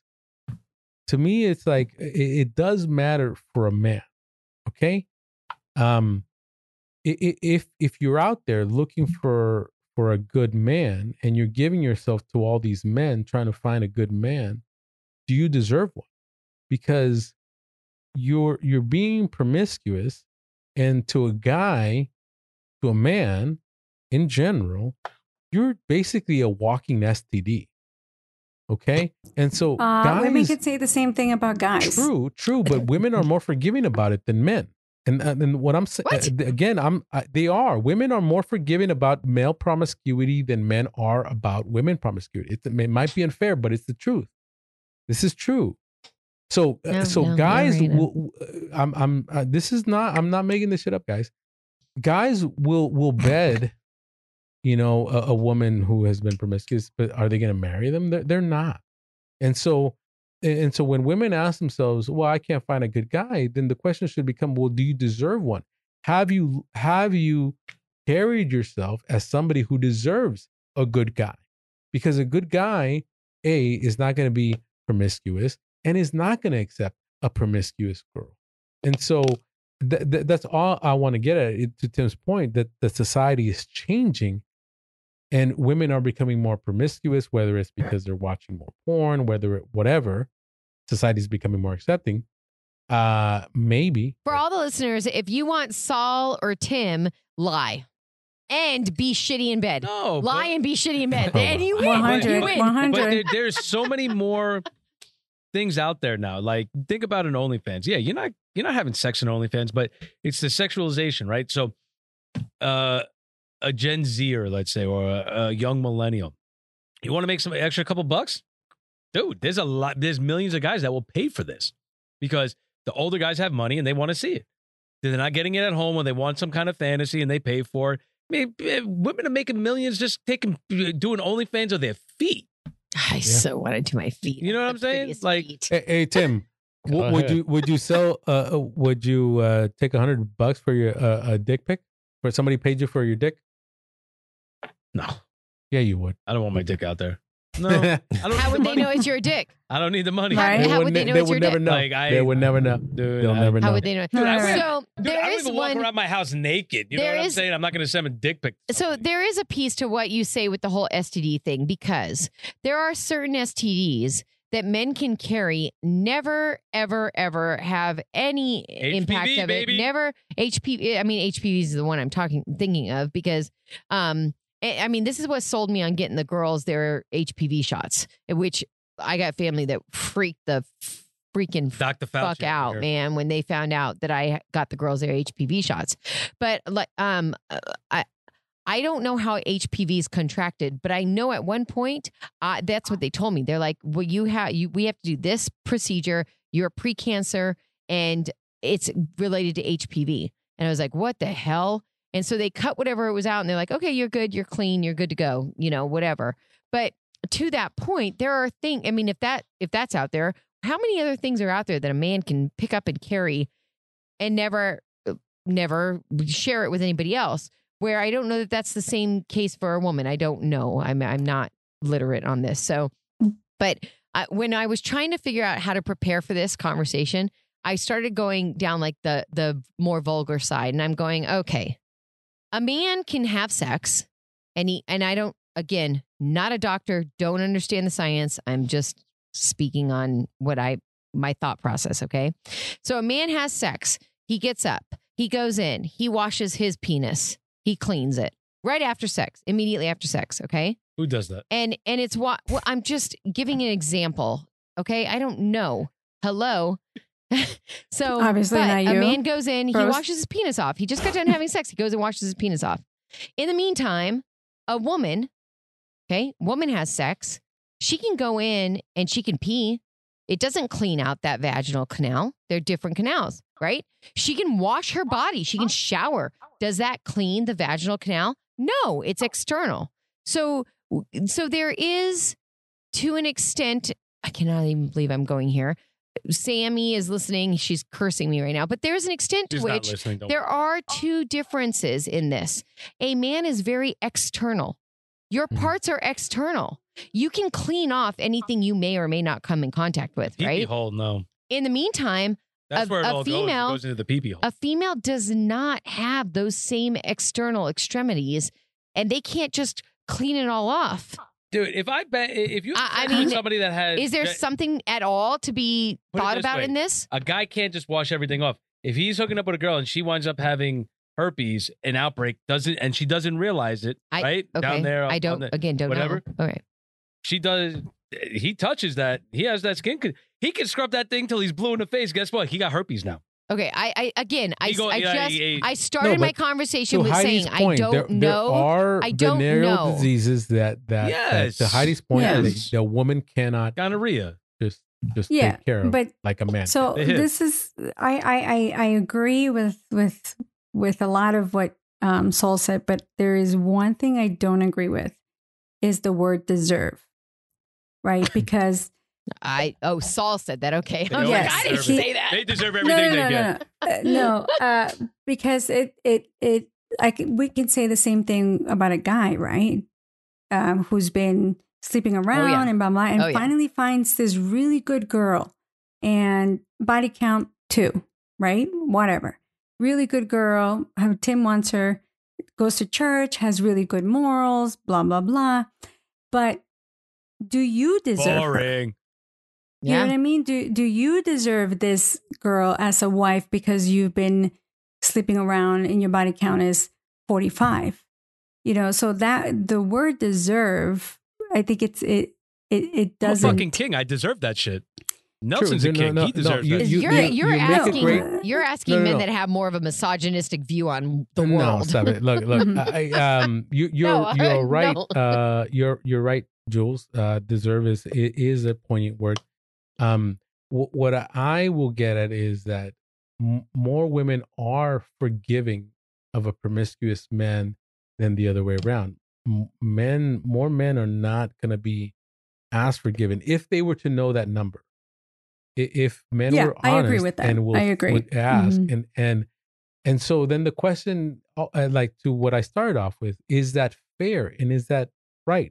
to me, it's like it, it does matter for a man. Okay, um, i- i- if if you're out there looking for for a good man and you're giving yourself to all these men trying to find a good man, do you deserve one? Because you're you're being promiscuous, and to a guy, to a man in general, you're basically a walking S T D. Okay, and so Uh, guys, women could say the same thing about guys. true, true, but women are more forgiving about it than men. And uh, and what I'm saying What? again, I'm I, they are women are more forgiving about male promiscuity than men are about women promiscuity. It, it might be unfair, but it's the truth. This is true. So uh, No, so no, guys, you're right. will, uh, I'm I'm uh, this is not I'm not making this shit up, guys. Guys will will bed, you know, a, a woman who has been promiscuous, but are they going to marry them? They're, they're not. And so and so when women ask themselves, well, I can't find a good guy, then the question should become, well, do you deserve one? Have you have you carried yourself as somebody who deserves a good guy? Because a good guy, A, is not going to be promiscuous and is not going to accept a promiscuous girl. And so th- th- that's all I want to get at it, to Tim's point, that the society is changing and women are becoming more promiscuous, whether it's because they're watching more porn, whether it, whatever, society's becoming more accepting. Uh, maybe. For all the listeners, if you want Saul or Tim, lie and be shitty in bed. no, Lie but- and be shitty in bed, Oh, and you But- win. one hundred, You but- win. one But hundred. there, there's so many more things out there now. Like, think about an OnlyFans. Yeah, you're not you're not having sex in OnlyFans, but it's the sexualization, right? So, uh, a Gen Zer, let's say, or a, a young millennial, you want to make some extra couple bucks, dude. There's a lot. There's millions of guys that will pay for this because the older guys have money and they want to see it. They're not getting it at home when they want some kind of fantasy and they pay for it. I mean, eh, women are making millions just taking doing OnlyFans of their feet. I so want to do my feet. You know what The I'm saying? prettiest Like- feet. Hey, hey Tim, Go w- would ahead. you would you sell? Uh, uh, would you uh, take a hundred bucks for your uh, a dick pic? For somebody paid you for your dick? No, Yeah, you would. I don't want my dick out there. No, I don't How need would the they money. know it's your dick? I don't need the money. Right. How would would they ne- know they it's would your never dick? know. Like, I- they would never know. Dude, They'll I- never know. How would they know? Dude, I don't, So dude, there I don't is even walk one. around my house naked. You know There what I'm is- saying? I'm not going to send a dick pic. to So somebody. there is a piece to what you say with the whole S T D thing because there are certain S T Ds that men can carry, never, ever, ever have any impact of baby. it. Never H P V. I mean, H P V is the one I'm talking, thinking of because, um, I I mean, this is what sold me on getting the girls their H P V shots, which I got family that freaked the freaking Doctor Fauci fuck over out, here. man, when they found out that I got the girls their H P V shots. But like, um, uh, I. I don't know how H P V is contracted, but I know at one point uh, that's what they told me. They're like, "Well, you have you. We have to do this procedure. You're precancer, and it's related to H P V. And I was like, what the hell? And so they cut whatever it was out and they're like, okay, you're good. You're clean. You're good to go, you know, whatever. But to that point, there are things, I mean, if that, if that's out there, how many other things are out there that a man can pick up and carry and never, never share it with anybody else? Where I don't know that that's the same case for a woman. I don't know. I'm, I'm not literate on this. So, but I, when I was trying to figure out how to prepare for this conversation, I started going down like the, the more vulgar side, and I'm going, okay, a man can have sex and he, and I don't, again, not a doctor, don't understand the science. I'm just speaking on what I, my thought process. Okay. So a man has sex. He gets up, he goes in, he washes his penis, he cleans it right after sex, immediately after sex. Okay. Who does that? And, and it's what, well, I'm just giving an example. Okay. I don't know. Hello. So obviously but not you. A man goes in, Gross. he washes his penis off. He just got done having sex. He goes and washes his penis off. In the meantime, a woman, okay, woman has sex. She can go in and she can pee. It doesn't clean out that vaginal canal. They're different canals, right? She can wash her body. She can shower. Does that clean the vaginal canal? No, it's external. So, so there is, to an extent, I cannot even believe I'm going here. Sammy is listening. She's cursing me right now. But there's an extent to She's not which listening, don't there worry. are two differences in this. A man is very external. Your Mhm. parts are external. You can clean off anything you may or may not come in contact with, Pee-pee right? hole, no. In the meantime, That's A- where it a all female- goes. It goes into the pee-pee hole. a female does not have those same external extremities, and they can't just clean it all off. Dude, if I bet, if you I- I met mean, somebody that has, Is there that- something at all to be Put it thought this about way. in this? a guy can't just wash everything off. If he's hooking up with a girl and she winds up having herpes, an outbreak, doesn't, and she doesn't realize it, I- right? Okay. Down there, I on don't, the- again, don't whatever. know. Okay. she does. He touches that. He has that skin. con- He can scrub that thing till he's blue in the face. Guess what? He got herpes now. Okay. I, I again, I, He go- I yeah, just, he- he- I started No, my but conversation To with Heidi's saying, point, I don't there, know. there are I don't venereal know. diseases that that, Yes. that to Heidi's point, Yes. the, the woman cannot Gonorrhea. just just Yeah, take care of but like a man. So They hit. this is I, I I I agree with with with a lot of what um Saul said, but there is one thing I don't agree with is the word deserve. Right? Because I, oh, Saul said that. Okay. They I was Yes. like, I didn't deserve it. say that. They deserve no, everything no, they no, get. no, no, uh, no, uh, because it it it I can, we can say the same thing about a guy, right? Um, who's been sleeping around yeah. and blah blah, and Oh, yeah. finally finds this really good girl, and body count two, right? Whatever, really good girl. How Tim wants her, goes to church, has really good morals, blah blah blah. But do you deserve her? Boring. You know Yeah. what I mean? Do do you deserve this girl as a wife because you've been sleeping around and your body count is forty-five? You know, so that the word deserve, I think it's it it, it I'm a doesn't. fucking king. I deserve that shit. Nelson's No, a no, king. no, he no, deserves you- that. you- you're you- you're you make a asking great- you're asking No, no, men no. that have more of a misogynistic view on the no, world. stop it. Look, look. I, um, you, you're No, I- you're right. no. Uh, you're you're right, Jules. Uh, deserve is it is a poignant word. Um, wh- what I will get at is that m- more women are forgiving of a promiscuous man than the other way around. M- Men, more men are not going to be as forgiving if they were to know that number. I- If men Yeah, were honest I agree with that. and will, I agree. would ask Mhm. and and and so then the question, uh, uh, like to what I started off with, is that fair and is that right?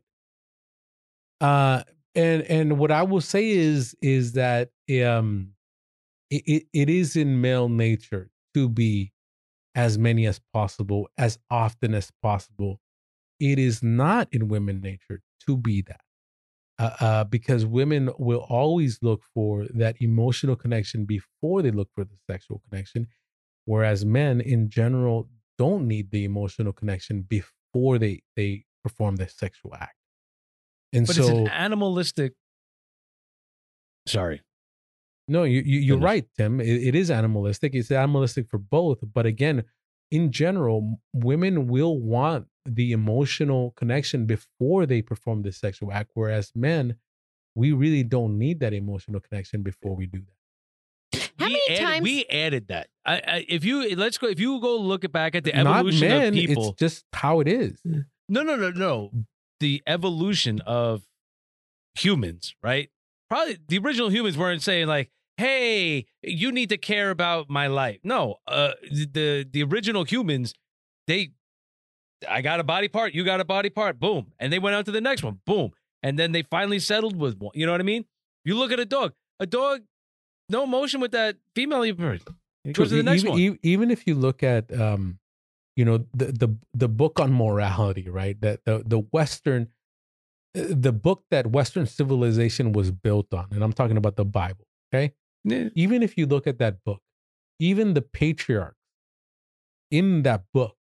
Uh, and and what I will say is is that um, it, it, it is in male nature to be as many as possible, as often as possible. It is not in women nature to be that. Uh, uh, because women will always look for that emotional connection before they look for the sexual connection, whereas men in general don't need the emotional connection before they they perform the sexual act. And But it's so, an animalistic. Sorry. no, you, you you're Finish. right, Tim. It, it is animalistic. It's animalistic for both, but again, in general, women will want the emotional connection before they perform the sexual act, whereas men, we really don't need that emotional connection before we do that. How we many added, times- we added that? I, I, if you let's go, if you go look back at the Not evolution men, of people, it's just how it is. no, no, no, no, the evolution of humans, right? Probably the original humans weren't saying like, "Hey, you need to care about my life." No, uh, the the original humans, they, I got a body part, you got a body part, boom, and they went on to the next one, boom, and then they finally settled with one. You know what I mean? You look at a dog, a dog, no emotion with that female. It goes to the next even, one. e- Even if you look at, um, you know, the the the book on morality, right? That the the Western, the book that Western civilization was built on, and I'm talking about the Bible. Okay, Yeah. even if you look at that book, even the patriarchs in that book,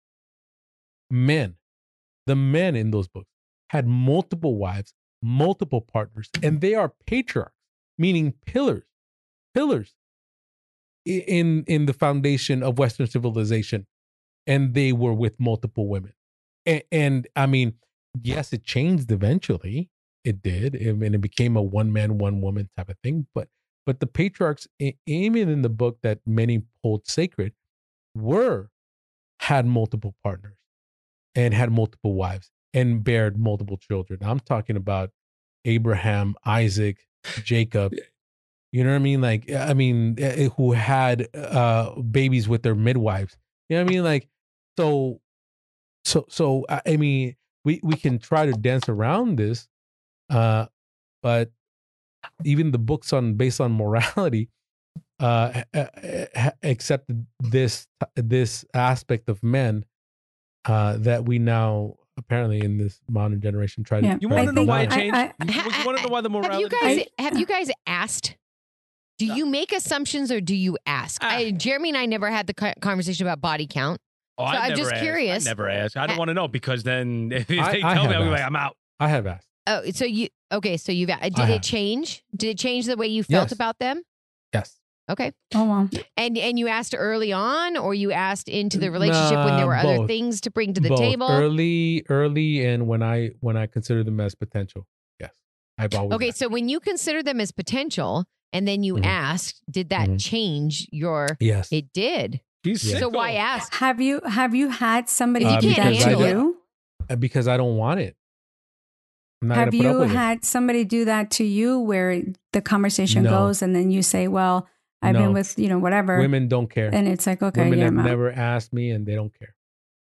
men, the men in those books had multiple wives, multiple partners, and they are patriarchs, meaning pillars, pillars i- in in the foundation of Western civilization, and they were with multiple women. And, and I mean, yes, it changed eventually. It did, I mean, it became a one man, one woman type of thing. But but the patriarchs, e- even in the book that many hold sacred, were had multiple partners and had multiple wives and bared multiple children. I'm talking about Abraham, Isaac, Jacob. You know what I mean? Like, I mean, eh, who had uh, babies with their midwives. You know what I mean? Like, so, so, so. I I mean, we we can try to dance around this, uh, but even the books on based on morality uh, uh, uh, accepted this this aspect of men uh, that we now apparently in this modern generation try Yeah. to. You try want to to know why it deny. changed? I- you Ha- want to know why the Have morality you guys changed? have you guys asked? Do you make assumptions or do you ask? Ah. I, Jeremy and I never had the co- conversation about body count. Oh, So I've I'm never just asked. curious. I never asked. I don't Ha- want to know because then if they I- I tell me, have I'll be like, asked. I'm out. I have asked. Oh, so you okay? So you've did I it have. change? Did it change the way you felt Yes. about them? Yes. Okay, Oh wow. and and you asked early on, or you asked into the relationship when there Nah, were other both. things to bring to the Both. table? early, early, and when I when I consider them as potential. Yes, I've always. Okay, asked. so when you consider them as potential, and then you Mhm. asked, did that Mhm. change your? yes, It did. He's Yeah. So sicko. why ask? Have you have you had somebody If you do can't that to handle it- you? Uh, because I don't want it. I'm not Have gonna put up you with it. had somebody do that to you where the conversation No. goes and then you say, "Well, I've No. been with, you know, whatever." Women don't care. and it's like, "Okay, Women yeah, have I'm out." never asked me, and they don't care.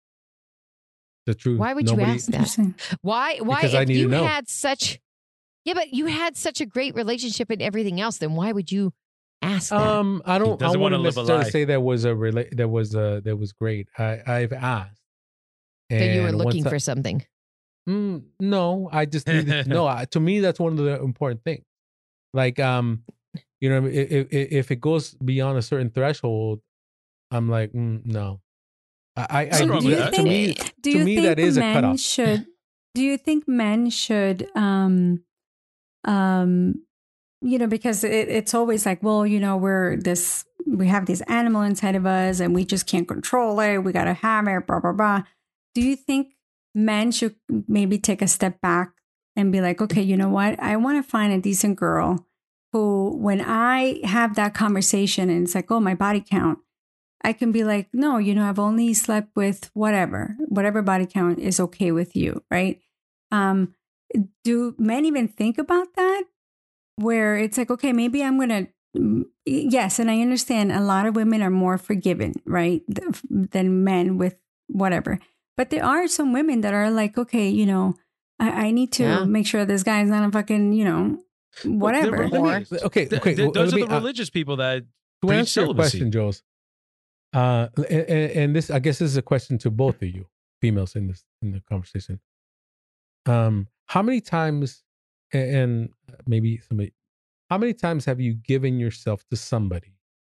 The truth. Why would Nobody, you ask that? Interesting. Why? Why? Because I if need to you know. had such, yeah, but you had such a great relationship and everything else, then why would you ask that? Um, I don't. I doesn't want wanna to live a necessarily lie. say that was a rela- that was a that was great. I I've asked. So you were and looking once I- for something. Mm, no, I just needed to know. I, to me, that's one of the important things. Like, um, you know, if if, if it goes beyond a certain threshold, I'm like, mm, no. I, I, I Nothing wrong do with you that. to me, think? Do to you me, think that is a men cutoff. should? Do you think men should? Um, um, you know, because it, it's always like, well, you know, we're this. We have this animal inside of us, and we just can't control it. We gotta have it. Blah blah blah. Do you think men should maybe take a step back and be like, okay, you know what? I want to find a decent girl who, when I have that conversation and it's like, oh, my body count, I can be like, no, you know, I've only slept with whatever, whatever body count is okay with you, right? Um, do men even think about that? Where it's like, okay, maybe I'm going to, yes, and I understand a lot of women are more forgiving, right, than men with whatever. But there are some women that are like, okay, you know, I, I need to Yeah. make sure this guy's not a fucking, you know, whatever. They're religious. Okay, Th- okay. th- well, those let are me- the uh, religious people that To preach answer your celibacy. question, Jules, uh, and, and this, I guess, this is a question to both of you, females, in this in the conversation. Um, how many times, and maybe somebody, how many times have you given yourself to somebody,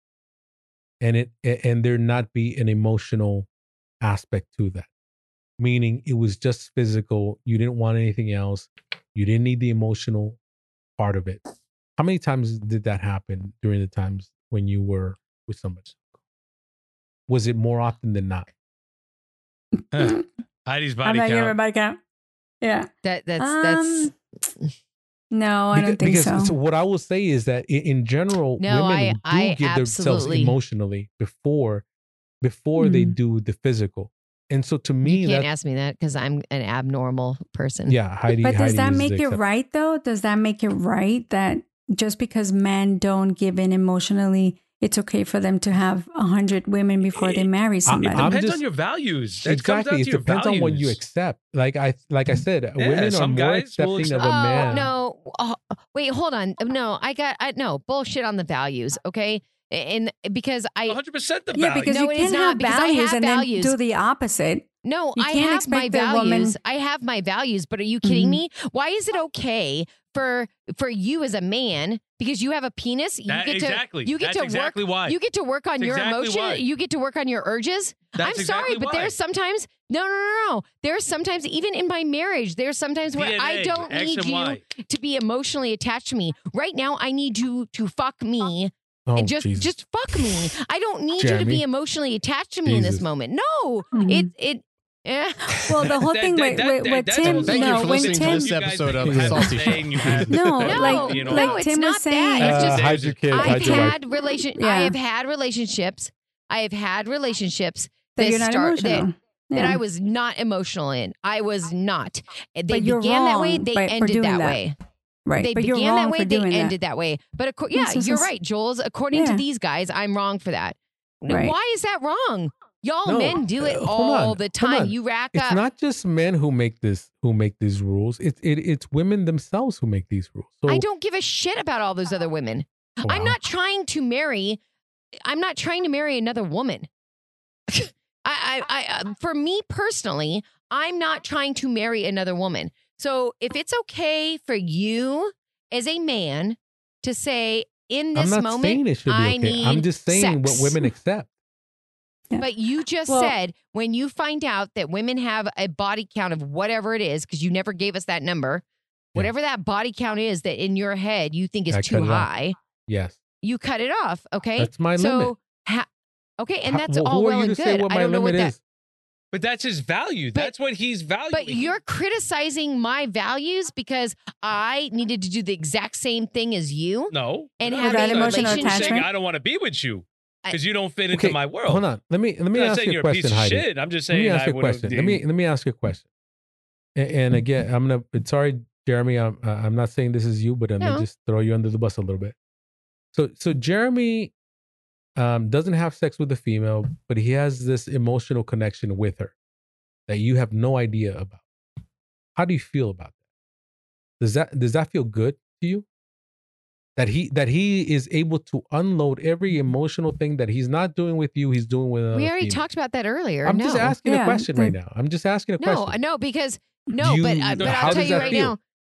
and it and there not be an emotional aspect to that? Meaning, it was just physical. You didn't want anything else. You didn't need the emotional part of it. How many times did that happen during the times when you were with somebody? Was it more often than not? Heidi's I'm body not giving my count. body count. Yeah. That that's Um, that's No, I don't think because so. what I will say is that in, in general, No, women I- do I give themselves absolutely- emotionally before before they Mhm. do the physical. And so to me, You can't that ask me that because I'm an abnormal person. yeah, Heidi. But does Heidi that is make the it exception. right though? Does that make it right that just because men don't give in emotionally, it's okay for them to have a hundred women before they marry somebody? I'm Depends just- on your values. That comes down Exactly. It to your depends on what you values. accept. Like I like I said, women are some more guys will accepting of accept- a Oh man. no! Oh, wait, hold on. No, I got I no bullshit on the values. Okay, and because I one hundred percent the Yeah, value. because No, you it is can't not, have because I values have and values. then do the opposite. no, You I can't have my expect the woman- values. I have my values. But are you kidding Mhm. me? Why is it okay for for you as a man because you have a penis? You That- get to exactly. you get That's to exactly work. why. You get to work on That's your exactly emotion. why. You get to work on your urges. That's I'm sorry, exactly but why. there's sometimes no, no, no, no. There's sometimes even in my marriage, there's sometimes where D N A, I don't X need and you Y. to be emotionally attached to me. Right now, I need you to fuck me Oh, and just Jesus. just fuck me. I don't need you to Jeremy. be emotionally attached to me in this Jesus. moment. No, Mhm. it it. Eh. Well, the whole That- thing that- with, that- with, that- with that's Tim, all- Thank you no, for when listening to Tim, this You guys episode think of you had Salty the thing, you had- No, like- you know, no, like it's Tim was not saying, that. It's Uh, just- hide your kids. I've Hide your wife. had relation. I Yeah. have had relationships. I have had relationships that that you're not start that, emotional. that Yeah. I was not emotional in. I was not. They But you're began that way. wrong They by- for ended doing that, that. way. right, They but began you're wrong that way. for They doing ended that. that, way. But acco- yeah, This is you're a s- right, Jules. According to Yeah. these guys, I'm wrong for that. Right. Why is that wrong? Y'all No, men do it uh, hold all on, the hold time. on. You rack It's up. not just men who make this who make these rules. It's it, it's women themselves who make these rules. So I don't give a shit about all those other women. I'm Wow. not trying to marry. I'm not trying to marry another woman. I, I, I, uh, for me personally, I'm not trying to marry another woman. So if it's okay for you as a man to say in this I'm not moment, saying it should be I okay. need I'm just saying sex. what women accept. Yeah. But you just Well- said when you find out that women have a body count of whatever it is, because you never gave us that number, whatever that body count is that in your head you think is I too cut it off. high, Yes, you cut it off. Okay. that's my so, limit. Ha- okay. And How- that's who all are well you and to say good. what I my don't know what limit that. is? But that's his value. But- That's what he's valuing. But you're criticizing my values because I needed to do the exact same thing as you no. and no, have Without a emotional I'm relationship. saying attachment? I don't want to be with you I- because you don't fit Okay, into my world. Hold on. Let me let me I'm not ask saying you a you're a piece question, of Heidi. shit. I'm just Let saying me ask I you a would've- question. Let me let me ask you a question. And, and again, I'm gonna. Sorry, Jeremy. I'm uh, I'm not saying this is you, but I'm No. gonna just throw you under the bus a little bit. So so Jeremy um, doesn't have sex with the female, but he has this emotional connection with her that you have no idea about. How do you feel about that? Does that does that feel good to you? That he that he is able to unload every emotional thing that he's not doing with you, he's doing with another We already female. talked about that earlier. I'm no. just asking Yeah, a question the- right now. I'm just asking a No, question. no, because no, you- but uh, but how I'll tell does you that right feel? now,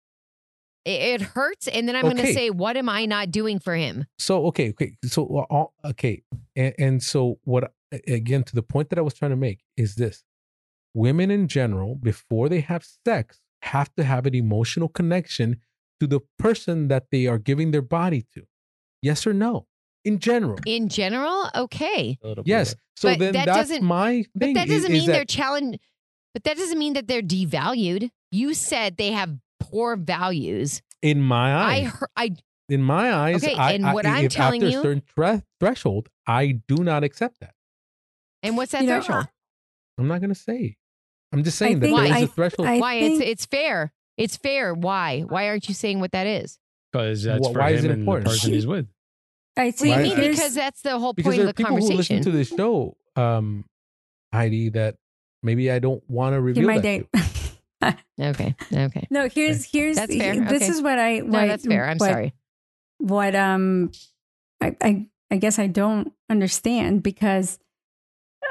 it, it hurts, and then I'm going to Okay. say, what am I not doing for him? So okay, okay. So uh, uh, okay, and, and so what? Again, to the point that I was trying to make is this: women in general, before they have sex, have to have an emotional connection to the person that they are giving their body to. Yes or no? In general, In general, okay, yes. So But then that that's doesn't- my but thing. that is- doesn't is mean that- they're challenged. But that doesn't mean that they're devalued. You said they have poor values. in my I eyes. heard, I in my eyes, Okay, I, and I- what I'm if telling after you- a certain thre- threshold, I do not accept that. and what's that You know, threshold? I'm not going to say. I'm just saying I that think there is I- a threshold. I Why think- it's it's fair. It's fair. Why? Why aren't you saying what that is? Because that's Wh- for why him is it and important? the person he's with. I What do you think mean? here's- Because that's the whole because point there of are the people who listen conversation. to this show, um, Heidi, that maybe I don't want to You're reveal my that date. to. Okay. Okay. No, here's here's That's fair. this Okay. is what I what, No, that's fair. I'm what, sorry. What um I, I I guess I don't understand because uh,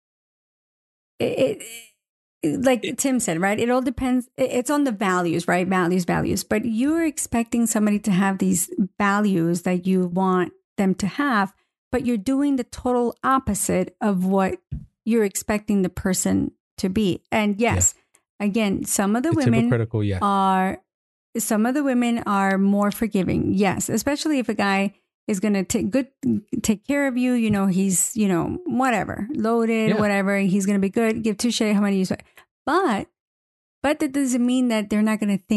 it, it like Tim said, right? It all depends. it- It's on the values, right? Values, values. But you're expecting somebody to have these values that you want them to have, but you're doing the total opposite of what you're expecting the person to be. And yes, again, some of the It's women hypocritical, yes. are some of the women are more forgiving. Yes, especially if a guy is going to take good take care of you, you know, he's, you know, whatever, loaded, Yeah. whatever, he's going to be good, give two shit how many you say. But but that doesn't mean that they're not going to think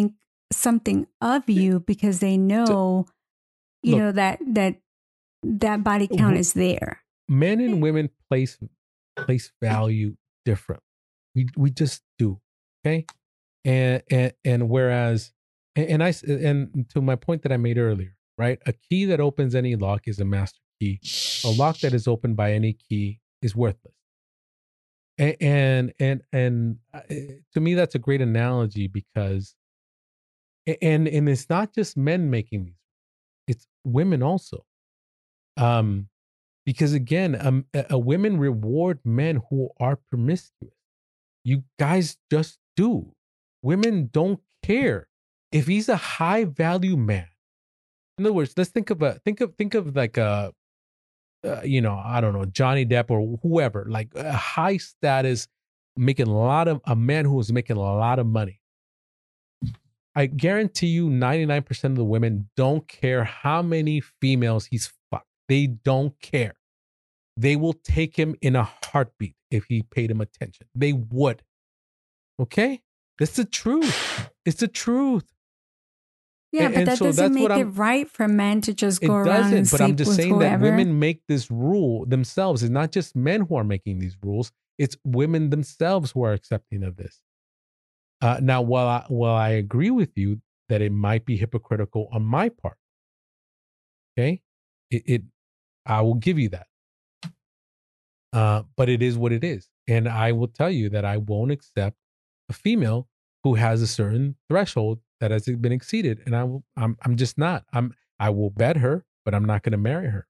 something of you because they know, you look, know, that that that body count is there. Men and women place place value different. We we just do. Okay. And and, and whereas and, and I and to my point that I made earlier, right? A key that opens any lock is a master key. A lock that is opened by any key is worthless. And and and, and uh, to me, that's a great analogy because, and and it's not just men making these; it's women also. Um, because again, um, a, a women reward men who are promiscuous. You guys just do. Women don't care if he's a high value man. In other words, let's think of a think of think of like a uh, you know, I don't know, Johnny Depp or whoever, like a high status, making a lot of a man who is making a lot of money. I guarantee you, ninety-nine percent of the women don't care how many females he's fucked. They don't care. They will take him in a heartbeat if he paid him attention. They would. Okay, that's the truth. It's the truth. Yeah, And- but and that so doesn't that's what make it I'm- right for men to just go It around and doesn't, but I'm sleep just with saying whoever. that women make this rule themselves. It's not just men who are making these rules. It's women themselves who are accepting of this. Uh, now, while I, while I agree with you that it might be hypocritical on my part, okay, it, it I will give you that. Uh, but it is what it is, and I will tell you that I won't accept a female who has a certain threshold that has been exceeded, and I will, I'm I'm just not. I'm I will bet her, but I'm not going to marry her.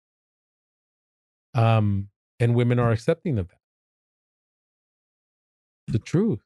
Um, and women are accepting of that. The truth.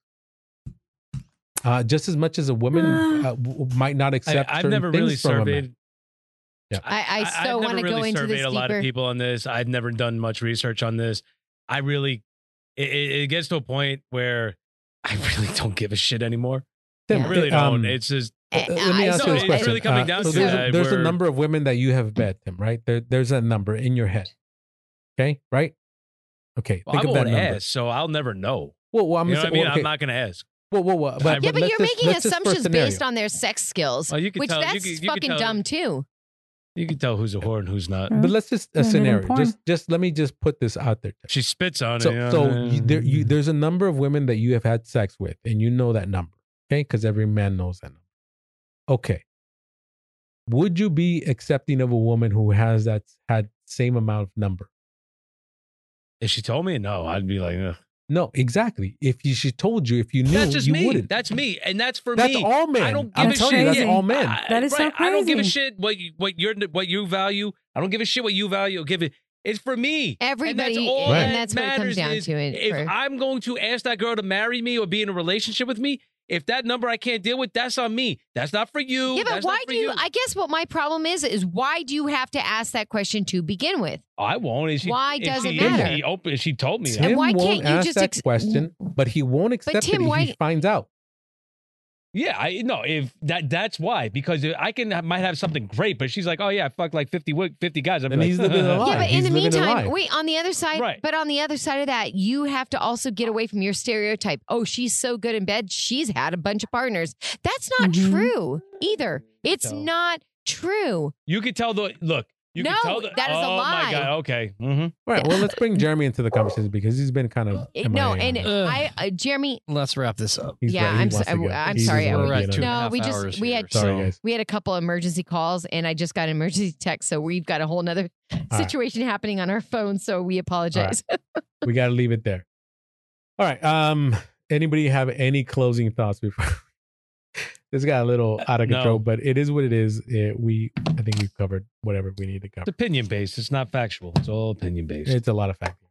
Uh, just as much as a woman uh, w- might not I, accept. I've certain never things really from a man. surveyed. Yeah. I, I I've so never want to really go into surveyed this a lot deeper. of people on this. I've never done much research on this. I really, it, it it gets to a point where I really don't give a shit anymore. Tim, I really um, don't. It's just Uh, Eh, let me I- ask so you this it's question. really coming Uh, down so to there's, that, a, there's a where- number of women that you have bet, Tim, right? There, there's a number in your head. Okay, right? Okay, well, think I of that won't number. ask, so I'll never know. Well, well, I'm You know gonna what I say, mean? well, okay. I'm not going to ask. Whoa, whoa, whoa. But, Yeah, but but let's you're just- making let's just for assumptions scenario. based on their sex skills, Well, you can which tell- you that's can- you can fucking tell- dumb too. You can tell who's a whore and who's not. Huh? But let's just a Yeah, they're scenario. porn. Just, just let me just put this out there. Tim. She spits on So, it. you know? so you, there, you, there's a number of women that you have had sex with, and you know that number, okay? Because every man knows that number. Okay. Would you be accepting of a woman who has that had same amount of number? If she told me, no, I'd be like, ugh. No, exactly. If you, she told you, if you knew, That's just you me. wouldn't. That's me, and that's for That's me. all men. I don't give I'm a telling shit. you, that's crazy. all men. I- That is so right. I don't give a crazy. shit what you, what you're what you value. I don't give a shit what you value. Give it. It's for me. Everybody, and that's all Right. and that that's what it comes matters down is to. It if for- I'm going to ask that girl to marry me or be in a relationship with me, if that number I can't deal with, that's on me. That's not for you. yeah, but That's not why for do you? I guess what my problem is is why do you have to ask that question to begin with? I won't. If she, Why if does she, it if matter? She, open, if she told me. And Tim why won't can't you ask just that ex- question, but he won't accept Tim, it if why- he finds out. Yeah, I no. If that that's why because I can might have something great, but she's like, oh yeah, I fucked like fifty wo- fifty guys. I'm Then like, he's living a lie. Yeah, but He's in the living a meantime, lie. wait, on the other side, Right. but on the other side of that, you have to also get away from your stereotype. Oh, she's so good in bed. She's had a bunch of partners. That's not Mhm. true either. It's So- not true. You could tell the look. You No, can tell the, that is a oh lie. my god. Okay. Mm-hmm. All right. Well, let's bring Jeremy into the conversation because he's been kind of It- no, M I A on and it. Ugh. I, uh, Jeremy, Let's wrap this up. He's yeah, right, he I'm wants so- to go. I'm He sorry, doesn't I- wanna We're be at in two it. and a No, half we just- hours we here, had- Sorry, so- guys. we had a couple emergency calls, and I just got an emergency text, so we've got a whole nother right. situation happening on our phone. So we apologize. We got to leave it there. All right. Um. Anybody have any closing thoughts before? This got a little out of No. control, but it is what it is. It, we, I think we've covered whatever we need to cover. It's opinion based. It's not factual. It's all opinion based. It's a lot of facts.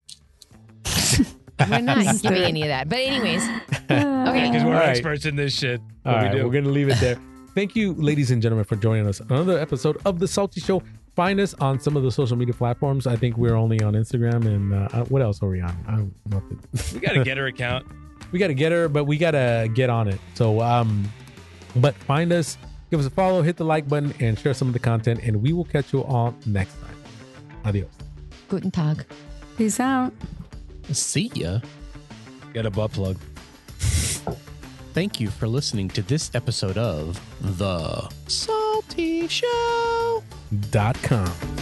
We're not Understood. giving any of that. But anyways, Uh, Okay. Because we're All right. experts in this shit. All What right, we do. we're going to leave it there. Thank you, ladies and gentlemen, for joining us on another episode of The Salty Show. Find us on some of the social media platforms. I think we're only on Instagram. And uh, what else are we on? I don't know. We got to get her account. We got to get her, but we got to get on it. So, um, but find us, give us a follow, hit the like button, and share some of the content. And we will catch you all next time. Adios. Guten Tag. Peace out. See ya. Get a butt plug. Thank you for listening to this episode of The Salty Show. Dot com.